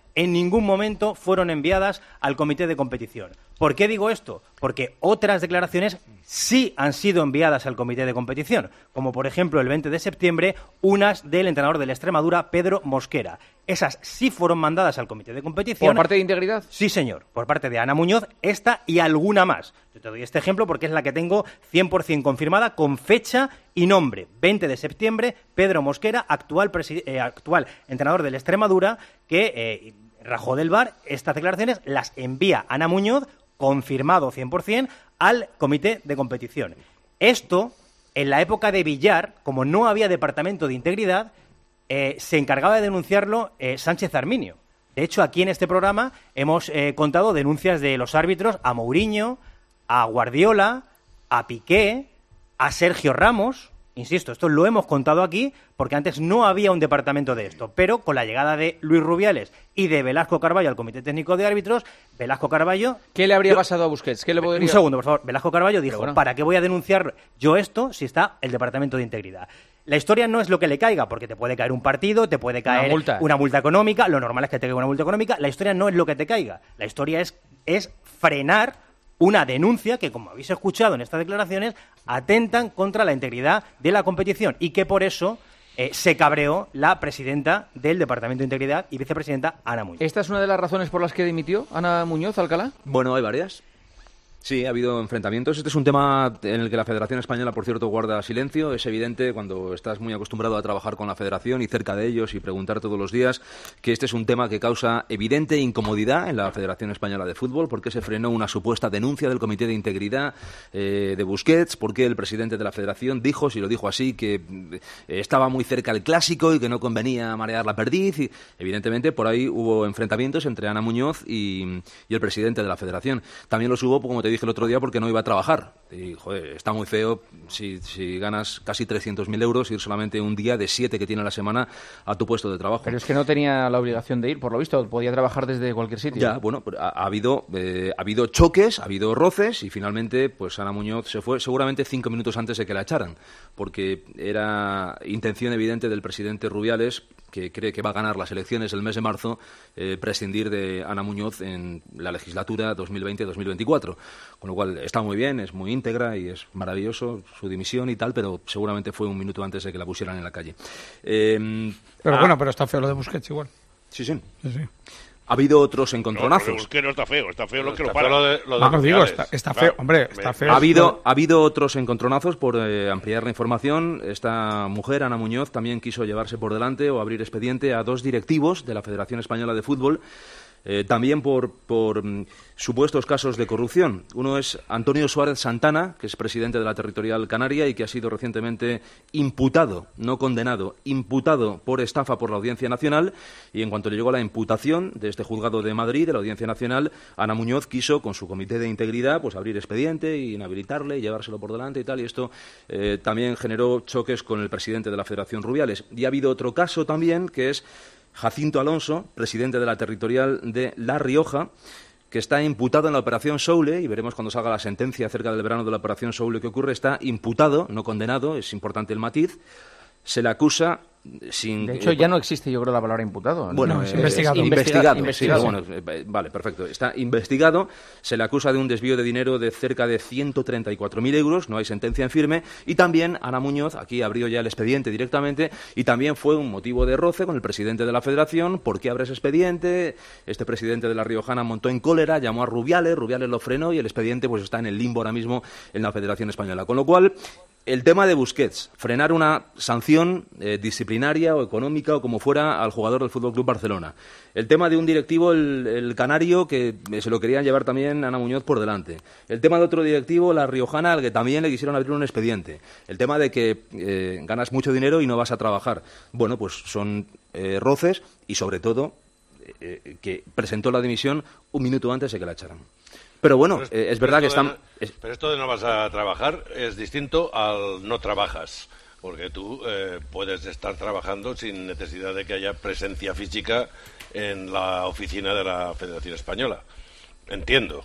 en ningún momento fueron enviadas al comité de competición. ¿Por qué digo esto? Porque otras declaraciones sí han sido enviadas al comité de competición, como por ejemplo el veinte de septiembre, unas del entrenador del Extremadura, Pedro Mosquera. Esas sí fueron mandadas al comité de competición. ¿Por parte de Integridad? Sí, señor, por parte de Ana Muñoz, esta y alguna más. Yo te doy este ejemplo porque es la que tengo cien por ciento confirmada con fecha y nombre. veinte de septiembre, Pedro Mosquera, actual, eh, actual entrenador del Extremadura, que eh, rajó del V A R. Estas declaraciones las envía Ana Muñoz, confirmado cien por ciento, al comité de competición. Esto, en la época de Villar, como no había departamento de integridad, eh, se encargaba de denunciarlo eh, Sánchez Arminio. De hecho, aquí en este programa hemos eh, contado denuncias de los árbitros a Mourinho, a Guardiola, a Piqué, a Sergio Ramos. Insisto, esto lo hemos contado aquí porque antes no había un departamento de esto, pero con la llegada de Luis Rubiales y de Velasco Carballo al Comité Técnico de Árbitros, Velasco Carballo... ¿Qué le habría yo, pasado a Busquets? ¿Qué le podría... Un segundo, por favor. Velasco Carballo dijo, bueno, ¿para qué voy a denunciar yo esto si está el Departamento de Integridad? La historia no es lo que le caiga, porque te puede caer un partido, te puede caer una multa, una multa económica, lo normal es que te caiga una multa económica. La historia no es lo que te caiga. La historia es, es frenar una denuncia que, como habéis escuchado en estas declaraciones, atentan contra la integridad de la competición y que por eso eh, se cabreó la presidenta del Departamento de Integridad y vicepresidenta Ana Muñoz. ¿Esta es una de las razones por las que dimitió Ana Muñoz, Alcalá? Bueno, hay varias. Sí, ha habido enfrentamientos. Este es un tema en el que la Federación Española, por cierto, guarda silencio. Es evidente cuando estás muy acostumbrado a trabajar con la Federación y cerca de ellos y preguntar todos los días que este es un tema que causa evidente incomodidad en la Federación Española de Fútbol, porque se frenó una supuesta denuncia del Comité de Integridad eh, de Busquets, porque el presidente de la Federación dijo, si lo dijo así, que eh, estaba muy cerca el Clásico y que no convenía marear la perdiz. Y, evidentemente, por ahí hubo enfrentamientos entre Ana Muñoz y, y el presidente de la Federación. También los hubo, como te dije el otro día, porque no iba a trabajar. Y, joder, está muy feo si, si ganas casi trescientos mil euros ir solamente un día de siete que tiene la semana a tu puesto de trabajo. Pero es que no tenía la obligación de ir, por lo visto, podía trabajar desde cualquier sitio. Ya, bueno, ha, ha habido eh, ha habido choques, ha habido roces y finalmente pues Ana Muñoz se fue seguramente cinco minutos antes de que la echaran, porque era intención evidente del presidente Rubiales, que cree que va a ganar las elecciones el mes de marzo, eh, prescindir de Ana Muñoz en la legislatura dos mil veinte dos mil veinticuatro. Con lo cual está muy bien, es muy íntegra y es maravilloso su dimisión y tal, pero seguramente fue un minuto antes de que la pusieran en la calle. Eh, pero ah, bueno, pero está feo lo de Busquets igual. Sí, sí. sí, sí. Ha habido otros encontronazos. No, lo que no está feo, está feo lo que lo para. Lo de, lo de no, digo, está, está feo, hombre, está feo. Ha habido, ha habido otros encontronazos por eh, ampliar la información. Esta mujer, Ana Muñoz, también quiso llevarse por delante o abrir expediente a dos directivos de la Federación Española de Fútbol, eh, también por, por mm, supuestos casos de corrupción. Uno es Antonio Suárez Santana, que es presidente de la Territorial Canaria y que ha sido recientemente imputado, no condenado, imputado por estafa por la Audiencia Nacional, y en cuanto le llegó la imputación de este juzgado de Madrid, de la Audiencia Nacional, Ana Muñoz quiso, con su comité de integridad, pues abrir expediente y inhabilitarle y llevárselo por delante y tal, y esto eh, también generó choques con el presidente de la Federación, Rubiales. Y ha habido otro caso también, que es Jacinto Alonso, presidente de la Territorial de La Rioja, que está imputado en la Operación Soule, y veremos cuando salga la sentencia acerca del verano de la Operación Soule qué ocurre. Está imputado, no condenado, es importante el matiz. Se le acusa sin... De hecho, ya no existe, yo creo, la palabra imputado. Bueno, no, es, investigado. Es investigado. investigado. Sí, bueno, vale, perfecto. Está investigado, se le acusa de un desvío de dinero de cerca de ciento treinta y cuatro mil euros, no hay sentencia en firme, y también Ana Muñoz, aquí abrió ya el expediente directamente, y también fue un motivo de roce con el presidente de la Federación. ¿Por qué abre ese expediente? Este presidente de la Riojana montó en cólera, llamó a Rubiales, Rubiales lo frenó, y el expediente pues está en el limbo ahora mismo en la Federación Española. Con lo cual, el tema de Busquets, frenar una sanción eh, disciplinaria o económica o como fuera al jugador del F C Barcelona. El tema de un directivo, el, el canario, que se lo querían llevar también Ana Muñoz por delante. El tema de otro directivo, la riojana, al que también le quisieron abrir un expediente. El tema de que eh, ganas mucho dinero y no vas a trabajar. Bueno, pues son eh, roces y sobre todo eh, que presentó la dimisión un minuto antes de que la echaran. Pero bueno, pero es, eh, es verdad que están... No, pero esto de no vas a trabajar es distinto al no trabajas, porque tú eh, puedes estar trabajando sin necesidad de que haya presencia física en la oficina de la Federación Española. Entiendo.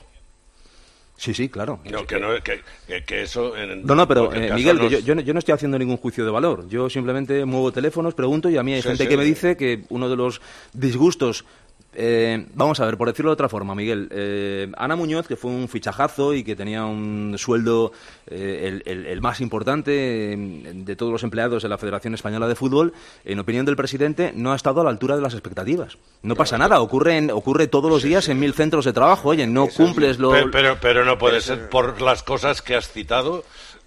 Sí, sí, claro. No, que, no, que, que, que eso... En, no, no, pero eh, Miguel, nos... que yo, yo, no, yo no estoy haciendo ningún juicio de valor. Yo simplemente muevo teléfonos, pregunto, y a mí hay sí, gente sí, que me dice que uno de los disgustos Eh, vamos a ver, por decirlo de otra forma, Miguel. Eh, Ana Muñoz, que fue un fichajazo y que tenía un sueldo eh, el, el, el más importante de todos los empleados de la Federación Española de Fútbol, en opinión del presidente, no ha estado a la altura de las expectativas. No pasa nada, ocurre, en, ocurre todos los días en mil centros de trabajo. Oye, no cumples lo... Pero, pero, pero no puede ser por las cosas que has citado.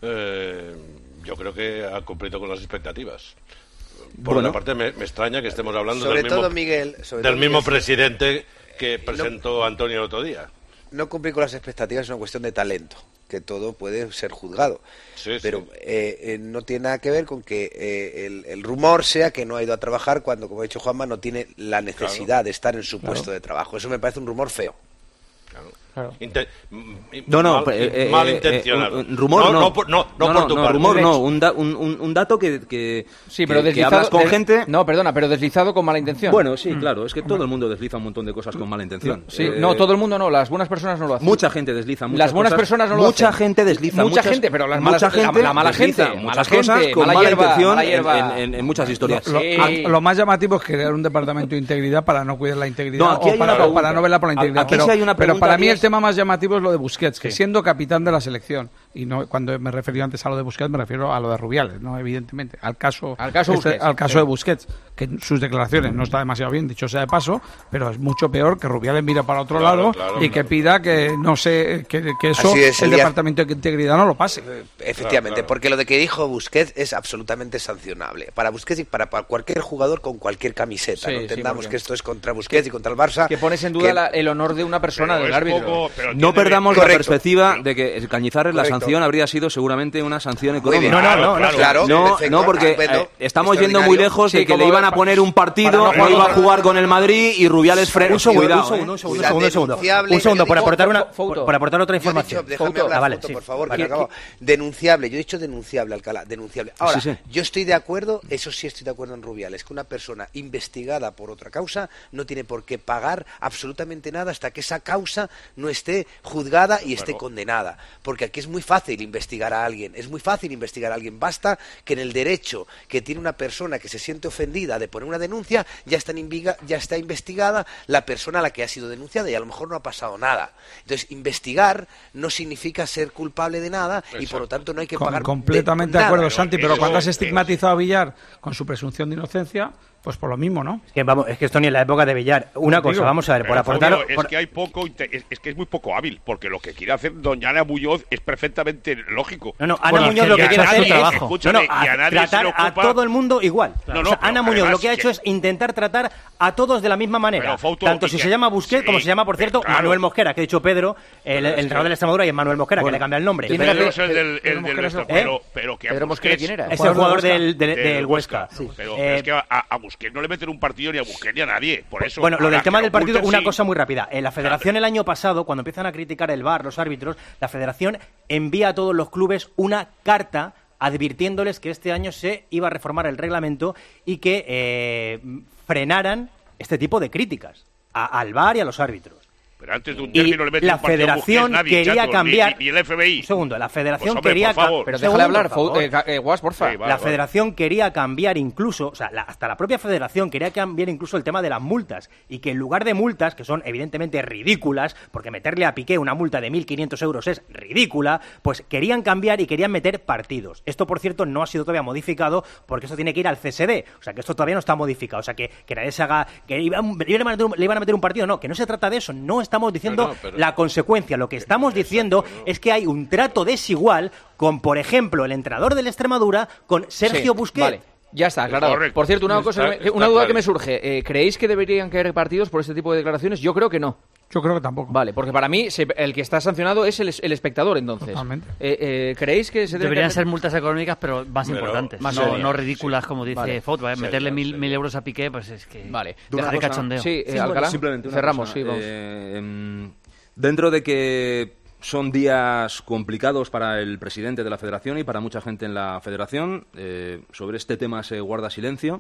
Eh, yo creo que ha cumplido con las expectativas. Por bueno. una parte, me, me extraña que estemos hablando sobre del todo, mismo, Miguel, sobre del todo, mismo Miguel, presidente que presentó no, Antonio el otro día. No cumplir con las expectativas es una cuestión de talento, que todo puede ser juzgado. Sí, pero sí. Eh, eh, no tiene nada que ver con que eh, el, el rumor sea que no ha ido a trabajar cuando, como ha dicho Juanma, no tiene la necesidad claro. de estar en su claro. puesto de trabajo. Eso me parece un rumor feo. Claro. Claro. Inter no, no, mal, eh, malintencionado. Eh, eh, rumor no, no, no, por, no, no, no, por no, tu no parte. rumor no, un, da, un, un, un dato que, que, sí, pero que, deslizado, que hablas con de, gente... No, perdona, pero deslizado con mala intención. Bueno, sí, mm. claro, es que todo el mundo desliza un montón de cosas con mala intención. Sí, eh, no, todo el mundo no, las buenas personas no lo hacen. Mucha gente desliza muchas Las buenas cosas, personas no lo mucha hacen. gente desliza mucha muchas, gente, pero las malas, mucha gente la, la mala gente, muchas mala cosas gente, con mala, mala hierba, intención mala hierba. En, en, en muchas historias. Lo, sí. lo, lo más llamativo es crear un departamento de integridad para no cuidar la integridad no, aquí o hay para, una para no velar por la integridad. Aquí pero, sí hay una pero para mí es... el tema más llamativo es lo de Busquets, que sí. siendo capitán de la selección, y no cuando me refiero antes a lo de Busquets me refiero a lo de Rubiales, no evidentemente, al caso al caso, este, Busquets, al caso sí. de Busquets, que sus declaraciones no está demasiado bien, dicho sea de paso, pero es mucho peor que Rubiales mire para otro claro, lado claro, y claro. que pida que no sé que, que eso es, el el departamento de integridad no lo pase. Efectivamente, claro, claro. porque lo de que dijo Busquets es absolutamente sancionable. Para Busquets y para, para cualquier jugador con cualquier camiseta. Sí, no entendamos sí, que esto es contra Busquets que, y contra el Barça. Que pones en duda que... la, el honor de una persona, del árbitro. Poco, no perdamos correcto. la perspectiva de que el Cañizares Correcto. la sanción habría sido seguramente una sanción económica. No, no, no, claro, claro, no, perfecto, no, porque estupendo, eh, estamos yendo muy lejos sí, de que como le iban a poner un partido, no, no iba a jugar con el Madrid y Rubiales frena. Un segundo, Cuidado, un segundo, un segundo, Cuidado, un segundo, un segundo, un segundo por aportar una, por, por aportar otra información. Dicho, déjame hablar, ah, vale, Foto, sí. por favor, Vale. que acabo. Denunciable, yo he dicho denunciable, Alcalá, denunciable. Ahora, sí, sí. yo estoy de acuerdo, eso sí estoy de acuerdo en Rubiales, que una persona investigada por otra causa no tiene por qué pagar absolutamente nada hasta que esa causa no esté juzgada y esté Bueno. condenada. Porque aquí es muy fácil investigar a alguien, es muy fácil investigar a alguien. Basta que en el derecho que tiene una persona que se siente ofendida de poner una denuncia, ya está, inviga, ya está investigada la persona a la que ha sido denunciada y a lo mejor no ha pasado nada. Entonces, investigar no significa ser culpable de nada. Exacto. Y por lo tanto no hay que Con, pagar completamente de, de acuerdo, nada. Santi, pero eso, cuando has eso. estigmatizado a Villar con su presunción de inocencia, pues por lo mismo, ¿no? Es que, vamos, es que esto ni en la época de Villar. Una cosa, vamos a ver, por Pero, aportar... Fabio, por... Es que hay poco, es, es que es muy poco hábil, porque lo que quiere hacer doña Ana Muñoz es perfectamente lógico. No, no, Ana Bueno, Muñoz que lo que ya quiere nadie- hacer es trabajo. Escúchame, no, no, y a a nadie se tratar le ocupa... a todo el mundo igual. No, O no, sea, pero Ana Muñoz además lo que ha que- hecho es intentar tratar a todos de la misma manera. Pero, Fauto, Tanto y si que- se llama Busquets sí, como se llama, por cierto, claro. Manuel Mosquera, que ha dicho Pedro, el, Pero es el entrenador que- de la Extremadura, y es Manuel Mosquera, Bueno, que le cambia el nombre. Pedro Pedro- es el del, Pedro el del Mosquera es el- Leicester, pero, pero que a Pedro Mosquera, Busquets- ¿quién era? Es el jugador del, del, del del Huesca. Sí. Pero, Eh, pero es que a, a Busquets no le meten un partido ni a Busquets ni a nadie, por eso. Bueno, lo ahora del tema que del partido, oculten, una sí. cosa muy rápida. En la Federación el año pasado, cuando empiezan a criticar el V A R, los árbitros, la Federación envía a todos los clubes una carta advirtiéndoles que este año se iba a reformar el reglamento y que eh, frenaran este tipo de críticas a, al V A R y a los árbitros. Pero antes de un Y derbi no le meten la un partido a Federación Busquets nadie, quería chato, cambiar... Ni, ni el F B I. Un segundo, la Federación Pues, hombre, quería... por favor. Pero Segundo, déjale hablar, por favor. Fau- eh, eh, Guas, porfa. Sí, vale, La vale. Federación quería cambiar incluso, o sea, la- hasta la propia Federación quería cambiar incluso el tema de las multas y que en lugar de multas, que son evidentemente ridículas, porque meterle a Piqué una multa de mil quinientos euros es ridícula, pues querían cambiar y querían meter partidos. Esto, por cierto, no ha sido todavía modificado porque esto tiene que ir al C S D, o sea, que esto todavía no está modificado, o sea, que, que nadie se haga... que iban- le iban a meter un- le iban a meter un partido, no, que no se trata de eso, no estamos diciendo No, no, pero- la consecuencia, lo que estamos diciendo es que hay un trato desigual con, por ejemplo, el entrenador del Extremadura con Sergio Sí, Busquets. Vale. Ya está, aclarado. Correcto. Por cierto, una, Está- cosa, que me- está una duda claro. que me surge. Eh, ¿Creéis que deberían caer partidos por este tipo de declaraciones? Yo creo que no. Yo creo que tampoco. Vale, porque para mí se- el que está sancionado es el, es- el espectador, entonces. Totalmente. Eh, eh, ¿Creéis que se deben Deberían caer- ser multas económicas, pero más Pero importantes. más no, serias, no ridículas, sí. como dice Vale. Foto. ¿eh? Meterle Serias, mil, serias. mil euros a Piqué, pues es que... Vale. Una Deja de cosa- cachondeo. Sí, eh, Sí, bueno, Alcalá. simplemente una Cerramos, cosa. sí, vamos. Eh, em, dentro de que son días complicados para el presidente de la Federación y para mucha gente en la Federación, eh, sobre este tema se guarda silencio.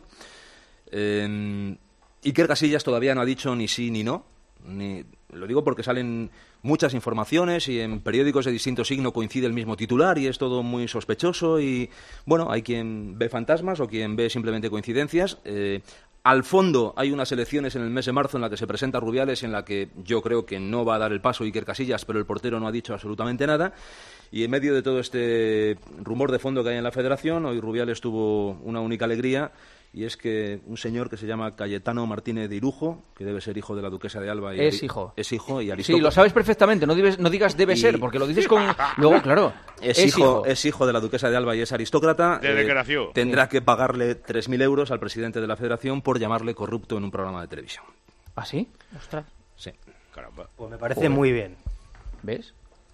Eh, Iker Casillas todavía no ha dicho ni sí ni no. Ni, lo digo porque salen muchas informaciones y en periódicos de distinto signo coincide el mismo titular y es todo muy sospechoso y, bueno, hay quien ve fantasmas o quien ve simplemente coincidencias. Eh, al fondo hay unas elecciones en el mes de marzo en la que se presenta Rubiales, en la que yo creo que no va a dar el paso Iker Casillas, pero el portero no ha dicho absolutamente nada. Y en medio de todo este rumor de fondo que hay en la Federación, hoy Rubiales tuvo una única alegría, y es que un señor que se llama Cayetano Martínez de Irujo, que debe ser hijo de la duquesa de Alba. Y es hijo. Es hijo y aristócrata. Sí, lo sabes perfectamente, no, debes, no digas debe y... ser, porque lo dices con... Luego, claro, es, es, hijo, hijo. es hijo de la duquesa de Alba y es aristócrata. Desde eh, que nació. Tendrá sí. que pagarle tres mil euros al presidente de la Federación por llamarle corrupto en un programa de televisión. ¿Ah, sí? Ostras. Sí. Caramba. Pues me parece Joder. muy bien. ¿Ves?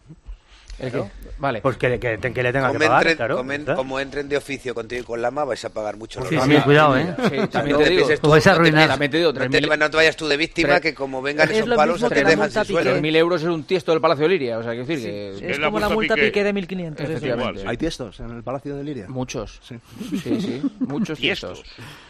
Claro. Vale. Pues que, que, que le tenga como que pagar, entren, claro. Como, en, como entren de oficio contigo y con Lama, vais a pagar mucho. Sí, sí, cuidado, ¿eh? Sí, también te digo. Tú, vais a arruinar. No te, no, te, no te vayas tú de víctima, tres, que como vengan esos palos, te dejan sin suelo. tres mil euros es un tiesto del Palacio de Liria, o sea, quiero decir que... Sí, es, es como la multa Piqué, Piqué de mil quinientos. Efectivamente. ¿Hay tiestos en el Palacio de Liria? Muchos. Sí, sí, sí muchos tiestos.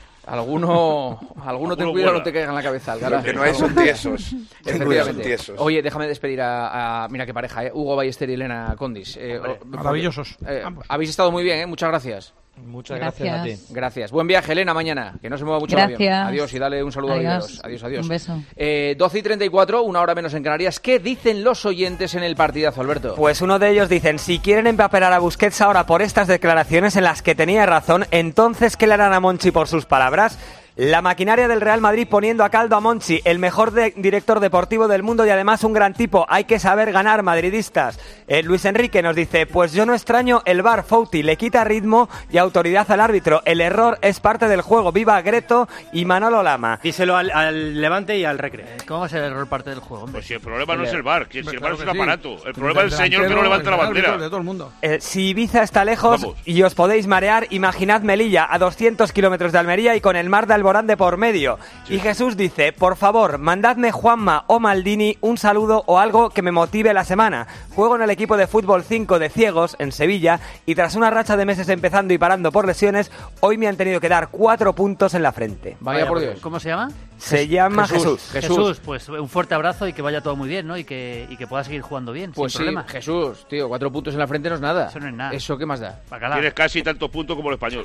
Alguno, alguno ten cuidado, no te caiga en la cabeza. Lo que no hay son tiesos. Efectivamente. tiesos. Oye, déjame despedir a, a mira qué pareja, ¿eh? Hugo Ballester y Elena Condis. Eh, Maravillosos. Eh, habéis estado muy bien, ¿eh? Muchas gracias. Muchas gracias. gracias a ti. Gracias. Buen viaje, Elena, mañana. Que no se mueva mucho gracias. el avión. Adiós y dale un saludo adiós. a Viveros. Adiós, adiós. Un beso. Eh, doce y treinta y cuatro, una hora menos en Canarias. ¿Qué dicen los oyentes en el partidazo, Alberto? Pues uno de ellos dicen, si quieren empapelar a Busquets ahora por estas declaraciones en las que tenía razón, entonces ¿qué le harán a Monchi por sus palabras? La maquinaria del Real Madrid poniendo a caldo a Monchi, el mejor de- director deportivo del mundo y además un gran tipo. Hay que saber ganar, madridistas. Eh, Luis Enrique nos dice, pues yo no extraño el V A R, Fouti, le quita ritmo y autoridad al árbitro. El error es parte del juego. Viva Greto y Manolo Lama. Díselo al, al Levante y al Recre. ¿Cómo va a ser el error parte del juego? Hombre? Pues si el problema no es el V A R, que si el V A R es un sí. aparato. El problema es el señor que no levanta la bandera. De todo el mundo. Eh, si Ibiza está lejos Vamos. y os podéis marear, imaginad Melilla a doscientos kilómetros de Almería y con el mar de Alborán de por medio. Sí. Y Jesús dice, por favor, mandadme Juanma o Maldini un saludo o algo que me motive la semana. Juego en el equipo de fútbol cinco de ciegos en Sevilla y tras una racha de meses empezando y parando por lesiones, hoy me han tenido que dar cuatro puntos en la frente. Vaya, Vaya por Dios. ¿Cómo se llama? Se llama Jesús. Jesús. Jesús. Jesús, pues un fuerte abrazo y que vaya todo muy bien, ¿no? Y que, y que pueda seguir jugando bien, pues sin sí, problema. Jesús, tío, cuatro puntos en la frente no es nada. Eso no es nada. ¿Eso qué más da? Bacalao. Tienes casi tantos puntos como el español.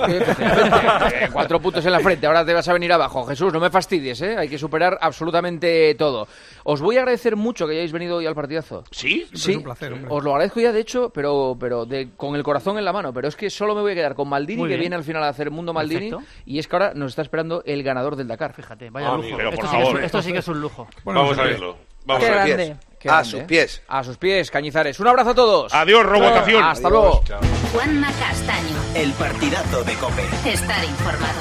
eh, cuatro puntos en la frente, ahora te vas a venir abajo. Jesús, no me fastidies, ¿eh? Hay que superar absolutamente todo. Os voy a agradecer mucho que hayáis venido hoy al partidazo. ¿Sí? Sí, es un placer, hombre. Os lo agradezco ya, de hecho, pero, pero de, con el corazón en la mano. Pero es que solo me voy a quedar con Maldini, Muy que bien. viene al final a hacer Mundo Maldini. Perfecto. Y es que ahora nos está esperando el ganador del Dakar. Fíjate, vaya Ah, lujo. pero Esto por sí, que es, favor. un- esto sí que es un lujo. Bueno, Vamos no a sé verlo. Vamos Qué a verlo. grande. Qué A grande, sus ¿eh? pies. A sus pies, Cañizares. Un abrazo a todos. Adiós, robotación. Hasta luego. Juanma Castaño. El partidazo de COPE. Estar informado.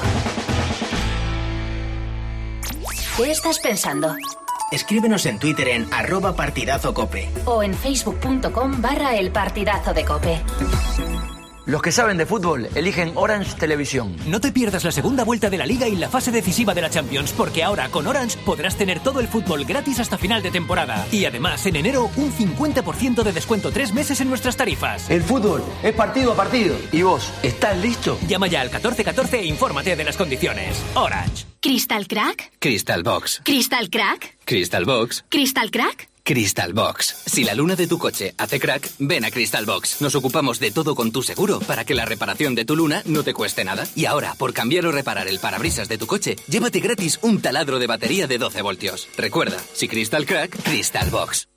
¿Qué estás pensando? Escríbenos en Twitter en arroba partidazo cope. O en facebook.com barra el partidazo de COPE. Los que saben de fútbol eligen Orange Televisión. No te pierdas la segunda vuelta de la Liga y la fase decisiva de la Champions, porque ahora con Orange podrás tener todo el fútbol gratis hasta final de temporada. Y además, en enero, un cincuenta por ciento de descuento tres meses en nuestras tarifas. El fútbol es partido a partido. ¿Y vos, estás listo? Llama ya al catorce catorce e infórmate de las condiciones. Orange. ¿Crystal Crack? Crystal Box. ¿Crystal Crack? Crystal Box. ¿Crystal Crack? Crystal Box. Si la luna de tu coche hace crack, ven a Crystal Box. Nos ocupamos de todo con tu seguro para que la reparación de tu luna no te cueste nada. Y ahora, por cambiar o reparar el parabrisas de tu coche, llévate gratis un taladro de batería de doce voltios. Recuerda, si Crystal Crack, Crystal Box.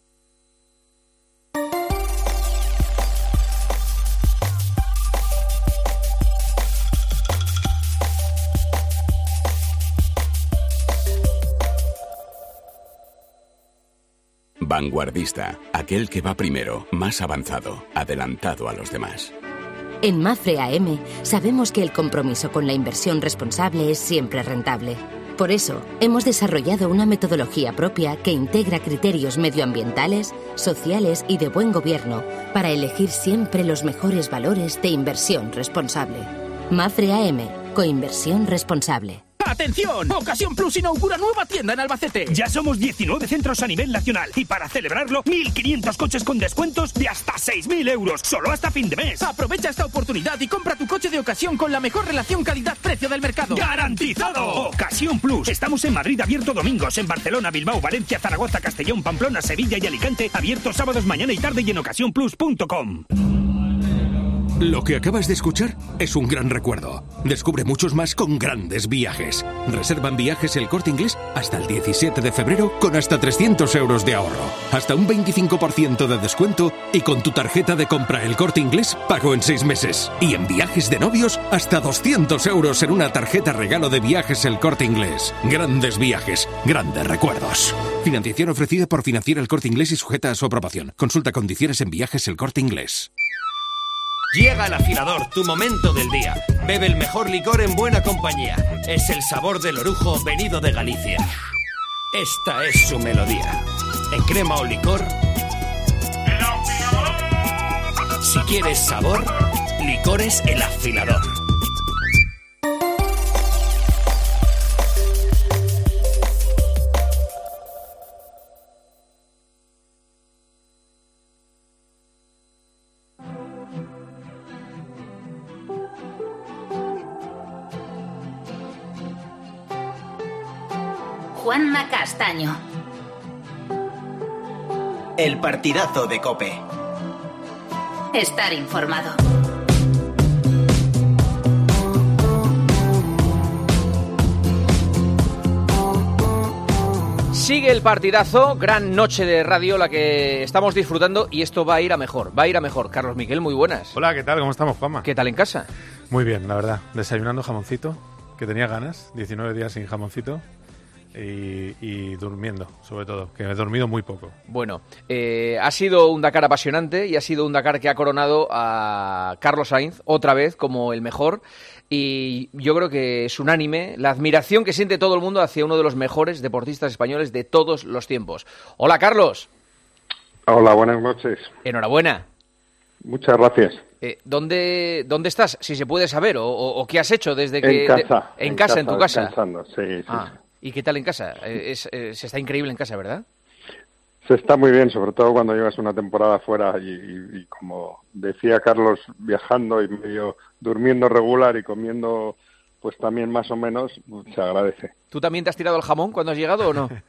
Vanguardista, aquel que va primero, más avanzado, adelantado a los demás. En Mafre A M sabemos que el compromiso con la inversión responsable es siempre rentable. Por eso, hemos desarrollado una metodología propia que integra criterios medioambientales, sociales y de buen gobierno para elegir siempre los mejores valores de inversión responsable. Mafre A M, coinversión responsable. ¡Atención! Ocasión Plus inaugura nueva tienda en Albacete. Ya somos diecinueve centros a nivel nacional y para celebrarlo, mil quinientos coches con descuentos de hasta seis mil euros, solo hasta fin de mes. Aprovecha esta oportunidad y compra tu coche de ocasión con la mejor relación calidad-precio del mercado. ¡Garantizado! Ocasión Plus. Estamos en Madrid abierto domingos, en Barcelona, Bilbao, Valencia, Zaragoza, Castellón, Pamplona, Sevilla y Alicante, abierto sábados mañana y tarde y en ocasión plus punto com. Lo que acabas de escuchar es un gran recuerdo. Descubre muchos más con Grandes Viajes. Reservan viajes El Corte Inglés hasta el diecisiete de febrero con hasta trescientos euros de ahorro. Hasta un veinticinco por ciento de descuento y con tu tarjeta de compra El Corte Inglés pago en seis meses. Y en viajes de novios hasta doscientos euros en una tarjeta regalo de viajes El Corte Inglés. Grandes Viajes, grandes recuerdos. Financiación ofrecida por Financiera El Corte Inglés y sujeta a su aprobación. Consulta condiciones en Viajes El Corte Inglés. Llega el afilador, tu momento del día. Bebe el mejor licor en buena compañía. Es el sabor del orujo venido de Galicia. Esta es su melodía. En crema o licor. ¡El afilador! Si quieres sabor, licores El Afilador. Juanma Castaño. El partidazo de COPE. Estar informado. Sigue el partidazo, gran noche de radio la que estamos disfrutando y esto va a ir a mejor, va a ir a mejor. Carlos Miquel, muy buenas. Hola, ¿qué tal? ¿Cómo estamos, Juanma? ¿Qué tal en casa? Muy bien, la verdad. Desayunando jamoncito, que tenía ganas, diecinueve días sin jamoncito. Y, y durmiendo, sobre todo, que he dormido muy poco. Bueno, eh, ha sido un Dakar apasionante y ha sido un Dakar que ha coronado a Carlos Sainz otra vez como el mejor y yo creo que es unánime la admiración que siente todo el mundo hacia uno de los mejores deportistas españoles de todos los tiempos. Hola, Carlos. Hola, buenas noches. Enhorabuena. Muchas gracias. Eh, ¿dónde, ¿Dónde estás? Si se puede saber, o, o, o qué has hecho desde que... En casa. De, en, en casa, casa, en tu casa. Descansando, sí, sí. Ah. ¿Y qué tal en casa? Es, es, se está increíble en casa, ¿verdad? Se está muy bien, sobre todo cuando llevas una temporada fuera y, y, y como decía Carlos, viajando y medio durmiendo regular y comiendo pues también más o menos, se agradece. ¿Tú también te has tirado el jamón cuando has llegado o no?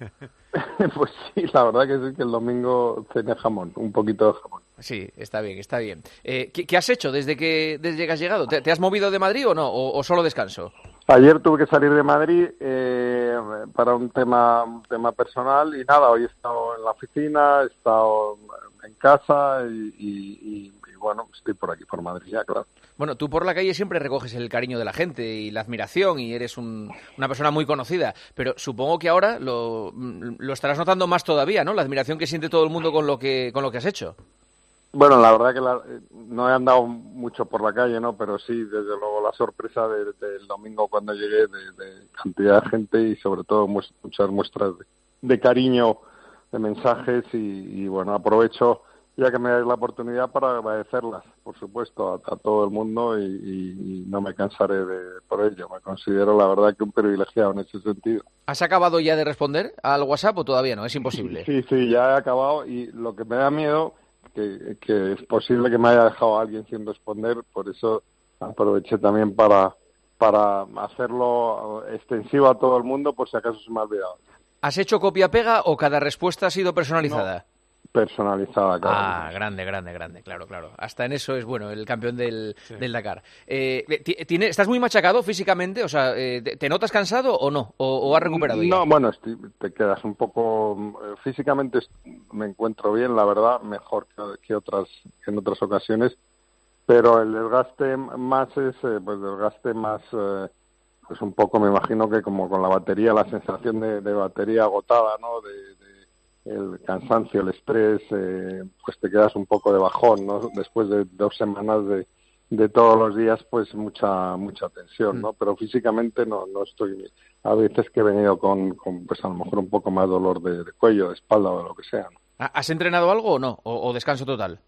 Pues sí, la verdad que sí, que el domingo cené jamón, un poquito de jamón. Sí, está bien, está bien. Eh, ¿qué, ¿Qué has hecho desde que, desde que has llegado? ¿Te, ¿Te has movido de Madrid o no? ¿O, o solo descanso? Ayer tuve que salir de Madrid eh, para un tema, un tema personal y nada, hoy he estado en la oficina, he estado en casa y, y, y bueno, estoy por aquí, por Madrid ya, claro. Bueno, tú por la calle siempre recoges el cariño de la gente y la admiración y eres un, una persona muy conocida, pero supongo que ahora lo, lo estarás notando más todavía, ¿no? La admiración que siente todo el mundo con lo que, con lo que has hecho. Bueno, la verdad que la, no he andado mucho por la calle, ¿no? Pero sí, desde luego la sorpresa del de, de domingo cuando llegué de, de cantidad de gente y sobre todo muchas muestras de, de cariño, de mensajes y, y bueno, aprovecho ya que me dais la oportunidad para agradecerlas, por supuesto, a, a todo el mundo y, y, y no me cansaré de por ello. Me considero la verdad que un privilegiado en ese sentido. ¿Has acabado ya de responder al WhatsApp o todavía no? Es imposible. Sí, sí, ya he acabado y lo que me da miedo... Que, que es posible que me haya dejado a alguien sin responder, por eso aproveché también para, para hacerlo extensivo a todo el mundo por si acaso se me ha olvidado. ¿Has hecho copia-pega o cada respuesta ha sido personalizada? No, personalizada, claro. Ah, grande, grande, grande, claro, claro. Hasta en eso es bueno el campeón del, sí. del Dakar. Eh, ¿tiene, ¿Estás muy machacado físicamente? O sea, eh, ¿te notas cansado o no? ¿O, o has recuperado ya? No, bueno, estoy, te quedas un poco... Físicamente me encuentro bien, la verdad, mejor que, que otras que en otras ocasiones, pero el desgaste más es, eh, pues desgaste más... Eh, pues un poco, me imagino que como con la batería, la sensación de, de batería agotada, ¿no? De, de el cansancio, el estrés, eh, pues te quedas un poco de bajón, ¿no? Después de dos semanas de, de todos los días, pues mucha mucha tensión, ¿no? Pero físicamente no no estoy... A veces que he venido con, con pues a lo mejor un poco más dolor de, de cuello, de espalda o de lo que sea, ¿no? ¿Has entrenado algo o no? ¿O, o descanso total?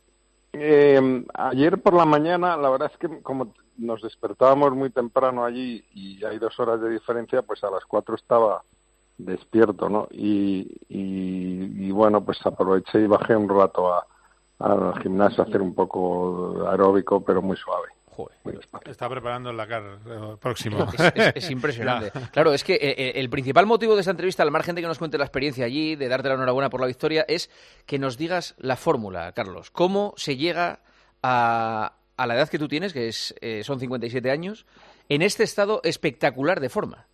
Eh, ayer por la mañana, la verdad es que como nos despertábamos muy temprano allí y hay dos horas de diferencia, pues a las cuatro estaba despierto, ¿no? Y, y, y bueno, pues aproveché y bajé un rato a, al gimnasio a hacer un poco aeróbico, pero muy suave. Joder. Muy Está preparando el Dakar próximo. Es, es, es impresionante. Claro, es que eh, el principal motivo de esta entrevista, al margen de que nos cuente la experiencia allí, de darte la enhorabuena por la victoria, es que nos digas la fórmula, Carlos. ¿Cómo se llega a, a la edad que tú tienes, que es eh, son cincuenta y siete años, en este estado espectacular de forma.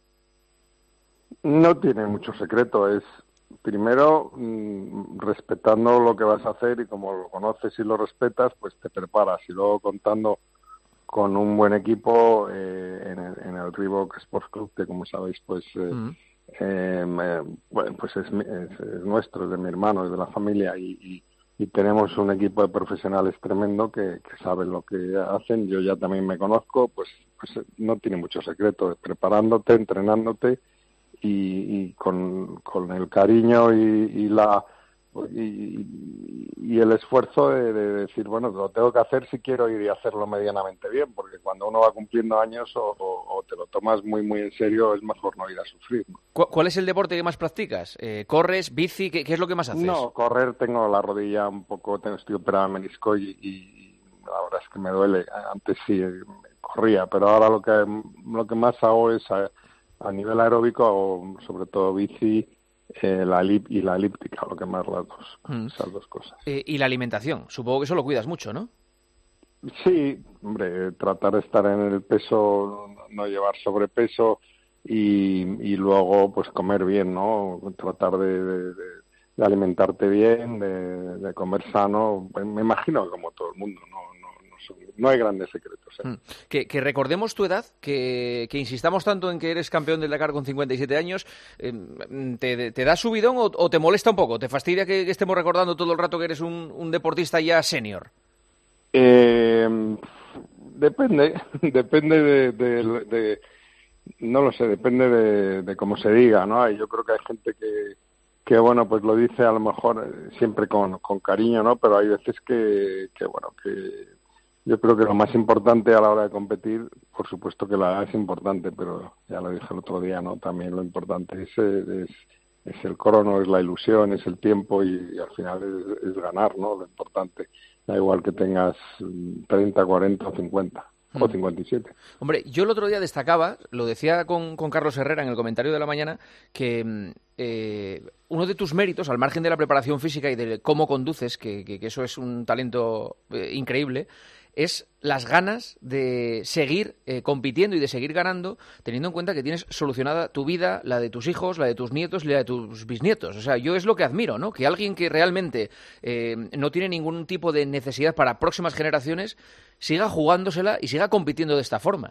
No tiene mucho secreto, es primero mmm, respetando lo que vas a hacer y como lo conoces y lo respetas, pues te preparas y luego contando con un buen equipo eh, en, el, en el Reebok Sports Club, que como sabéis, pues eh, mm. eh, me, bueno, pues es, es, es nuestro, es de mi hermano, es de la familia y, y, y tenemos un equipo de profesionales tremendo que, que saben lo que hacen. Yo ya también me conozco, pues, pues no tiene mucho secreto, preparándote, entrenándote y, y con, con el cariño y, y la y, y el esfuerzo de, de decir, bueno, lo tengo que hacer si quiero ir y hacerlo medianamente bien, porque cuando uno va cumpliendo años o, o, o te lo tomas muy muy en serio, es mejor no ir a sufrir, ¿no? ¿Cuál es el deporte que más practicas? Eh, ¿Corres, bici? ¿Qué, ¿Qué es lo que más haces? No, correr, tengo la rodilla un poco, tengo, estoy operado en menisco y, y la verdad es que me duele. Antes sí corría, pero ahora lo que lo que más hago es a, a nivel aeróbico, hago sobre todo bici, Eh, la elip y la elíptica, lo que más las dos, mm. esas dos cosas. Eh, y la alimentación, supongo que eso lo cuidas mucho, ¿no? Sí, hombre, tratar de estar en el peso, no llevar sobrepeso y, y luego pues comer bien, ¿no? Tratar de, de, de alimentarte bien, de, de comer sano, me imagino que como todo el mundo, ¿no? No hay grandes secretos. ¿eh? Que, que recordemos tu edad, que, que insistamos tanto en que eres campeón del Dakar con cincuenta y siete años, eh, ¿te, ¿te da subidón o, o te molesta un poco? ¿Te fastidia que, que estemos recordando todo el rato que eres un, un deportista ya senior? Eh, depende, depende de, de, de, no lo sé, depende de, de cómo se diga, ¿no? Y yo creo que hay gente que, que bueno, pues lo dice a lo mejor siempre con, con cariño, ¿no? Pero hay veces que, que bueno, que yo creo que lo más importante a la hora de competir, por supuesto que la edad es importante, pero ya lo dije el otro día, ¿no? También lo importante es, es, es el crono, es la ilusión, es el tiempo y, y al final es, es ganar, ¿no? Lo importante. Da igual que tengas treinta, cuarenta o cincuenta. O cincuenta y siete. Hombre, yo el otro día destacaba, lo decía con, con Carlos Herrera en el comentario de la mañana, que eh, uno de tus méritos, al margen de la preparación física y de cómo conduces, que, que, que eso es un talento eh, increíble, es las ganas de seguir eh, compitiendo y de seguir ganando, teniendo en cuenta que tienes solucionada tu vida, la de tus hijos, la de tus nietos y la de tus bisnietos. O sea, yo es lo que admiro, ¿no? Que alguien que realmente eh, no tiene ningún tipo de necesidad para próximas generaciones siga jugándosela y siga compitiendo de esta forma.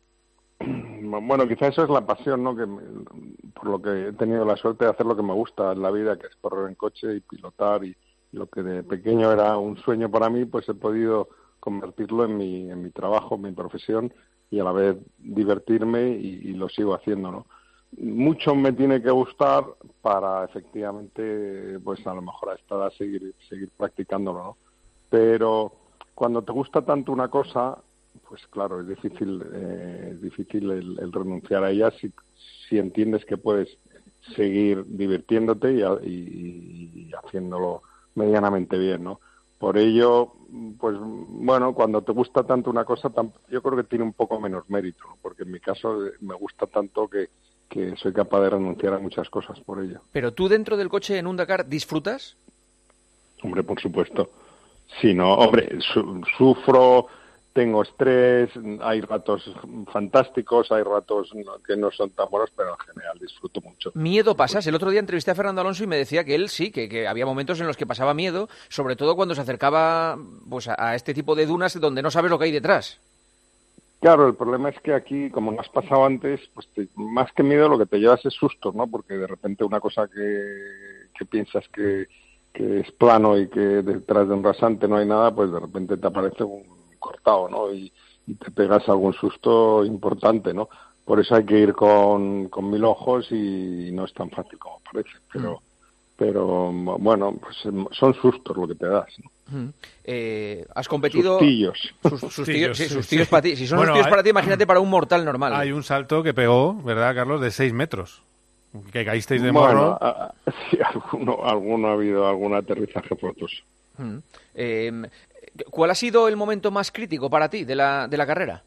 Bueno, quizá eso es la pasión, ¿no? Que me, por lo que he tenido la suerte de hacer lo que me gusta en la vida, que es correr en coche y pilotar, y, y lo que de pequeño era un sueño para mí, pues he podido convertirlo en mi, en mi trabajo, en mi profesión y a la vez divertirme y, y lo sigo haciendo, ¿no? Mucho me tiene que gustar para efectivamente, pues a lo mejor a esta edad seguir, seguir practicándolo, ¿no? Pero cuando te gusta tanto una cosa, pues claro, es difícil, eh, es difícil el, el renunciar a ella si, si entiendes que puedes seguir divirtiéndote y, y, y haciéndolo medianamente bien, ¿no? Por ello, pues bueno, cuando te gusta tanto una cosa, yo creo que tiene un poco menos mérito, ¿no? Porque en mi caso me gusta tanto que, que soy capaz de renunciar a muchas cosas por ello. ¿Pero tú dentro del coche en un Dakar disfrutas? Hombre, por supuesto. Sí, no, hombre, su, sufro, tengo estrés, hay ratos fantásticos, hay ratos que no son tan buenos, pero en general disfruto mucho. ¿Miedo pasas? El otro día entrevisté a Fernando Alonso y me decía que él sí, que, que había momentos en los que pasaba miedo, sobre todo cuando se acercaba pues, a, a este tipo de dunas donde no sabes lo que hay detrás. Claro, el problema es que aquí, como no has pasado antes, pues te, más que miedo lo que te llevas es susto, ¿no? Porque de repente una cosa que, que piensas que, que es plano y que detrás de un rasante no hay nada, pues de repente te aparece un cortado, ¿no? Y, y te pegas algún susto importante, ¿no? Por eso hay que ir con, con mil ojos y no es tan fácil como parece, pero mm. pero bueno, pues son sustos lo que te das, ¿no? Mm. Eh, has competido... Sustillos. Sus, sustillos, sí, sustillos sí. para ti. Si son bueno, sustillos hay... para ti, imagínate para un mortal normal. Hay un salto que pegó, ¿verdad, Carlos? De seis metros. Que caísteis de bueno, morro. A, sí, alguno, alguno ha habido algún aterrizaje forzoso. Mm. Eh, ¿Cuál ha sido el momento más crítico para ti de la, de la carrera?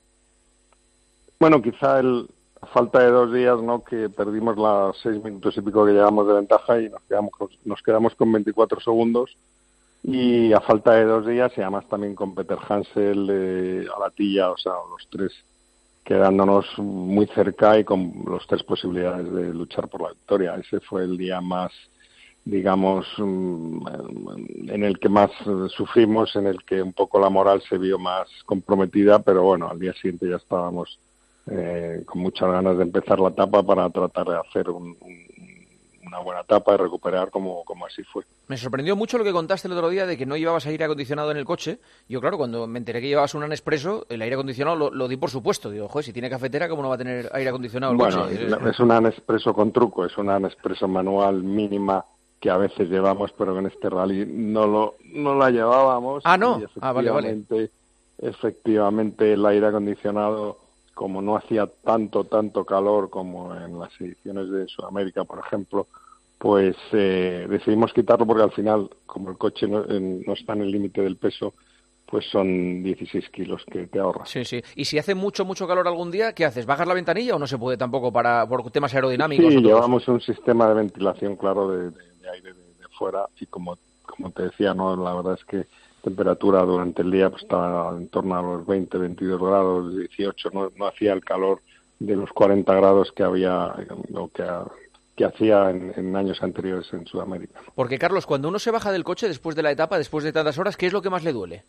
Bueno, quizá el, a falta de dos días, ¿no? Que perdimos las seis minutos y pico que llevamos de ventaja y nos quedamos, nos quedamos con veinticuatro segundos. y a falta de dos días, y además también con Peter Hansel, eh, Alatilla, o sea, los tres quedándonos muy cerca y con los tres posibilidades de luchar por la victoria. Ese fue el día más, digamos, en el que más sufrimos, en el que un poco la moral se vio más comprometida, pero bueno, al día siguiente ya estábamos eh, con muchas ganas de empezar la etapa para tratar de hacer un, un, una buena etapa y recuperar como, como así fue. Me sorprendió mucho lo que contaste el otro día de que no llevabas aire acondicionado en el coche. Yo, claro, cuando me enteré que llevabas un Nespresso, el aire acondicionado lo, lo di por supuesto. Digo, joder, si tiene cafetera, ¿cómo no va a tener aire acondicionado el bueno, coche? Bueno, es una Nespresso con truco, es una Nespresso manual mínima que a veces llevamos, pero que en este rally no lo no la llevábamos. Ah, ¿no? Y Ah, vale, vale. Efectivamente, el aire acondicionado, como no hacía tanto, tanto calor como en las ediciones de Sudamérica, por ejemplo, pues eh, decidimos quitarlo porque al final, como el coche no, en, no está en el límite del peso, pues son dieciséis kilos que te ahorras. Sí, sí. Y si hace mucho, mucho calor algún día, ¿qué haces? ¿Bajas la ventanilla o no se puede tampoco para por temas aerodinámicos? Sí, llevamos un sistema de ventilación, claro, de, de, de aire de, de fuera, y como, como te decía, no, la verdad es que temperatura durante el día pues estaba en torno a los veinte, veintidós grados, dieciocho, no, no hacía el calor de los cuarenta grados que había, o que que hacía en, en años anteriores en Sudamérica. Porque, Carlos, cuando uno se baja del coche después de la etapa, después de tantas horas, ¿qué es lo que más le duele?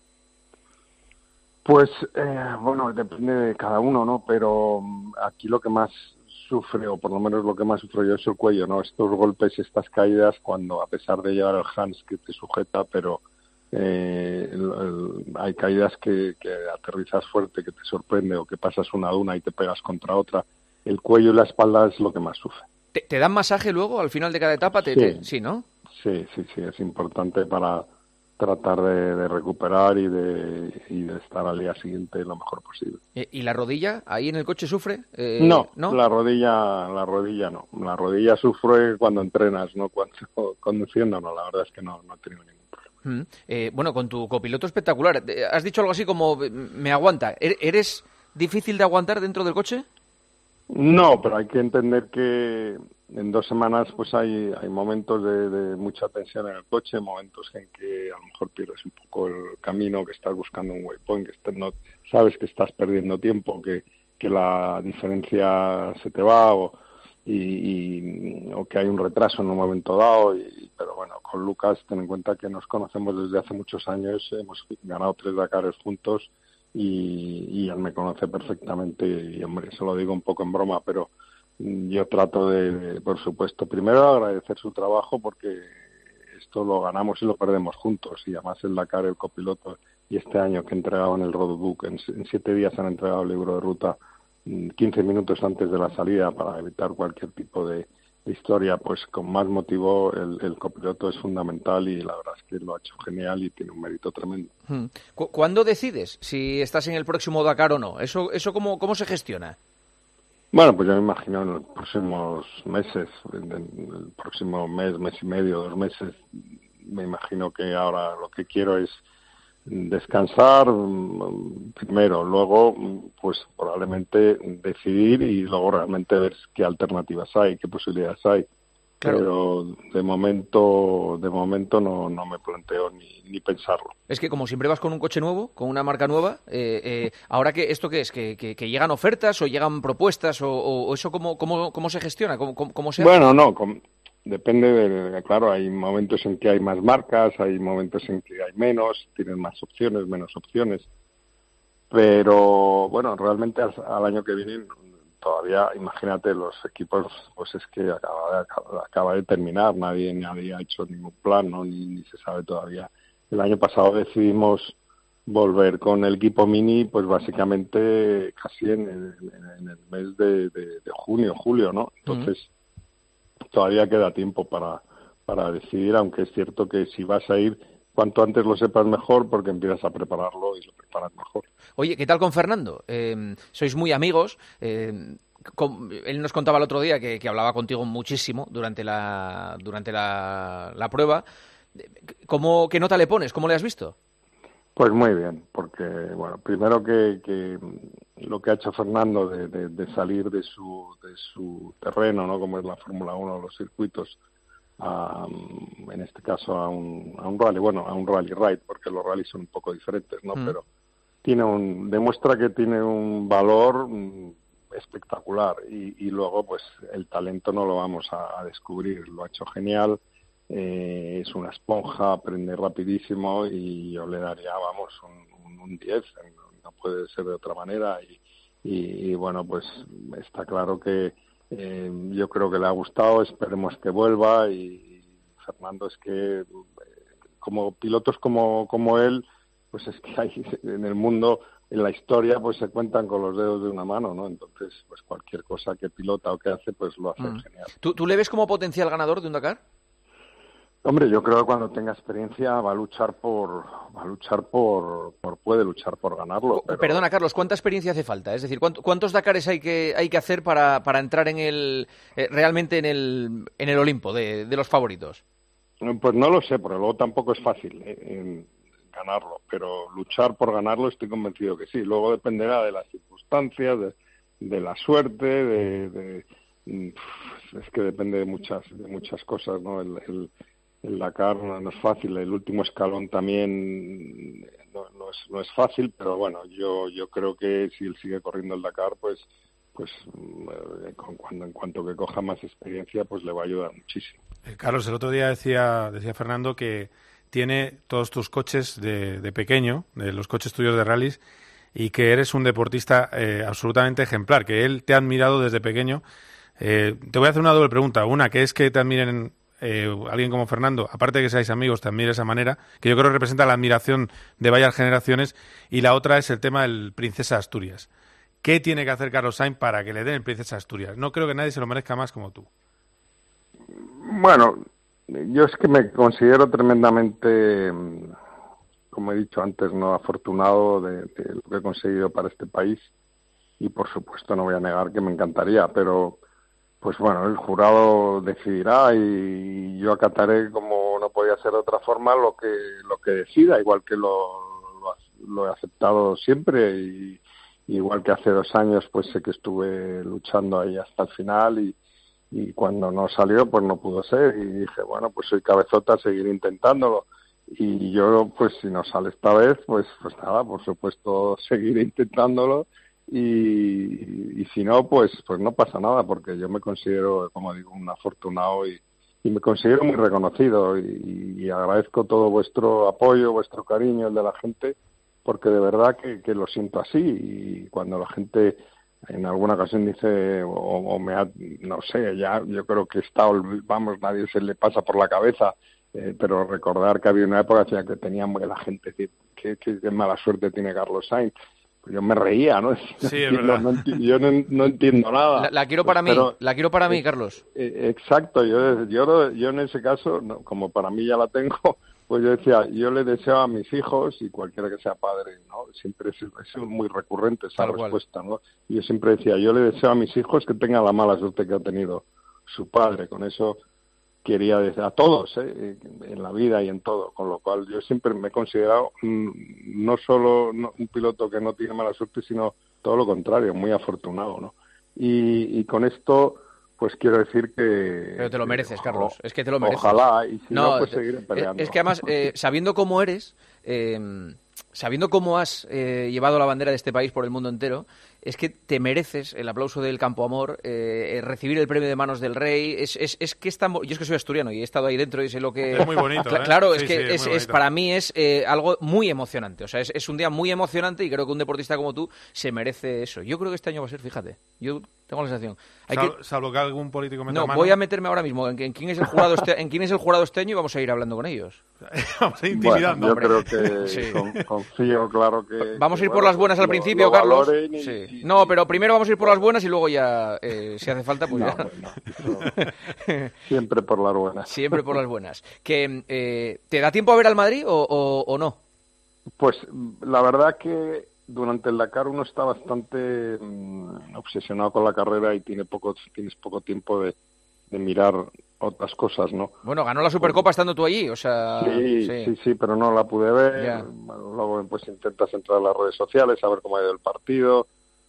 Pues, eh, bueno, depende de cada uno, ¿no? Pero aquí lo que más sufre, o por lo menos lo que más sufro yo, es el cuello, ¿no? Estos golpes, estas caídas, cuando a pesar de llevar el Hans que te sujeta, pero eh, el, el, hay caídas que, que aterrizas fuerte, que te sorprende, o que pasas una duna y te pegas contra otra. El cuello y la espalda es lo que más sufre. ¿Te, te dan masaje luego al final de cada etapa? Te, sí. Te, sí, ¿no? Sí, sí, sí, es importante para tratar de, de recuperar y de, y de estar al día siguiente lo mejor posible. ¿Y la rodilla ahí en el coche sufre? Eh, no, no, la rodilla, la rodilla no. La rodilla sufre cuando entrenas, no cuando conduciendo, no. La verdad es que no, no he tenido ningún problema. Mm, eh, bueno, con tu copiloto espectacular. Has dicho algo así como me aguanta. ¿Eres difícil de aguantar dentro del coche? No, pero hay que entender que en dos semanas pues hay, hay momentos de, de mucha tensión en el coche, momentos en que a lo mejor pierdes un poco el camino, que estás buscando un waypoint, que estás, no, sabes que estás perdiendo tiempo, que, que la diferencia se te va, o, y, y, o que hay un retraso en un momento dado. Y, pero bueno, con Lucas ten en cuenta que nos conocemos desde hace muchos años, hemos ganado tres Dakares juntos, y, y él me conoce perfectamente, y hombre, se lo digo un poco en broma, pero yo trato de, de, por supuesto, primero agradecer su trabajo, porque esto lo ganamos y lo perdemos juntos, y además el Dakar, el copiloto, y este año que entregaban el roadbook, en, en siete días han entregado el libro de ruta quince minutos antes de la salida para evitar cualquier tipo de, de historia, pues con más motivo el, el copiloto es fundamental, y la verdad es que lo ha hecho genial y tiene un mérito tremendo. ¿Cuándo decides si estás en el próximo Dakar o no? ¿Eso, eso cómo, cómo se gestiona? Bueno, pues yo me imagino en los próximos meses, en el próximo mes, mes y medio, dos meses, me imagino que ahora lo que quiero es descansar primero, luego pues probablemente decidir y luego realmente ver qué alternativas hay, qué posibilidades hay. Claro. Pero de momento de momento no, no me planteo ni, ni pensarlo. Es que como siempre vas con un coche nuevo, con una marca nueva, eh, eh, ahora que esto qué es, que, que, que llegan ofertas o llegan propuestas, o, o eso cómo, cómo, cómo se gestiona, cómo, cómo, cómo se hace? Bueno, no, com, depende de, claro, hay momentos en que hay más marcas, hay momentos en que hay menos, tienen más opciones, menos opciones, pero bueno, realmente al, al año que viene todavía, imagínate, los equipos, pues es que acaba de, acaba, acaba de terminar, nadie, nadie ha hecho ningún plan, ¿no? Ni, ni se sabe todavía. El año pasado decidimos volver con el equipo mini, pues básicamente casi en el, en el mes de, de, de junio, julio, ¿no? Entonces, uh-huh. todavía queda tiempo para, para decidir, aunque es cierto que si vas a ir, cuanto antes lo sepas mejor, porque empiezas a prepararlo y lo preparas mejor. Oye, ¿qué tal con Fernando? Eh, sois muy amigos. Eh, con, él nos contaba el otro día que, que hablaba contigo muchísimo durante la durante la, la prueba. ¿Cómo, ¿Qué nota le pones? ¿Cómo le has visto? Pues muy bien, porque, bueno, primero que, que lo que ha hecho Fernando de, de, de salir de su, de su terreno, ¿no? Como es la Fórmula uno, los circuitos, a, en este caso a un, a un rally, bueno, a un rally ride, porque los rallies son un poco diferentes, ¿no? Mm. Pero tiene un, demuestra que tiene un valor mm, espectacular y, y luego pues el talento no lo vamos a, a descubrir, lo ha hecho genial, eh, es una esponja, aprende rapidísimo y yo le daría, vamos, un, un diez, no puede ser de otra manera y, y, y bueno, pues está claro que Eh, yo creo que le ha gustado, esperemos que vuelva y Fernando es que eh, como pilotos como, como él, pues es que hay en el mundo, en la historia, pues se cuentan con los dedos de una mano, ¿no? Entonces, pues cualquier cosa que pilota o que hace, pues lo hace mm. genial. ¿Tú, ¿Tú le ves como potencial ganador de un Dakar? Hombre, yo creo que cuando tenga experiencia va a luchar por, va a luchar por, por puede luchar por ganarlo. Pero... Perdona, Carlos, ¿cuánta experiencia hace falta? Es decir, ¿cuántos Dakares hay que hay que hacer para, para entrar en el eh, realmente en el en el Olimpo de, de los favoritos? Pues no lo sé, porque luego tampoco es fácil eh, ganarlo, pero luchar por ganarlo estoy convencido que sí. Luego dependerá de las circunstancias, de, de la suerte, de, de es que depende de muchas de muchas cosas, ¿no? El, el, El Dakar no, no es fácil, el último escalón también no, no, es, no es fácil, pero bueno, yo yo creo que si él sigue corriendo el Dakar, pues pues eh, con, cuando en cuanto que coja más experiencia, pues le va a ayudar muchísimo. Eh, Carlos, el otro día decía decía Fernando que tiene todos tus coches de, de pequeño, de los coches tuyos de rallies, y que eres un deportista eh, absolutamente ejemplar, que él te ha admirado desde pequeño. Eh, te voy a hacer una doble pregunta. Una, que es que te admiren Eh, alguien como Fernando, aparte de que seáis amigos, también de esa manera, que yo creo que representa la admiración de varias generaciones, y la otra es el tema del Princesa Asturias. ¿Qué tiene que hacer Carlos Sainz para que le den el Princesa Asturias? No creo que nadie se lo merezca más como tú. Bueno, yo es que me considero tremendamente, como he dicho antes, no afortunado de, de lo que he conseguido para este país, y por supuesto no voy a negar que me encantaría, pero pues bueno, el jurado decidirá y yo acataré, como no podía ser de otra forma, lo que lo que decida, igual que lo, lo, lo he aceptado siempre y igual que hace dos años pues sé que estuve luchando ahí hasta el final y, y cuando no salió pues no pudo ser y dije, bueno, pues soy cabezota, seguiré intentándolo y yo pues si no sale esta vez pues pues nada, por supuesto seguiré intentándolo. Y, y si no, pues pues no pasa nada, porque yo me considero, como digo, un afortunado y, y me considero muy reconocido y, y agradezco todo vuestro apoyo, vuestro cariño, el de la gente, porque de verdad que, que lo siento así y cuando la gente en alguna ocasión dice o, o me ha, no sé, ya yo creo que está, vamos, nadie se le pasa por la cabeza, eh, pero recordar que había una época en que teníamos la gente decir, qué, qué, qué mala suerte tiene Carlos Sainz. Yo me reía, ¿no? Sí, es verdad. No, no, yo no, no entiendo nada. La, la quiero para pues, mí, pero, la quiero para eh, mí, Carlos. Eh, exacto, yo, yo, yo en ese caso, no, como para mí ya la tengo, pues yo decía, yo le deseo a mis hijos y cualquiera que sea padre, ¿no? Siempre es, es muy recurrente esa Tal respuesta, cual. ¿no? Y yo siempre decía, yo le deseo a mis hijos que tengan la mala suerte que ha tenido su padre, con eso quería decir a todos, ¿eh? En la vida y en todo, con lo cual yo siempre me he considerado mm, no solo no, un piloto que no tiene mala suerte, sino todo lo contrario, muy afortunado, ¿no? Y, y con esto, pues quiero decir que... Pero te lo mereces, Carlos, es que te lo mereces. Ojalá, y si no, no pues seguiré peleando. Es que además, eh, sabiendo cómo eres, eh, sabiendo cómo has eh, llevado la bandera de este país por el mundo entero, es que te mereces el aplauso del Campo Amor, eh, recibir el premio de manos del rey. Es, es, es que es tan, yo es que soy asturiano y he estado ahí dentro y sé lo que... Es muy bonito, Cla- ¿eh? Claro, sí, es que sí, es, es, es para mí es eh, algo muy emocionante. O sea, es, es un día muy emocionante y creo que un deportista como tú se merece eso. Yo creo que este año va a ser, fíjate, yo tengo la sensación. Hay Sal, que... Salvo que algún político meta No, mano. voy a meterme ahora mismo en, en quién es el jurado este, en quién es el jurado este año y vamos a ir hablando con ellos. Vamos a ir intimidando. Bueno, yo creo que sí. con, confío, claro que... Vamos a ir que, por bueno, las buenas al lo, principio, lo Carlos. Y, sí. y, no, pero primero vamos a ir por las buenas y luego ya, eh, si hace falta, pues no, ya. Bueno, eso, siempre por las buenas. Siempre por las buenas. Que, eh, ¿te da tiempo a ver al Madrid o, o, o no? Pues la verdad que durante el Dakar uno está bastante mmm, obsesionado con la carrera y tiene poco, tienes poco tiempo de, de mirar otras cosas, ¿no? Bueno, ganó la Supercopa estando tú allí, o sea... Sí, sí, sí, sí pero no la pude ver. Bueno, luego pues intentas entrar a las redes sociales, a ver cómo ha ido el partido,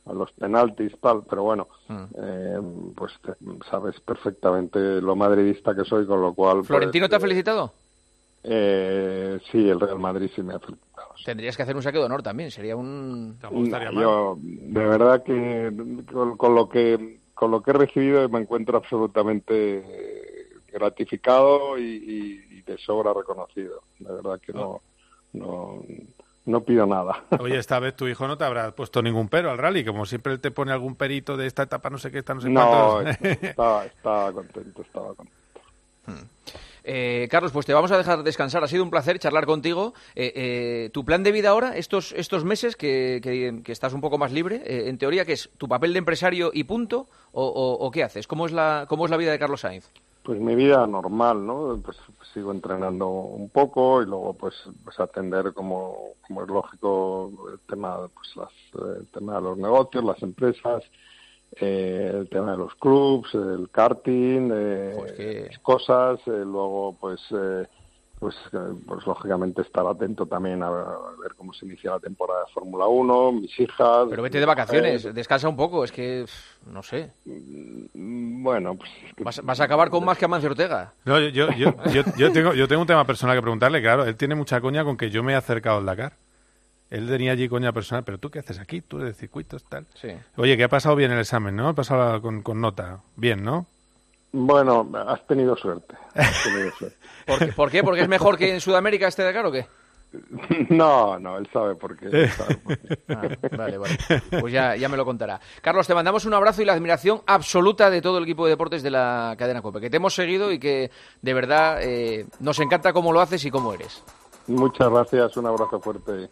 a los penaltis, tal, pero bueno, mm. eh, pues te, sabes perfectamente lo madridista que soy, con lo cual... ¿Florentino pues, te ha felicitado? Eh, sí, el Real Madrid sí me ha felicitado. Sí. Tendrías que hacer un saque de honor también, sería un... No, yo, de verdad que con, con lo que con lo que he recibido me encuentro absolutamente gratificado y, y, y de sobra reconocido. De verdad que no... no No pido nada. Oye, esta vez tu hijo no te habrá puesto ningún pero al rally, como siempre él te pone algún perito de esta etapa, no sé qué, esta no sé no, cuántos. estaba, estaba contento, estaba contento. Hmm. Eh, Carlos, pues te vamos a dejar descansar. Ha sido un placer charlar contigo. Eh, eh, ¿Tu plan de vida ahora, estos estos meses que, que, que estás un poco más libre, eh, en teoría, qué es? ¿Tu papel de empresario y punto? ¿O, o, o qué haces? ¿Cómo es la cómo es la vida de Carlos Sainz? Pues mi vida normal, ¿no? Pues sigo entrenando un poco y luego pues, pues atender como, como es lógico el tema, pues las, el tema de los negocios, las empresas, eh, el tema de los clubs, el karting, eh, pues que... cosas, eh, luego pues eh, pues pues lógicamente estar atento también a, a ver cómo se inicia la temporada de Fórmula uno, mis hijas... Pero vete de vacaciones, eh, descansa un poco, es que, no sé... Bueno, pues... Es que... ¿Vas, ¿Vas a acabar con más que Amancio Ortega? No, yo, yo, yo, yo, yo, tengo, yo tengo un tema personal que preguntarle, claro, él tiene mucha coña con que yo me he acercado al Dakar. Él tenía allí coña personal, pero ¿tú qué haces aquí? Tú de circuitos, tal. Sí. Oye, que ha pasado bien el examen, ¿no? Ha pasado con, con nota. Bien, ¿no? Bueno, has tenido suerte. Has tenido suerte. ¿Por qué? ¿Por qué? ¿Porque es mejor que en Sudamérica este Dakar o qué? No, no, él sabe por qué. Él sabe por qué. Ah, vale, vale. Pues ya, ya me lo contará. Carlos, te mandamos un abrazo y la admiración absoluta de todo el equipo de deportes de la cadena COPE, que te hemos seguido y que de verdad eh, nos encanta cómo lo haces y cómo eres. Muchas gracias, un abrazo fuerte.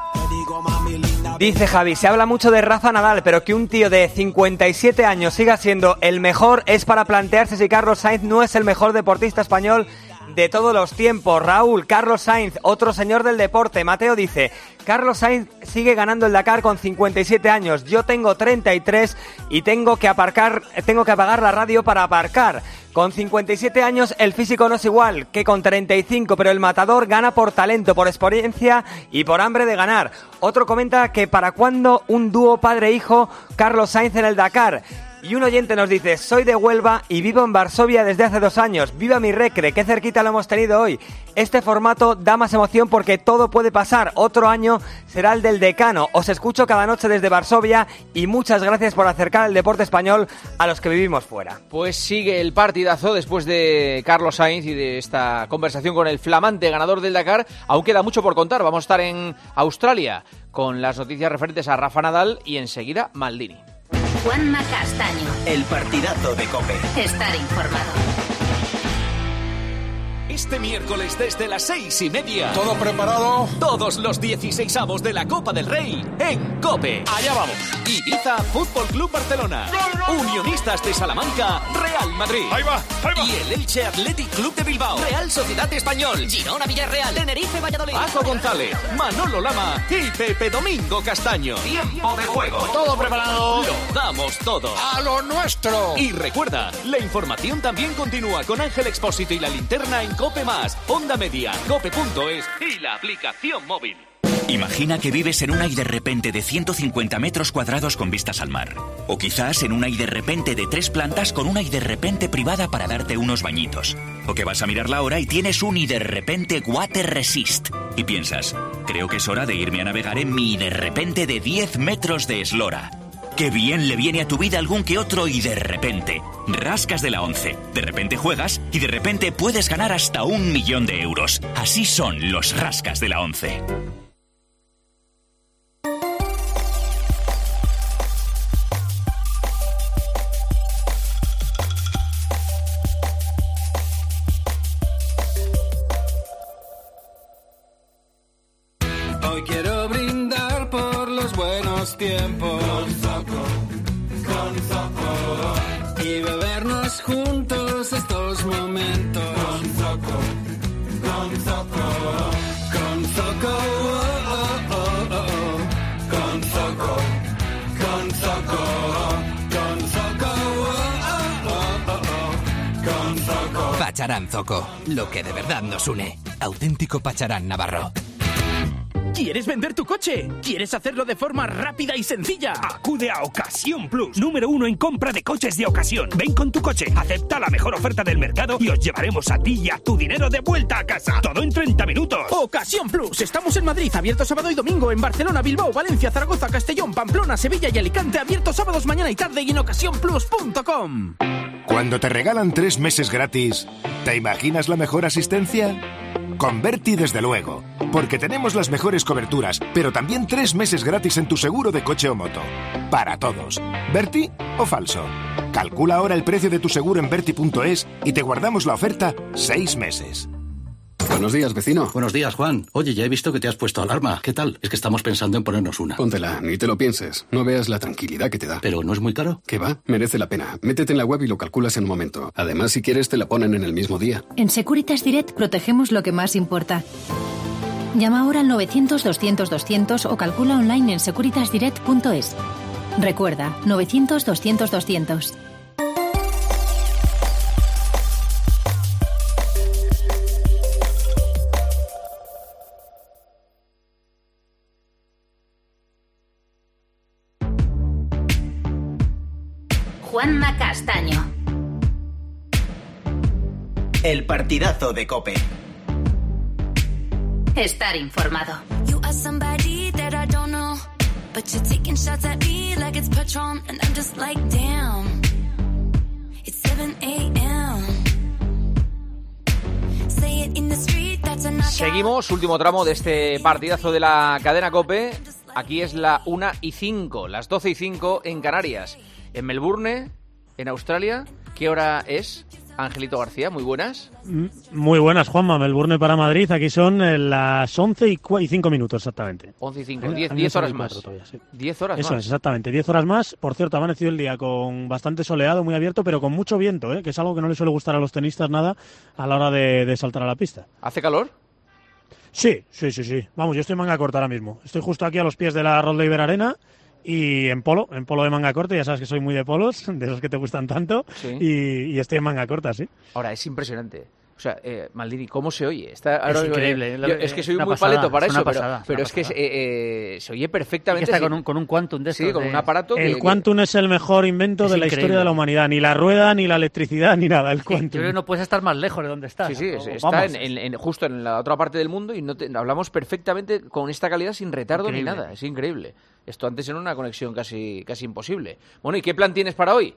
Dice Javi, se habla mucho de Rafa Nadal, pero que un tío de cincuenta y siete años siga siendo el mejor es para plantearse si Carlos Sainz no es el mejor deportista español de todos los tiempos. Raúl, Carlos Sainz, otro señor del deporte. Mateo dice, Carlos Sainz sigue ganando el Dakar con cincuenta y siete años. Yo tengo treinta y tres y tengo que aparcar, tengo que apagar la radio para aparcar. Con cincuenta y siete años el físico no es igual que con treinta y cinco, pero el matador gana por talento, por experiencia y por hambre de ganar. Otro comenta que para cuándo un dúo padre-hijo Carlos Sainz en el Dakar. Y un oyente nos dice, soy de Huelva y vivo en Varsovia desde hace dos años. ¡Viva mi recre! ¡Qué cerquita lo hemos tenido hoy! Este formato da más emoción porque todo puede pasar. Otro año será el del decano. Os escucho cada noche desde Varsovia y muchas gracias por acercar el deporte español a los que vivimos fuera. Pues sigue el partidazo después de Carlos Sainz y de esta conversación con el flamante ganador del Dakar. Aún queda mucho por contar. Vamos a estar en Australia con las noticias referentes a Rafa Nadal y enseguida Maldini. Juanma Castaño. El partidazo de COPE. Estar informado. Este miércoles desde las seis y media. ¿Todo preparado? Todos los dieciseisavos de la Copa del Rey en COPE. Allá vamos. Ibiza Fútbol Club Barcelona. ¡Gol, gol! Unionistas de Salamanca, Real Madrid. Ahí va, ahí va. Y el Elche Athletic Club de Bilbao. Real Sociedad Español. Girona Villarreal. Tenerife Valladolid. Paco González, Manolo Lama y Pepe Domingo Castaño. Tiempo de juego. Todo preparado. Lo damos todo. A lo nuestro. Y recuerda, la información también continúa con Ángel Expósito y la linterna en COPE Más, Onda Media, cope punto es y la aplicación móvil. Imagina que vives en una y de repente de ciento cincuenta metros cuadrados con vistas al mar. O quizás en una y de repente de tres plantas con una y de repente privada para darte unos bañitos. O que vas a mirar la hora y tienes un y de repente Water Resist. Y piensas, creo que es hora de irme a navegar en mi y de repente de diez metros de eslora. ¡Qué bien le viene a tu vida algún que otro y de repente! Rascas de la once. De repente juegas y de repente puedes ganar hasta un millón de euros. Así son los rascas de la once. Hoy quiero brindar por los buenos tiempos. Con Zoco, con Zoco. Y bebernos juntos estos momentos. Con Zoco, con Zoco. Con Zoco, oh, oh, oh, oh. Con Zoco, con Zoco. Con Zoco, oh, oh, oh, oh. Con Zoco. Pacharán Zoco, lo que de verdad nos une. Auténtico Pacharán Navarro. ¿Quieres vender tu coche? ¿Quieres hacerlo de forma rápida y sencilla? Acude a Ocasión Plus, número uno en compra de coches de ocasión. Ven con tu coche, acepta la mejor oferta del mercado y os llevaremos a ti y a tu dinero de vuelta a casa. Todo en treinta minutos. Ocasión Plus. Estamos en Madrid, abierto sábado y domingo. En Barcelona, Bilbao, Valencia, Zaragoza, Castellón, Pamplona, Sevilla y Alicante, abierto sábados, mañana y tarde y en ocasión plus punto com. Cuando te regalan tres meses gratis, ¿te imaginas la mejor asistencia? Con Berti, desde luego, porque tenemos las mejores coberturas, pero también tres meses gratis en tu seguro de coche o moto. Para todos. ¿Berti o falso? Calcula ahora el precio de tu seguro en berti punto es y te guardamos la oferta seis meses. Buenos días, vecino. Buenos días, Juan. Oye, ya he visto que te has puesto alarma. ¿Qué tal? Es que estamos pensando en ponernos una. Póntela, ni te lo pienses. No veas la tranquilidad que te da. ¿Pero no es muy caro? ¿Qué va? Merece la pena. Métete en la web y lo calculas en un momento. Además, si quieres, te la ponen en el mismo día. En Securitas Direct protegemos lo que más importa. Llama ahora al novecientos, doscientos, doscientos o calcula online en securitas direct punto es. Recuerda, novecientos, doscientos, doscientos. Juanma Castaño. El partidazo de COPE. Estar informado. You are somebody that I don't know, but you're taking shots at me like it's Patron, and I'm just like, damn. It's seven a.m. Say it in the street, that's a knockout. Seguimos, último tramo de este partidazo de la cadena COPE. Aquí es la una y cinco, las doce y cinco en Canarias. En Melbourne, en Australia, ¿qué hora es? Angelito García, muy buenas. Muy buenas, Juanma. Melbourne para Madrid, aquí son eh, las once y cinco minutos exactamente. once y cinco, diez horas más. Todavía, sí. diez horas Eso más. es, exactamente, diez horas más. Por cierto, ha amanecido el día con bastante soleado, muy abierto, pero con mucho viento, ¿eh? Que es algo que no le suele gustar a los tenistas nada a la hora de, de saltar a la pista. ¿Hace calor? Sí, sí, sí, sí. Vamos, yo estoy en manga corta ahora mismo. Estoy justo aquí a los pies de la Rod Laver Arena. Y en polo, en polo de manga corta, ya sabes que soy muy de polos, de esos que te gustan tanto, sí. y, y estoy en manga corta, sí. Ahora, es impresionante. O sea, eh, Maldini, ¿cómo se oye? Está, ahora, es increíble. Eh, yo, es que soy muy pasada, paleto para eso, pasada, pero, pero es que eh, eh, se oye perfectamente. está sí. con, un, con un Quantum de estos. Sí, con de... un aparato. El que, Quantum que... es el mejor invento es de la increíble. historia de la humanidad. Ni la rueda, ni la electricidad, ni nada. El Quantum. Yo creo que no puedes estar más lejos de donde estás. Sí, sí, es, está en, en, en, justo en la otra parte del mundo y no te, hablamos perfectamente con esta calidad sin retardo increíble. Ni nada. Es increíble. Esto antes era una conexión casi, casi imposible. Bueno, ¿y qué plan tienes para hoy?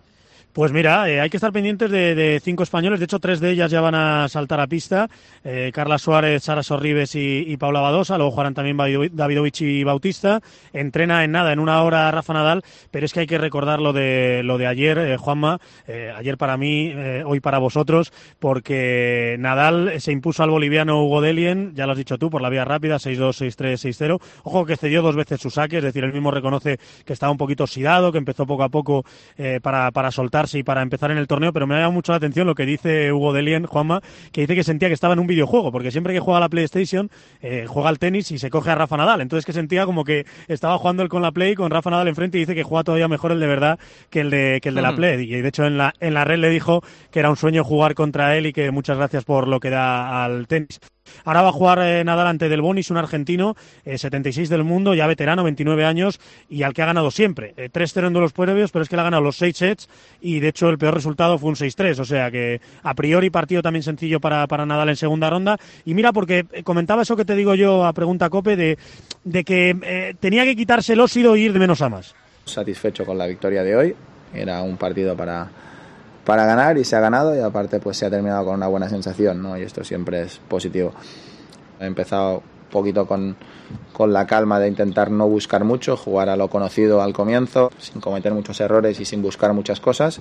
Pues mira, eh, hay que estar pendientes de, de cinco españoles, de hecho tres de ellas ya van a saltar a pista, eh, Carla Suárez, Sara Sorribes y, y Paula Badosa, luego jugarán también Davidovich y Bautista, entrena en nada, en una hora Rafa Nadal, pero es que hay que recordar lo de, lo de ayer, eh, Juanma, eh, ayer para mí, eh, hoy para vosotros, porque Nadal se impuso al boliviano Hugo Delien, ya lo has dicho tú, por la vía rápida, seis dos, seis tres, seis cero, ojo que cedió dos veces su saque, es decir, él mismo reconoce que estaba un poquito oxidado, que empezó poco a poco eh, para, para soltar y para empezar en el torneo, pero me ha llamado mucho la atención lo que dice Hugo Delien, Juanma, que dice que sentía que estaba en un videojuego, porque siempre que juega a la PlayStation, eh, juega al tenis y se coge a Rafa Nadal, entonces que sentía como que estaba jugando él con la Play, con Rafa Nadal enfrente, y dice que juega todavía mejor el de verdad que el de, que el de la Play, y de hecho en la, en la red le dijo que era un sueño jugar contra él y que muchas gracias por lo que da al tenis. Ahora va a jugar eh, Nadal ante Del Bonis, un argentino, eh, setenta y seis del mundo, ya veterano, veintinueve años, y al que ha ganado siempre. Eh, tres cero en duelos previos, pero es que le ha ganado los seis sets, y de hecho el peor resultado fue un seis tres, o sea que a priori partido también sencillo para, para Nadal en segunda ronda. Y mira, porque comentaba eso que te digo yo a pregunta Cope, de, de que eh, tenía que quitarse el óxido y ir de menos a más. Satisfecho con la victoria de hoy, era un partido para... para ganar y se ha ganado y aparte pues se ha terminado con una buena sensación, ¿no? Y esto siempre es positivo. He empezado un poquito con, con la calma de intentar no buscar mucho, jugar a lo conocido al comienzo, sin cometer muchos errores y sin buscar muchas cosas,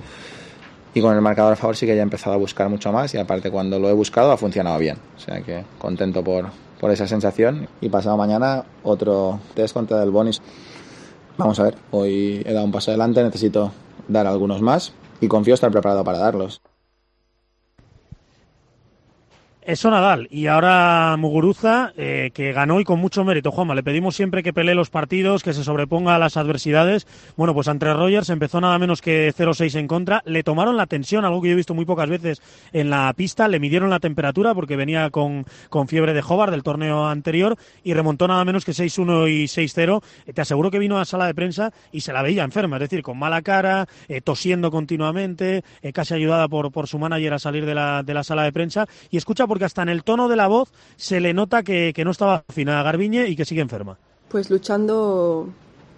y con el marcador a favor sí que ya he empezado a buscar mucho más y aparte cuando lo he buscado ha funcionado bien, o sea que contento por, por esa sensación. Y pasado mañana otro test contra Del Bonis. Vamos a ver, hoy he dado un paso adelante, necesito dar algunos más y confío estar preparado para darlos. Eso Nadal. Y ahora Muguruza, eh, que ganó y con mucho mérito. Juanma, le pedimos siempre que pelee los partidos, que se sobreponga a las adversidades. Bueno, pues ante Rogers empezó nada menos que cero seis en contra. Le tomaron la tensión, algo que yo he visto muy pocas veces en la pista. Le midieron la temperatura porque venía con, con fiebre de Hobart del torneo anterior y remontó nada menos que seis uno y seis cero. Eh, te aseguro que vino a la sala de prensa y se la veía enferma, es decir, con mala cara, eh, tosiendo continuamente, eh, casi ayudada por, por su manager a salir de la, de la sala de prensa. Y escucha, porque hasta en el tono de la voz se le nota que, que no estaba fina Garbiñe y que sigue enferma. Pues luchando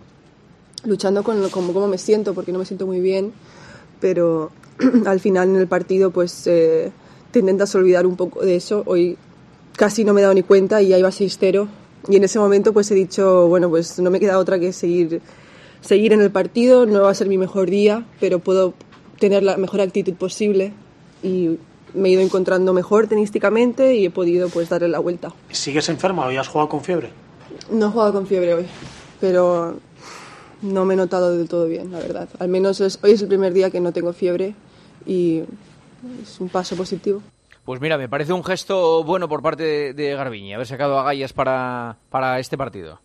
luchando con cómo con me siento, porque no me siento muy bien, pero al final en el partido pues eh, te intentas olvidar un poco de eso. Hoy casi no me he dado ni cuenta y ya iba seis cero y en ese momento pues he dicho, bueno, pues no me queda otra que seguir, seguir en el partido. No va a ser mi mejor día, pero puedo tener la mejor actitud posible y me he ido encontrando mejor tenísticamente y he podido pues darle la vuelta. ¿Sigues enferma? ¿Hoy has jugado con fiebre? No he jugado con fiebre hoy, pero no me he notado del todo bien, la verdad. Al menos es, hoy es el primer día que no tengo fiebre y es un paso positivo. Pues mira, me parece un gesto bueno por parte de, de Garbiñe, haber sacado a Gallas para, para este partido.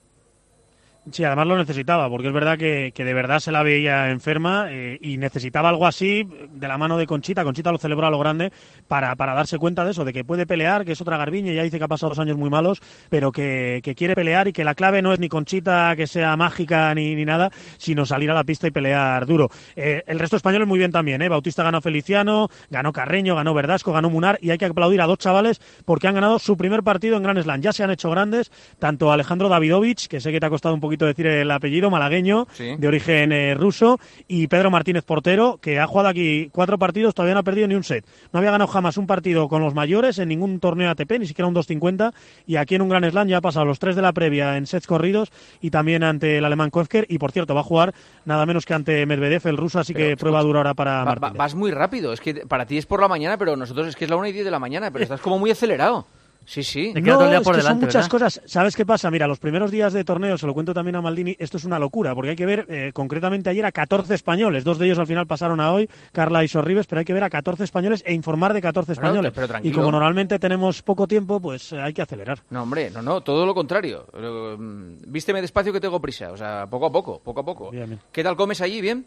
Sí, además lo necesitaba, porque es verdad que, que de verdad se la veía enferma eh, y necesitaba algo así de la mano de Conchita. Conchita lo celebró a lo grande para, para darse cuenta de eso, de que puede pelear, que es otra Garbiñe, ya dice que ha pasado dos años muy malos, pero que, que quiere pelear y que la clave no es ni Conchita que sea mágica ni, ni nada, sino salir a la pista y pelear duro. Eh, el resto español es muy bien también, ¿eh? Bautista ganó a Feliciano, ganó Carreño, ganó Verdasco, ganó Munar y hay que aplaudir a dos chavales porque han ganado su primer partido en Grand Slam. Ya se han hecho grandes, tanto Alejandro Davidovich, que sé que te ha costado un poquito decir el apellido, malagueño, sí, de origen eh, ruso, y Pedro Martínez Portero, que ha jugado aquí cuatro partidos, todavía no ha perdido ni un set. No había ganado jamás un partido con los mayores en ningún torneo A T P, ni siquiera un dos cincuenta, y aquí en un Grand Slam ya ha pasado los tres de la previa en sets corridos y también ante el alemán Koepker, y por cierto va a jugar nada menos que ante Medvedev, el ruso, así pero, que prueba dura ahora para va, Martínez. Vas muy rápido, es que para ti es por la mañana, pero nosotros es que es la una y diez de la mañana, pero estás como muy acelerado. Sí, sí. No, todo el día por es que delante, son muchas ¿verdad? Cosas. ¿Sabes qué pasa? Mira, los primeros días de torneo, se lo cuento también a Maldini, esto es una locura, porque hay que ver, eh, concretamente ayer a catorce españoles, dos de ellos al final pasaron a hoy, Carla y Sorribes, pero hay que ver a catorce españoles e informar de catorce españoles. Pero, pero y como normalmente tenemos poco tiempo, pues eh, hay que acelerar. No, hombre, no, no, todo lo contrario. Pero, um, vísteme despacio que tengo prisa, o sea, poco a poco, poco a poco. Bien, bien. ¿Qué tal comes allí? ¿Bien?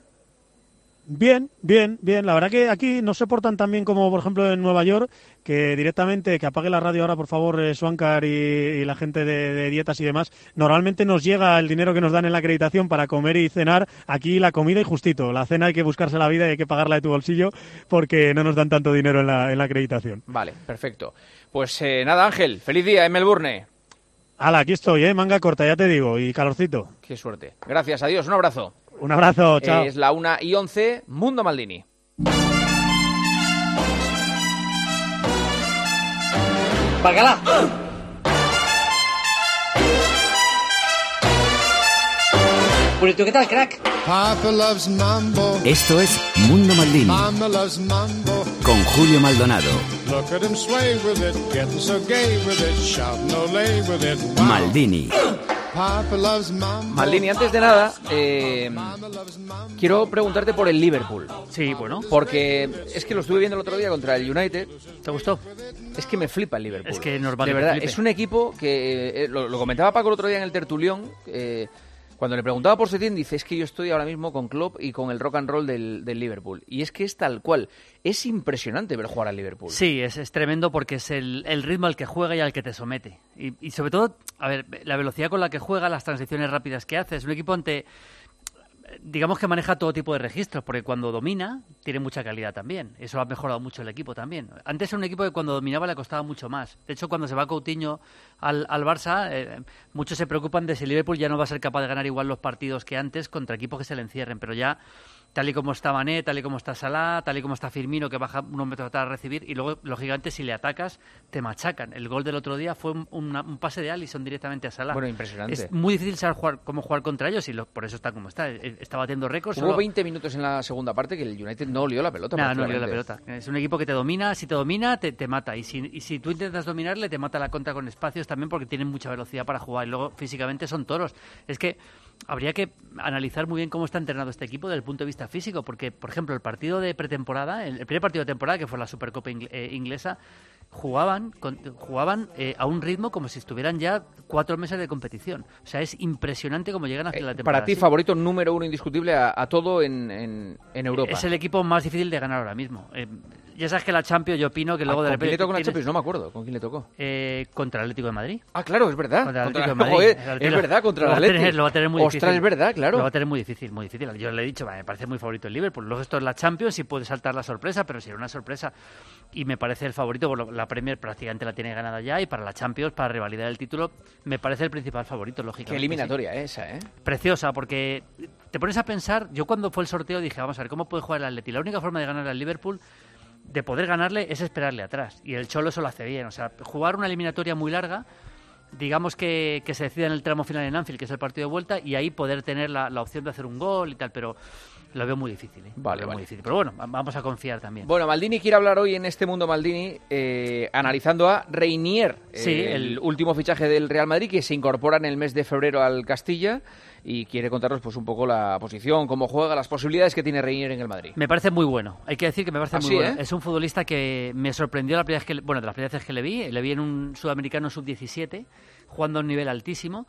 Bien, bien, bien. La verdad que aquí no se portan tan bien como, por ejemplo, en Nueva York, que directamente, que apague la radio ahora, por favor, eh, Swankar y, y la gente de, de dietas y demás. Normalmente nos llega el dinero que nos dan en la acreditación para comer y cenar. Aquí la comida y justito. La cena hay que buscarse la vida y hay que pagarla de tu bolsillo porque no nos dan tanto dinero en la, en la acreditación. Vale, perfecto. Pues eh, nada, Ángel, feliz día en Melbourne. Hala, aquí estoy, ¿eh? Manga corta, ya te digo, y calorcito. Qué suerte. Gracias, adiós, un abrazo. Un abrazo, chao. Es la una y once, Mundo Maldini. ¡Bacala! Pues tú, ¿qué tal, crack? Papa loves mambo. Esto es Mundo Maldini. Mama loves mambo. Con Julio Maldonado. Look at him sway with it, getting so gay with it, shouting olé with it. Wow. Maldini. Papa loves mambo. Maldini, antes de nada, eh, quiero preguntarte por el Liverpool. Sí, bueno. Porque es que lo estuve viendo el otro día contra el United. ¿Te gustó? Es que me flipa el Liverpool. Es que normal. De verdad, es un equipo que, eh, lo, lo comentaba Paco el otro día en el tertulión, eh, cuando le preguntaba por Setién, dice, es que yo estoy ahora mismo con Klopp y con el rock and roll del, del Liverpool. Y es que es tal cual. Es impresionante ver jugar al Liverpool. Sí, es, es tremendo porque es el, el ritmo al que juega y al que te somete. Y, y sobre todo, a ver, la velocidad con la que juega, las transiciones rápidas que hace. Es un equipo ante... digamos que maneja todo tipo de registros, porque cuando domina tiene mucha calidad también. Eso ha mejorado mucho el equipo también. Antes era un equipo que cuando dominaba le costaba mucho más. De hecho, cuando se va Coutinho al, al Barça, eh, muchos se preocupan de si el Liverpool ya no va a ser capaz de ganar igual los partidos que antes contra equipos que se le encierren, pero ya... tal y como está Mané, tal y como está Salah, tal y como está Firmino, que baja unos metros atrás a recibir, y luego los gigantes, si le atacas, te machacan. El gol del otro día fue un, una, un pase de Alisson directamente a Salah. Bueno, impresionante. Es muy difícil saber jugar, cómo jugar contra ellos, y lo, por eso está como está. Está batiendo récords. Hubo solo... veinte minutos en la segunda parte que el United no olió la pelota. Nada, no olió la pelota. Es un equipo que te domina, si te domina, te, te mata. Y si, y si tú intentas dominarle, te mata la contra con espacios también, porque tienen mucha velocidad para jugar. Y luego, físicamente, son toros. Es que habría que analizar muy bien cómo está entrenado este equipo desde el punto de vista físico, porque, por ejemplo, el partido de pretemporada, el primer partido de temporada, que fue la Supercopa inglesa, jugaban con, jugaban eh, a un ritmo como si estuvieran ya cuatro meses de competición. O sea, es impresionante cómo llegan hacia eh, la temporada. Para ti, ¿sí? favorito número uno indiscutible a, a todo en, en, en Europa. Es el equipo más difícil de ganar ahora mismo. Eh, ya sabes que la Champions, yo opino que luego ah, de ¿Con repente... quién le tocó en la tienes... Champions? No me acuerdo. ¿Con quién le tocó? Eh, contra el Atlético de Madrid. Ah, claro, es verdad. Contra el contra... Atlético de Madrid. Joder, el Atlético... es verdad, contra el Atlético. Tener, lo va a tener muy Ostras, difícil. es verdad, claro. Lo va a tener muy difícil, muy difícil. Yo le he dicho, vale, me parece muy favorito el Liverpool. Luego esto es la Champions y puede saltar la sorpresa, pero sería una sorpresa. Y me parece el favorito, bueno, la Premier prácticamente la tiene ganada ya, y para la Champions, para revalidar el título, me parece el principal favorito, lógicamente. Qué eliminatoria sí. esa, ¿eh? Preciosa, porque te pones a pensar, yo cuando fue el sorteo dije, vamos a ver, ¿cómo puede jugar el Atleti? La única forma de ganar al Liverpool, de poder ganarle, es esperarle atrás. Y el Cholo eso lo hace bien. O sea, jugar una eliminatoria muy larga, digamos que, que se decida en el tramo final en Anfield, que es el partido de vuelta, y ahí poder tener la, la opción de hacer un gol y tal, pero lo veo muy difícil, ¿eh? Vale, lo veo vale. muy difícil. Pero bueno, vamos a confiar también. Bueno, Maldini quiere hablar hoy en este Mundo Maldini eh, analizando a Reinier, sí, eh, el... el último fichaje del Real Madrid, que se incorpora en el mes de febrero al Castilla, y quiere contarnos pues un poco la posición, cómo juega, las posibilidades que tiene Reinier en el Madrid. Me parece muy bueno, hay que decir que me parece ¿Ah, muy sí, bueno. ¿eh? Es un futbolista que me sorprendió la primera vez que, bueno, de las primeras veces que le vi, le vi en un sudamericano sub diecisiete, jugando a un nivel altísimo.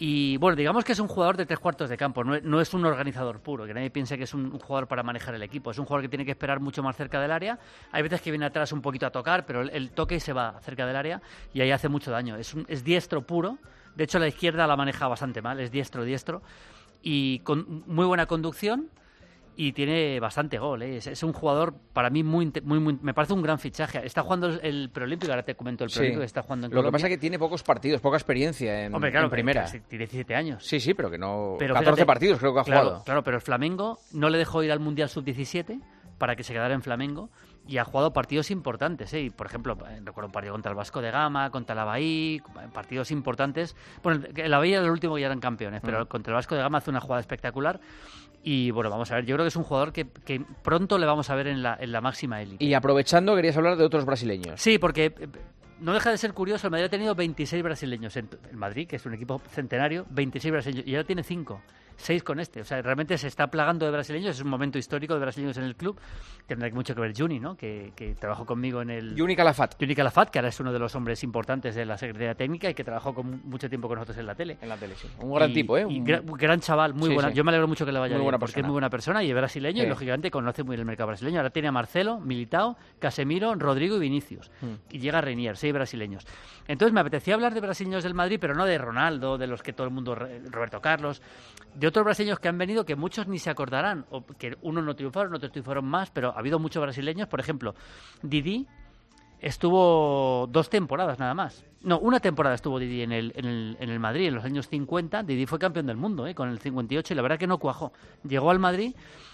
Y bueno, digamos que es un jugador de tres cuartos de campo, no es, no es un organizador puro, que nadie piense que es un, un jugador para manejar el equipo, es un jugador que tiene que esperar mucho más cerca del área, hay veces que viene atrás un poquito a tocar, pero el, el toque se va cerca del área y ahí hace mucho daño, es, un, es diestro puro, de hecho la izquierda la maneja bastante mal, es diestro, diestro, y con muy buena conducción. Y tiene bastante gol, ¿eh? es, es un jugador para mí muy, muy, muy... Me parece un gran fichaje. Está jugando el preolímpico, ahora te comento el preolímpico sí. que está jugando en Lo Colombia. que pasa es que tiene pocos partidos, poca experiencia en, Hombre, claro, en primera. Tiene diecisiete años. Sí, sí, pero que no... Pero catorce fíjate, partidos creo que ha claro, jugado. Claro, pero el Flamengo no le dejó ir al Mundial sub diecisiete para que se quedara en Flamengo y ha jugado partidos importantes, ¿eh? Y, por ejemplo, recuerdo un partido contra el Vasco de Gama, contra el Avaí, partidos importantes. Bueno, el Avaí era el último que ya eran campeones, pero mm. contra el Vasco de Gama hace una jugada espectacular. Y bueno, vamos a ver, yo creo que es un jugador que, que pronto le vamos a ver en la, en la máxima élite. Y aprovechando, querías hablar de otros brasileños. Sí, porque no deja de ser curioso, el Madrid ha tenido veintiséis brasileños. En el Madrid, que es un equipo centenario, veintiséis brasileños, y ahora tiene cinco. Seis con este, o sea, realmente se está plagando de brasileños, es un momento histórico de brasileños en el club. Tendrá mucho que ver Juni, ¿no? Que, que trabajó conmigo en el... Juni Calafat. Juni Calafat, que ahora es uno de los hombres importantes de la Secretaría Técnica y que trabajó con mucho tiempo con nosotros en la tele. En la tele, sí. Un gran y, tipo, ¿eh? Un... Y gran, gran chaval, muy sí, buena. Sí. Yo me alegro mucho que le vaya muy bien, buena porque persona. es muy buena persona y es brasileño sí. y, lógicamente, conoce muy bien el mercado brasileño. Ahora tiene a Marcelo, Militao, Casemiro, Rodrigo y Vinicius. Mm. Y llega Reinier, seis brasileños. Entonces me apetecía hablar de brasileños del Madrid, pero no de Ronaldo, de los que todo el mundo... Roberto Carlos, de otros brasileños que han venido que muchos ni se acordarán, o que unos no triunfaron, otros triunfaron más, pero ha habido muchos brasileños. Por ejemplo, Didi estuvo dos temporadas nada más. No, una temporada estuvo Didi en el, en el, en el Madrid en los años cincuenta. Didi fue campeón del mundo, ¿eh? Con el cincuenta y ocho, y la verdad que no cuajó. Llegó al Madrid,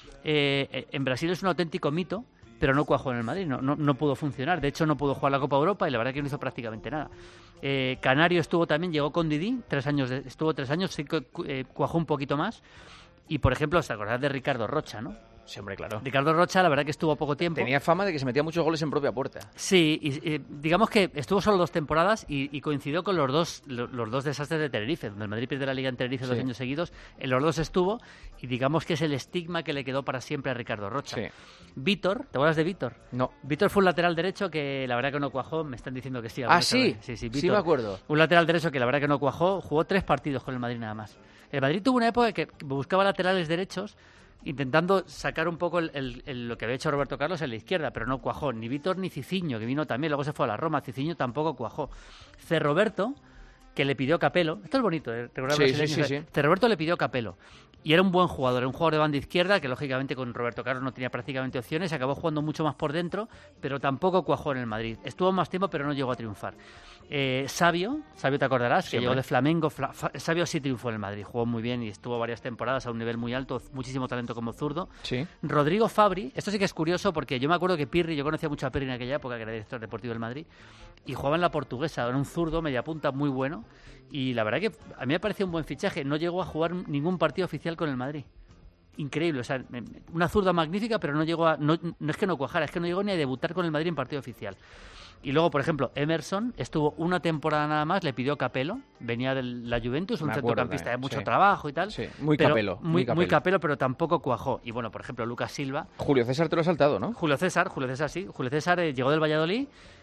eh, en Brasil es un auténtico mito, pero no cuajó en el Madrid, no, no, no pudo funcionar. De hecho, no pudo jugar la Copa Europa y la verdad que no hizo prácticamente nada. Eh, Canario estuvo también, llegó con Didi, tres años de, estuvo tres años, sí que eh, cuajó un poquito más. Y, por ejemplo, ¿os acordáis de Ricardo Rocha, no? Sí, hombre, claro. Ricardo Rocha, la verdad que estuvo poco tiempo. Tenía fama de que se metía muchos goles en propia puerta. Sí, y, y digamos que estuvo solo dos temporadas y, y coincidió con los dos los, los dos desastres de Tenerife, donde el Madrid pierde la Liga en Tenerife sí. dos años seguidos. En los dos estuvo y digamos que es el estigma que le quedó para siempre a Ricardo Rocha. Sí. Vítor, ¿te acuerdas de Vítor? No. Vítor fue un lateral derecho que la verdad que no cuajó, me están diciendo que sí. Ah, sí, sí, sí, Vítor, sí me acuerdo. Un lateral derecho que la verdad que no cuajó, jugó tres partidos con el Madrid nada más. El Madrid tuvo una época que buscaba laterales derechos intentando sacar un poco el, el, el, lo que había hecho Roberto Carlos en la izquierda, pero no cuajó. Ni Vítor ni Ciciño, que vino también, luego se fue a la Roma. Ciciño tampoco cuajó. Cerroberto, que le pidió Capello. Esto es bonito, ¿eh? Sí, sí, sí, sí. Cerroberto le pidió Capello. Y era un buen jugador, era un jugador de banda izquierda que lógicamente con Roberto Carlos no tenía prácticamente opciones, acabó jugando mucho más por dentro, pero tampoco cuajó en el Madrid. Estuvo más tiempo, pero no llegó a triunfar. Eh, Sabio, Sabio te acordarás, sí, que llegó de Flamengo. Fla, Sabio sí triunfó en el Madrid, jugó muy bien y estuvo varias temporadas a un nivel muy alto, muchísimo talento como zurdo. Sí. Rodrigo Fabri, esto sí que es curioso porque yo me acuerdo que Pirri, yo conocía mucho a Pirri en aquella época, que era director deportivo del Madrid, y jugaba en la Portuguesa, era un zurdo, media punta muy bueno, y la verdad que a mí me pareció un buen fichaje, no llegó a jugar ningún partido oficial con el Madrid. Increíble, o sea, una zurda magnífica, pero no llegó a, no, no es que no cuajara, es que no llegó ni a debutar con el Madrid en partido oficial. Y luego, por ejemplo, Emerson estuvo una temporada nada más, le pidió Capello, venía de la Juventus, un centrocampista de mucho sí. trabajo y tal. Sí, muy pero, Capello. Muy, muy Capello. Muy Capello, pero tampoco cuajó. Y bueno, por ejemplo, Lucas Silva. Julio César te lo has saltado, ¿no? Julio César, Julio César sí. Julio César eh, llegó del Valladolid.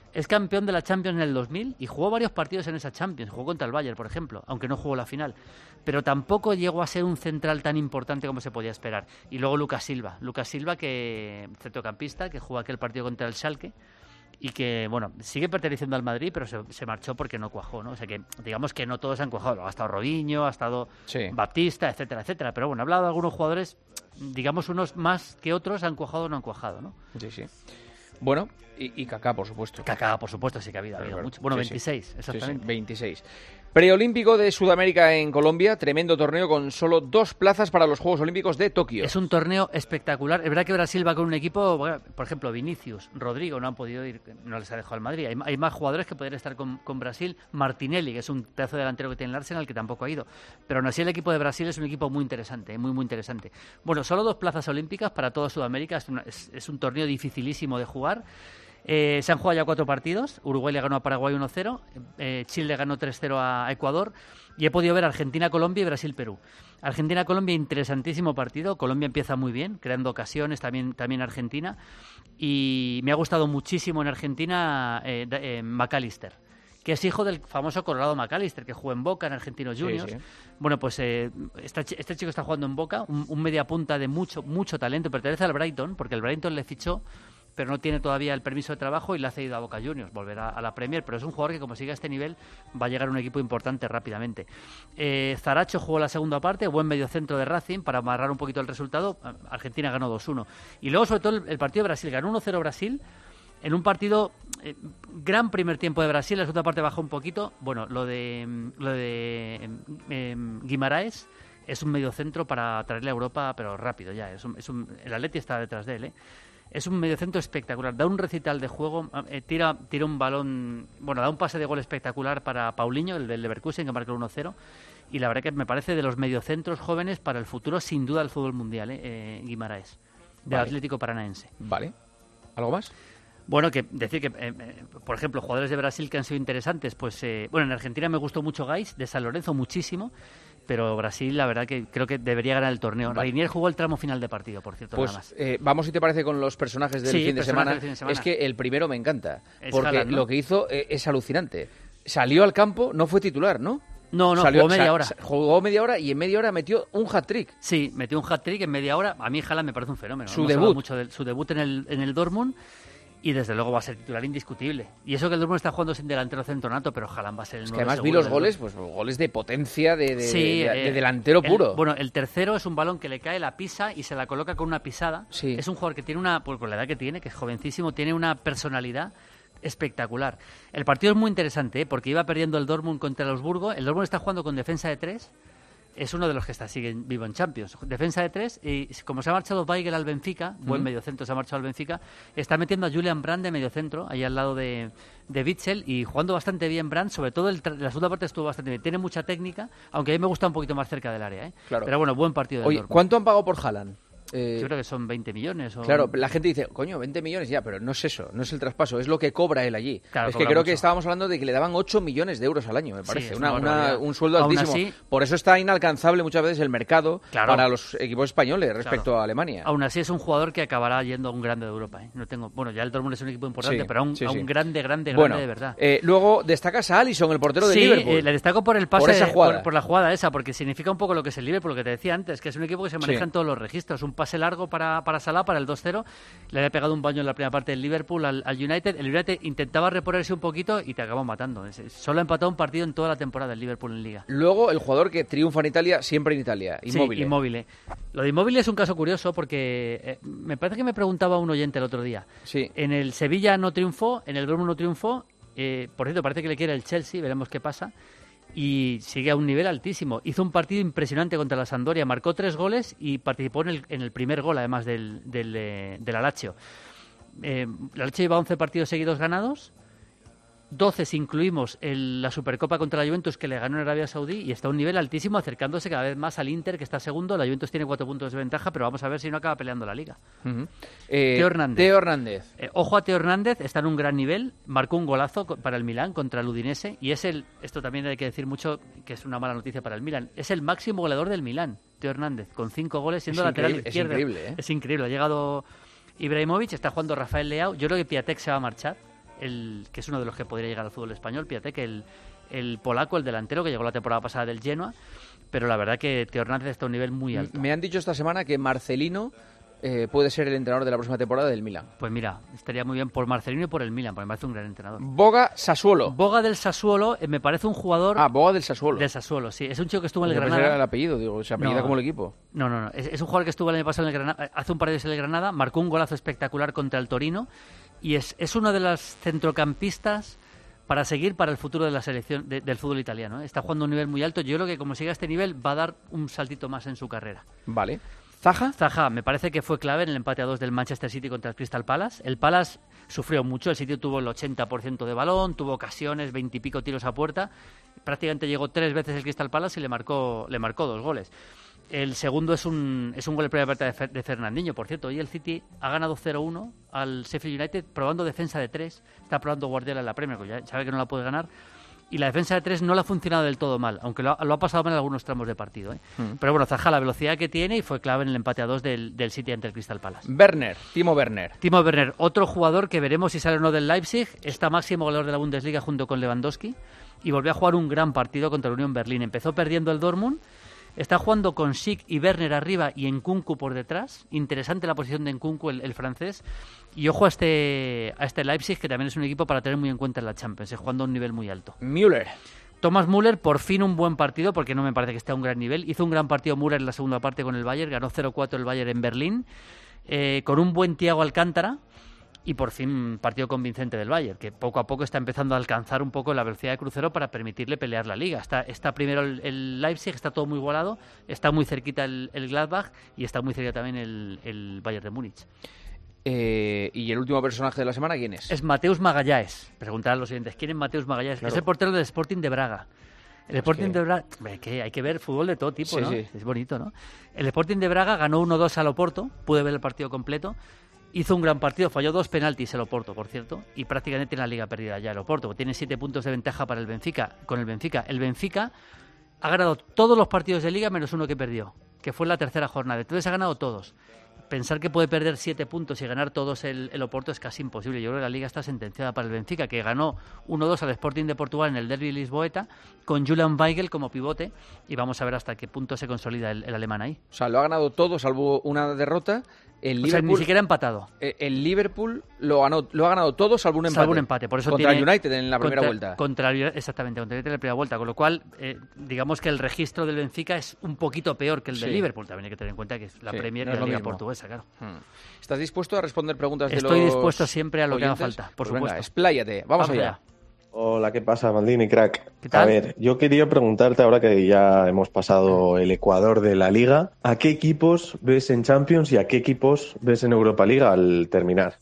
Es campeón de la Champions en el dos mil y jugó varios partidos en esa Champions. Jugó contra el Bayern, por ejemplo, aunque no jugó la final. Pero tampoco llegó a ser un central tan importante como se podía esperar. Y luego Lucas Silva. Lucas Silva, que centrocampista, que jugó aquel partido contra el Schalke y que, bueno, sigue perteneciendo al Madrid, pero se, se marchó porque no cuajó, ¿no? O sea que, digamos que no todos han cuajado. Ha estado Robinho, ha estado sí. Baptista, etcétera, etcétera. Pero bueno, he hablado de algunos jugadores, digamos, unos más que otros han cuajado o no han cuajado, ¿no? Sí, sí. Bueno, y, y Kaká, por supuesto. Kaká, por supuesto, sí que ha habido, ha habido mucho. Bueno, sí, veintiséis, sí. exactamente. Sí, sí, veintiséis. Preolímpico de Sudamérica en Colombia, tremendo torneo con solo dos plazas para los Juegos Olímpicos de Tokio. Es un torneo espectacular. Es verdad que Brasil va con un equipo, bueno, por ejemplo, Vinicius, Rodrigo no han podido ir, no les ha dejado al Madrid. Hay, hay más jugadores que podrían estar con, con Brasil. Martinelli, que es un pedazo delantero que tiene el Arsenal, que tampoco ha ido. Pero aún así el equipo de Brasil es un equipo muy interesante, muy, muy interesante. Bueno, solo dos plazas olímpicas para toda Sudamérica. Es, una, es, es un torneo dificilísimo de jugar. Eh, se han jugado ya cuatro partidos. Uruguay le ganó a Paraguay uno cero, eh, Chile ganó tres cero a Ecuador y he podido ver Argentina-Colombia y Brasil-Perú. Argentina-Colombia, interesantísimo partido. Colombia empieza muy bien, creando ocasiones, también, también Argentina. Y me ha gustado muchísimo en Argentina eh, eh, McAllister, que es hijo del famoso Colorado McAllister, que jugó en Boca, en Argentinos Juniors. Sí, sí. Bueno, pues eh, esta, este chico está jugando en Boca, un, un media punta de mucho, mucho talento. Pertenece al Brighton, porque el Brighton le fichó, pero no tiene todavía el permiso de trabajo y le ha cedido a Boca Juniors, volverá a la Premier, pero es un jugador que como siga a este nivel va a llegar a un equipo importante rápidamente. Eh, Zaracho jugó la segunda parte, buen mediocentro de Racing para amarrar un poquito el resultado. Argentina ganó dos uno. Y luego sobre todo el, el partido de Brasil, ganó uno cero Brasil, en un partido, eh, gran primer tiempo de Brasil, la segunda parte bajó un poquito. Bueno, lo de, lo de eh, eh, Guimaraes es un mediocentro para traerle a Europa, pero rápido ya, es un, es un, el Atleti está detrás de él, ¿eh? Es un mediocentro espectacular, da un recital de juego, eh, tira, tira un balón, bueno, da un pase de gol espectacular para Paulinho, el del Leverkusen, que marcó el uno cero, y la verdad que me parece de los mediocentros jóvenes para el futuro, sin duda, del fútbol mundial, eh, eh, Guimaraes, del vale. Atlético Paranaense. Vale. ¿Algo más? Bueno, que decir que, eh, eh, por ejemplo, jugadores de Brasil que han sido interesantes, pues, eh, bueno, en Argentina me gustó mucho Gais, de San Lorenzo, muchísimo, pero Brasil, la verdad que creo que debería ganar el torneo. Vale. Reinier jugó el tramo final de partido, por cierto, pues, nada más. Eh, vamos, si te parece, con los personajes del, sí, fin, de semana. del fin de semana. Es que el primero me encanta, es porque Haaland, ¿no? lo que hizo eh, es alucinante. Salió al campo, no fue titular, ¿no? No, no, Salió, jugó media hora. Jugó media hora y en media hora metió un hat-trick. Sí, metió un hat-trick en media hora. A mí Haaland me parece un fenómeno. Su Hemos debut. Mucho de, su debut en el, en el Dortmund. Y desde luego va a ser titular indiscutible. Y eso que el Dortmund está jugando sin delantero centro nato, pero Haaland va a ser el Es nuevo. que además vi los goles, pues goles de potencia, de, de, sí, de, de, de eh, delantero puro. El, bueno, el tercero es un balón que le cae, la pisa y se la coloca con una pisada. Sí. Es un jugador que tiene una, pues con la edad que tiene, que es jovencísimo, tiene una personalidad espectacular. El partido es muy interesante, ¿eh? Porque iba perdiendo el Dortmund contra el Augsburgo. El Dortmund está jugando con defensa de tres. Es uno de los que está sigue vivo en Champions. Defensa de tres, y como se ha marchado Weigl al Benfica, buen Mm. mediocentro se ha marchado al Benfica, está metiendo a Julian Brandt de mediocentro, ahí al lado de, de Witzel, y jugando bastante bien Brandt, sobre todo el, la segunda parte estuvo bastante bien. Tiene mucha técnica, aunque a mí me gusta un poquito más cerca del área, ¿eh? Claro. Pero bueno, buen partido del Oye, Dortmund. ¿cuánto han pagado por Haaland? Eh, Yo creo que son veinte millones. O... Claro, la gente dice, coño, veinte millones ya, pero no es eso, no es el traspaso, es lo que cobra él allí. Claro, es que cobra creo mucho. que estábamos hablando de que le daban ocho millones de euros al año, me Sí, parece, es una, una una- barbaridad. un sueldo Aún altísimo. así- Por eso está inalcanzable muchas veces el mercado Claro. para los equipos españoles respecto Claro. a Alemania. Aún así es un jugador que acabará yendo a un grande de Europa, ¿eh? No tengo, bueno, ya el Dortmund es un equipo importante, Sí, pero a un, sí, a sí. un grande, grande, Bueno, grande de verdad. eh, luego destacas a Alisson, el portero de Sí, Liverpool. eh, le destaco por el pase, Por esa jugada. Por, por la jugada esa, porque significa un poco lo que es el Liverpool, lo que te decía antes, que es un equipo que se maneja Sí. en todos los registros. Un pase largo para, para Salah, para el dos cero, le había pegado un baño en la primera parte del Liverpool al, al United. El United intentaba reponerse un poquito y te acabó matando. Es- Solo ha empatado un partido en toda la temporada el Liverpool en Liga. Luego el jugador que triunfa en Italia, siempre en Italia, Immobile. Sí, Immobile. Lo de Immobile es un caso curioso porque eh, me parece que me preguntaba un oyente el otro día. Sí. En el Sevilla no triunfó, en el Dortmund no triunfó. Eh, por cierto, parece que le quiere el Chelsea, veremos qué pasa. Y sigue a un nivel altísimo. Hizo un partido impresionante contra la Sampdoria, marcó tres goles y participó en el, en el primer gol, además del, del, eh, del la Lazio. Eh, la Lazio lleva once partidos seguidos ganados, doce si incluimos el- la Supercopa contra la Juventus que le ganó en Arabia Saudí, y está a un nivel altísimo, acercándose cada vez más al Inter, que está segundo. La Juventus tiene cuatro puntos de ventaja, pero vamos a ver si no acaba peleando la Liga. Ujú. Eh, Teo Hernández. Teo Hernández. Eh, ojo a Teo Hernández, está en un gran nivel, marcó un golazo co- para el Milán contra el Udinese, y es el, esto también hay que decir mucho, que es una mala noticia para el Milán, es el máximo goleador del Milán, Teo Hernández, con cinco goles siendo Es lateral increíble, es izquierdo. increíble, ¿eh? Es increíble, ha llegado Ibrahimovic, está jugando Rafael Leao, yo creo que Piatek se va a marchar. el, que es uno de los que podría llegar al fútbol español. Fíjate que el, el polaco, el delantero, que llegó la temporada pasada del Genoa, pero la verdad que Theo Hernández está a un nivel muy alto. Me han dicho esta semana que Marcelino eh, puede ser el entrenador de la próxima temporada del Milan. Pues mira, estaría muy bien por Marcelino y por el Milan, porque me parece un gran entrenador. Boga Sassuolo. Boga del Sassuolo, eh, me parece un jugador... Ah, Boga del Sassuolo. Del Sassuolo, sí. Es un chico que estuvo en el Yo pensé Granada. que era el apellido, digo, se apellida No. como el equipo. No, no, no. Es, es un jugador que estuvo el año pasado en el Granada, hace un par de días en el Granada, marcó un golazo espectacular contra el Torino y es, es uno de los centrocampistas para seguir para el futuro de la selección de, del fútbol italiano, ¿eh? Está jugando a un nivel muy alto. Yo creo que como siga a este nivel va a dar un saltito más en su carrera. Vale. ¿Zaha? Zaha me parece que fue clave en el empate a dos del Manchester City contra el Crystal Palace. El Palace sufrió mucho, el City tuvo el ochenta por ciento de balón, tuvo ocasiones, veintipico tiros a puerta. Prácticamente llegó tres veces el Crystal Palace y le marcó, le marcó dos goles. El segundo es un, es un gol de primera parte de, Fer, de Fernandinho, por cierto. Y el City ha ganado cero uno al Sheffield United probando defensa de tres. Está probando Guardiola en la Premier, que ya sabe que no la puede ganar. Y la defensa de tres no le ha funcionado del todo mal, aunque lo ha, lo ha pasado mal en algunos tramos de partido, ¿eh? Mm. Pero bueno, Zaha, la velocidad que tiene, y fue clave en el empate a dos del, del City ante el Crystal Palace. Werner, Timo Werner. Timo Werner, otro jugador que veremos si sale o no del Leipzig, está máximo goleador de la Bundesliga junto con Lewandowski, y volvió a jugar un gran partido contra la Unión Berlín. Empezó perdiendo el Dortmund, está jugando con Schick y Werner arriba y Nkunku por detrás. Interesante la posición de Nkunku, el, el francés. Y ojo a este, a este Leipzig, que también es un equipo para tener muy en cuenta en la Champions, jugando a un nivel muy alto. Müller. Thomas Müller, por fin un buen partido, porque no me parece que esté a un gran nivel. Hizo un gran partido Müller en la segunda parte con el Bayern, ganó cero cuatro el Bayern en Berlín, eh, con un buen Thiago Alcántara, y por fin partido convincente del Bayern, que poco a poco está empezando a alcanzar un poco la velocidad de crucero para permitirle pelear la Liga. Está, está primero el, el Leipzig, está todo muy igualado, está muy cerquita el, el Gladbach y está muy cerca también el, el Bayern de Múnich. Eh, ¿Y el último personaje de la semana quién es? Es Mateus Magallanes. Preguntar a los siguientes, ¿quién es Mateus Magallanes? Claro. Es el portero del Sporting de Braga. El Sporting que... de Braga, que hay que ver fútbol de todo tipo, sí, ¿no? Sí. Es bonito, ¿no? El Sporting de Braga ganó uno dos al Oporto, pude ver el partido completo. Hizo un gran partido, falló dos penaltis el Oporto, por cierto, y prácticamente tiene la liga perdida ya el Oporto. Tiene siete puntos de ventaja para el Benfica, con el Benfica. El Benfica ha ganado todos los partidos de liga menos uno que perdió, que fue en la tercera jornada. Entonces ha ganado todos. Pensar que puede perder siete puntos y ganar todos el, el Oporto es casi imposible. Yo creo que la liga está sentenciada para el Benfica, que ganó uno dos al Sporting de Portugal en el Derby Lisboeta, con Julian Weigl como pivote, y vamos a ver hasta qué punto se consolida el, el alemán ahí. O sea, lo ha ganado todo, salvo una derrota. El o Liverpool, sea, ni siquiera empatado. El Liverpool lo, ganó, lo ha ganado todo, salvo un empate. Salvo un empate. Por eso contra tiene, el United en la primera contra, vuelta. Contra el, exactamente, contra el United en la primera vuelta. Con lo cual, eh, digamos que el registro del Benfica es un poquito peor que el sí. del Liverpool. También hay que tener en cuenta que es la sí, Premier no es la Liga mismo. Portuguesa, claro. Hmm. ¿Estás dispuesto a responder preguntas Estoy de los Estoy dispuesto siempre a lo oyentes? que haga falta, por pues supuesto. Venga, expláyate. Vamos, Vamos allá. allá. Hola, ¿qué pasa, Maldini, crack? ¿Qué tal? A ver, yo quería preguntarte, ahora que ya hemos pasado el Ecuador de la Liga, ¿a qué equipos ves en Champions y a qué equipos ves en Europa League al terminar?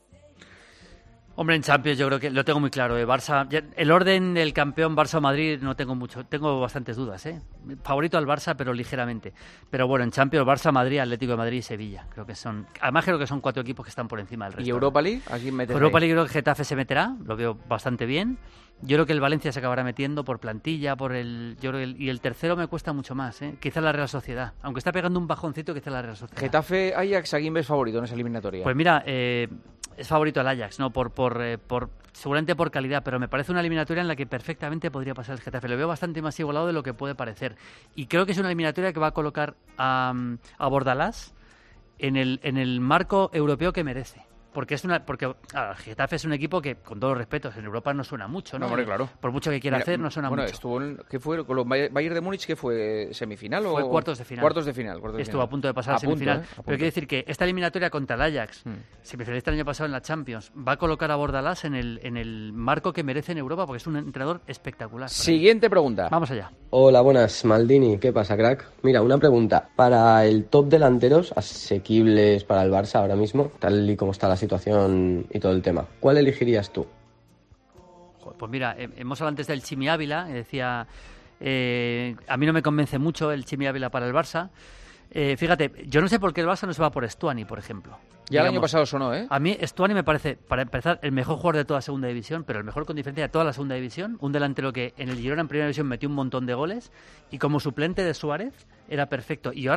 Hombre, en Champions yo creo que lo tengo muy claro. ¿eh? Barça, el orden del campeón Barça-Madrid no tengo mucho, tengo bastantes dudas. ¿eh? Favorito al Barça, pero ligeramente. Pero bueno, en Champions Barça-Madrid, Atlético de Madrid y Sevilla. Creo que son, además creo que son cuatro equipos que están por encima del resto. ¿Y Europa League? ¿A quién metes Europa ahí? League creo que Getafe se meterá, lo veo bastante bien. Yo creo que el Valencia se acabará metiendo por plantilla, por el, yo creo que el y el tercero me cuesta mucho más, ¿eh? Quizá la Real Sociedad, aunque está pegando un bajoncito, quizá la Real Sociedad. Getafe, Ajax, ¿a quién ves favorito en esa eliminatoria? Pues mira, eh, es favorito el Ajax, no por por, eh, por seguramente por calidad, pero me parece una eliminatoria en la que perfectamente podría pasar el Getafe. Lo veo bastante más igualado de lo que puede parecer, y creo que es una eliminatoria que va a colocar a, a Bordalás en el en el marco europeo que merece. Porque es una porque ah, Getafe es un equipo que, con todos los respetos, en Europa no suena mucho, ¿no? No, hombre, claro. Por mucho que quiera Mira, hacer, no suena bueno, mucho. Estuvo en, ¿qué fue? ¿Con los Bayern de Múnich qué fue? ¿Semifinal o...? Fue cuartos de final. Cuartos de final. Cuartos de Estuvo final. a punto de pasar a, a semifinal. Punto, ¿eh? A Pero quiero decir que esta eliminatoria contra el Ajax, hmm. semifinalista el año pasado en la Champions, va a colocar a Bordalás en el, en el marco que merece en Europa, porque es un entrenador espectacular. Siguiente pregunta. Vamos allá. Hola, buenas, Maldini. ¿Qué pasa, crack? Mira, una pregunta. Para el top delanteros asequibles para el Barça ahora mismo, tal y como está la situación y todo el tema, ¿cuál elegirías tú? Pues mira, hemos hablado antes del Chimi Ávila, decía, eh, a mí no me convence mucho el Chimi Ávila para el Barça. Eh, fíjate, yo no sé por qué el Barça no se va por Stuani, por ejemplo. Ya Digamos, el año pasado sonó, ¿eh? A mí Stuani me parece, para empezar, el mejor jugador de toda segunda división, pero el mejor con diferencia de toda la segunda división. Un delantero que en el Girona en primera división metió un montón de goles y como suplente de Suárez era perfecto. Y ahora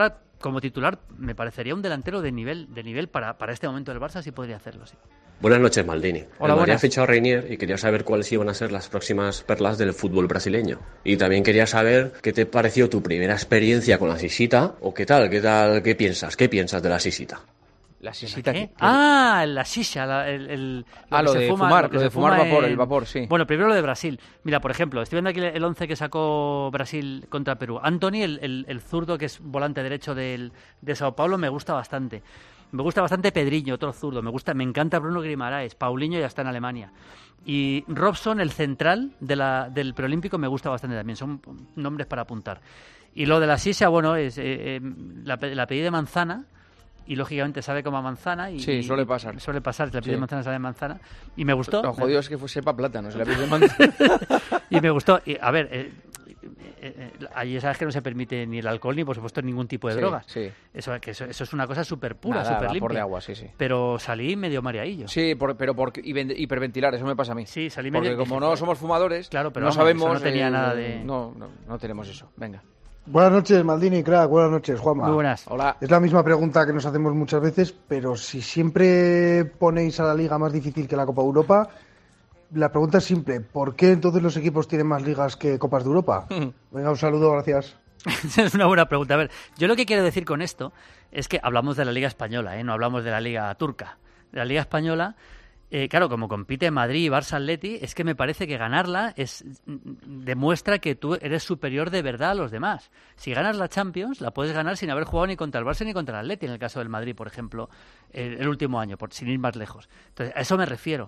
como titular me parecería un delantero de nivel de nivel para, para este momento del Barça, sí podría hacerlo, sí. Buenas noches, Maldini. Hola, el Madrid buenas. ha fichado a Reinier y quería saber cuáles iban a ser las próximas perlas del fútbol brasileño. Y también quería saber qué te pareció tu primera experiencia con la sisita, o qué tal, qué tal, qué piensas, qué piensas de la sisita. La sisita. ¿Qué? Ah, la shisha, la, el, el, lo Ah, que lo se de fuma, fumar, lo que lo se de fumar fuma vapor, en- el vapor, sí. Bueno, primero lo de Brasil. Mira, por ejemplo, estoy viendo aquí el once que sacó Brasil contra Perú. Anthony, el, el, el zurdo que es volante derecho del, de Sao Paulo, me gusta bastante. Me gusta bastante Pedriño, otro zurdo. Me gusta, me encanta Bruno Guimaraes. Paulinho ya está en Alemania. Y Robson, el central de la, del preolímpico, me gusta bastante también. Son nombres para apuntar. Y lo de la sisha, bueno, es eh, eh, la, la pedí de manzana. Y lógicamente sabe como a manzana. Y, Sí, suele pasar. Suele pasar, si la pide Sí. manzana sabe a manzana. Y me gustó. Lo jodido es que fue sepa plátano, se la pide manzana. Y me gustó. Y, a ver, eh, eh, eh, allí sabes que no se permite ni el alcohol ni, por supuesto, ningún tipo de Sí, drogas. sí. Eso, que eso, eso es una cosa súper pura, Nada, súper vapor limpia. de agua, sí, sí. Pero salí medio mareadillo. Sí, por, pero por hiper- hiperventilar, eso me pasa a mí. Sí, salí Porque medio- como dije, no somos fumadores, claro, pero no vamos, sabemos... eso no tenía eh, nada de- No, no, no tenemos eso. Venga. Buenas noches, Maldini, crack. Buenas noches, Juanma. Muy buenas. Hola. Es la misma pregunta que nos hacemos muchas veces, pero si siempre ponéis a la liga más difícil que la Copa Europa, la pregunta es simple. ¿Por qué entonces los equipos tienen más ligas que Copas de Europa? Venga, un saludo, gracias. Es una buena pregunta. A ver, yo lo que quiero decir con esto es que hablamos de la Liga Española, ¿eh? No hablamos de la Liga Turca. De la Liga Española, eh, claro, como compite Madrid y Barça Atleti, es que me parece que ganarla es demuestra que tú eres superior de verdad a los demás. Si ganas la Champions, la puedes ganar sin haber jugado ni contra el Barça ni contra el Atleti, en el caso del Madrid, por ejemplo, el, el último año, por, sin ir más lejos. Entonces, a eso me refiero.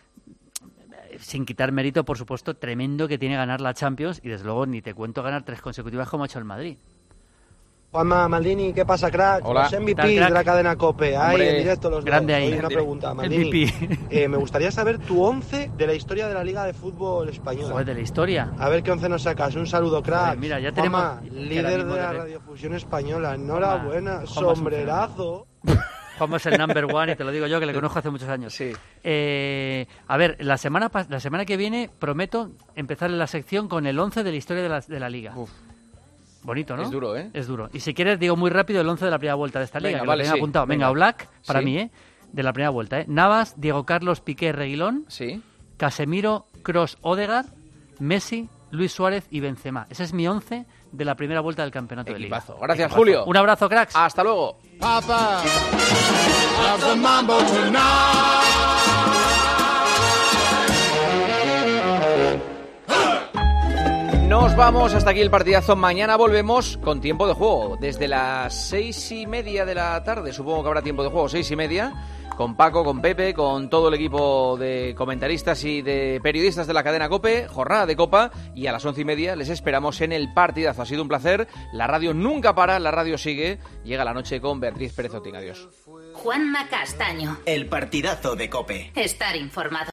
Sin quitar mérito, por supuesto, tremendo que tiene ganar la Champions y desde luego ni te cuento ganar tres consecutivas como ha hecho el Madrid. Juanma, Maldini, ¿qué pasa, crack? Hola. Los M V ¿Qué tal, P crack? de la cadena COPE. Ahí, Hombre, en directo los grande dos. ahí. Oye, una M V P. pregunta, Maldini. M V Eh, me gustaría saber tu once de la historia de la Liga de Fútbol Española. Joder, de la historia. A ver qué once nos sacas. Un saludo, crack. Joder, mira, ya tenemos- Juanma, que ahora líder mismo de la te- radiofusión española. Enhorabuena. Juanma es un Sombrerazo. Juanma es el number one y te lo digo yo que le conozco hace muchos años. Sí. Eh, a ver, la semana pas- la semana que viene prometo empezar la sección con el once de la historia de la, de la Liga. Bonito, ¿no? Es duro, ¿eh? Es duro. Y si quieres digo muy rápido el once de la primera vuelta de esta Venga, Liga, que vale, lo tenía sí, apuntado. Venga, venga. Oblak, para Sí. mí, ¿eh? De la primera vuelta, ¿eh? Navas, Diego Carlos, Piqué, Reguilón. Sí. Casemiro, Kroos, Odegaard, Messi, Luis Suárez y Benzema. Ese es mi once de la primera vuelta del campeonato Equipazo. de Liga. Gracias, Equipazo. Julio. Un abrazo, cracks. Hasta luego. Papa, have the mambo tonight. Nos vamos, hasta aquí el partidazo. Mañana volvemos con tiempo de juego. Desde las seis y media de la tarde, supongo que habrá tiempo de juego, seis y media, con Paco, con Pepe, con todo el equipo de comentaristas y de periodistas de la cadena COPE, jornada de Copa, y a las once y media les esperamos en el partidazo. Ha sido un placer, la radio nunca para, la radio sigue. Llega la noche con Beatriz Pérez Otín. Adiós. Juanma Castaño. El partidazo de COPE. Estar informado.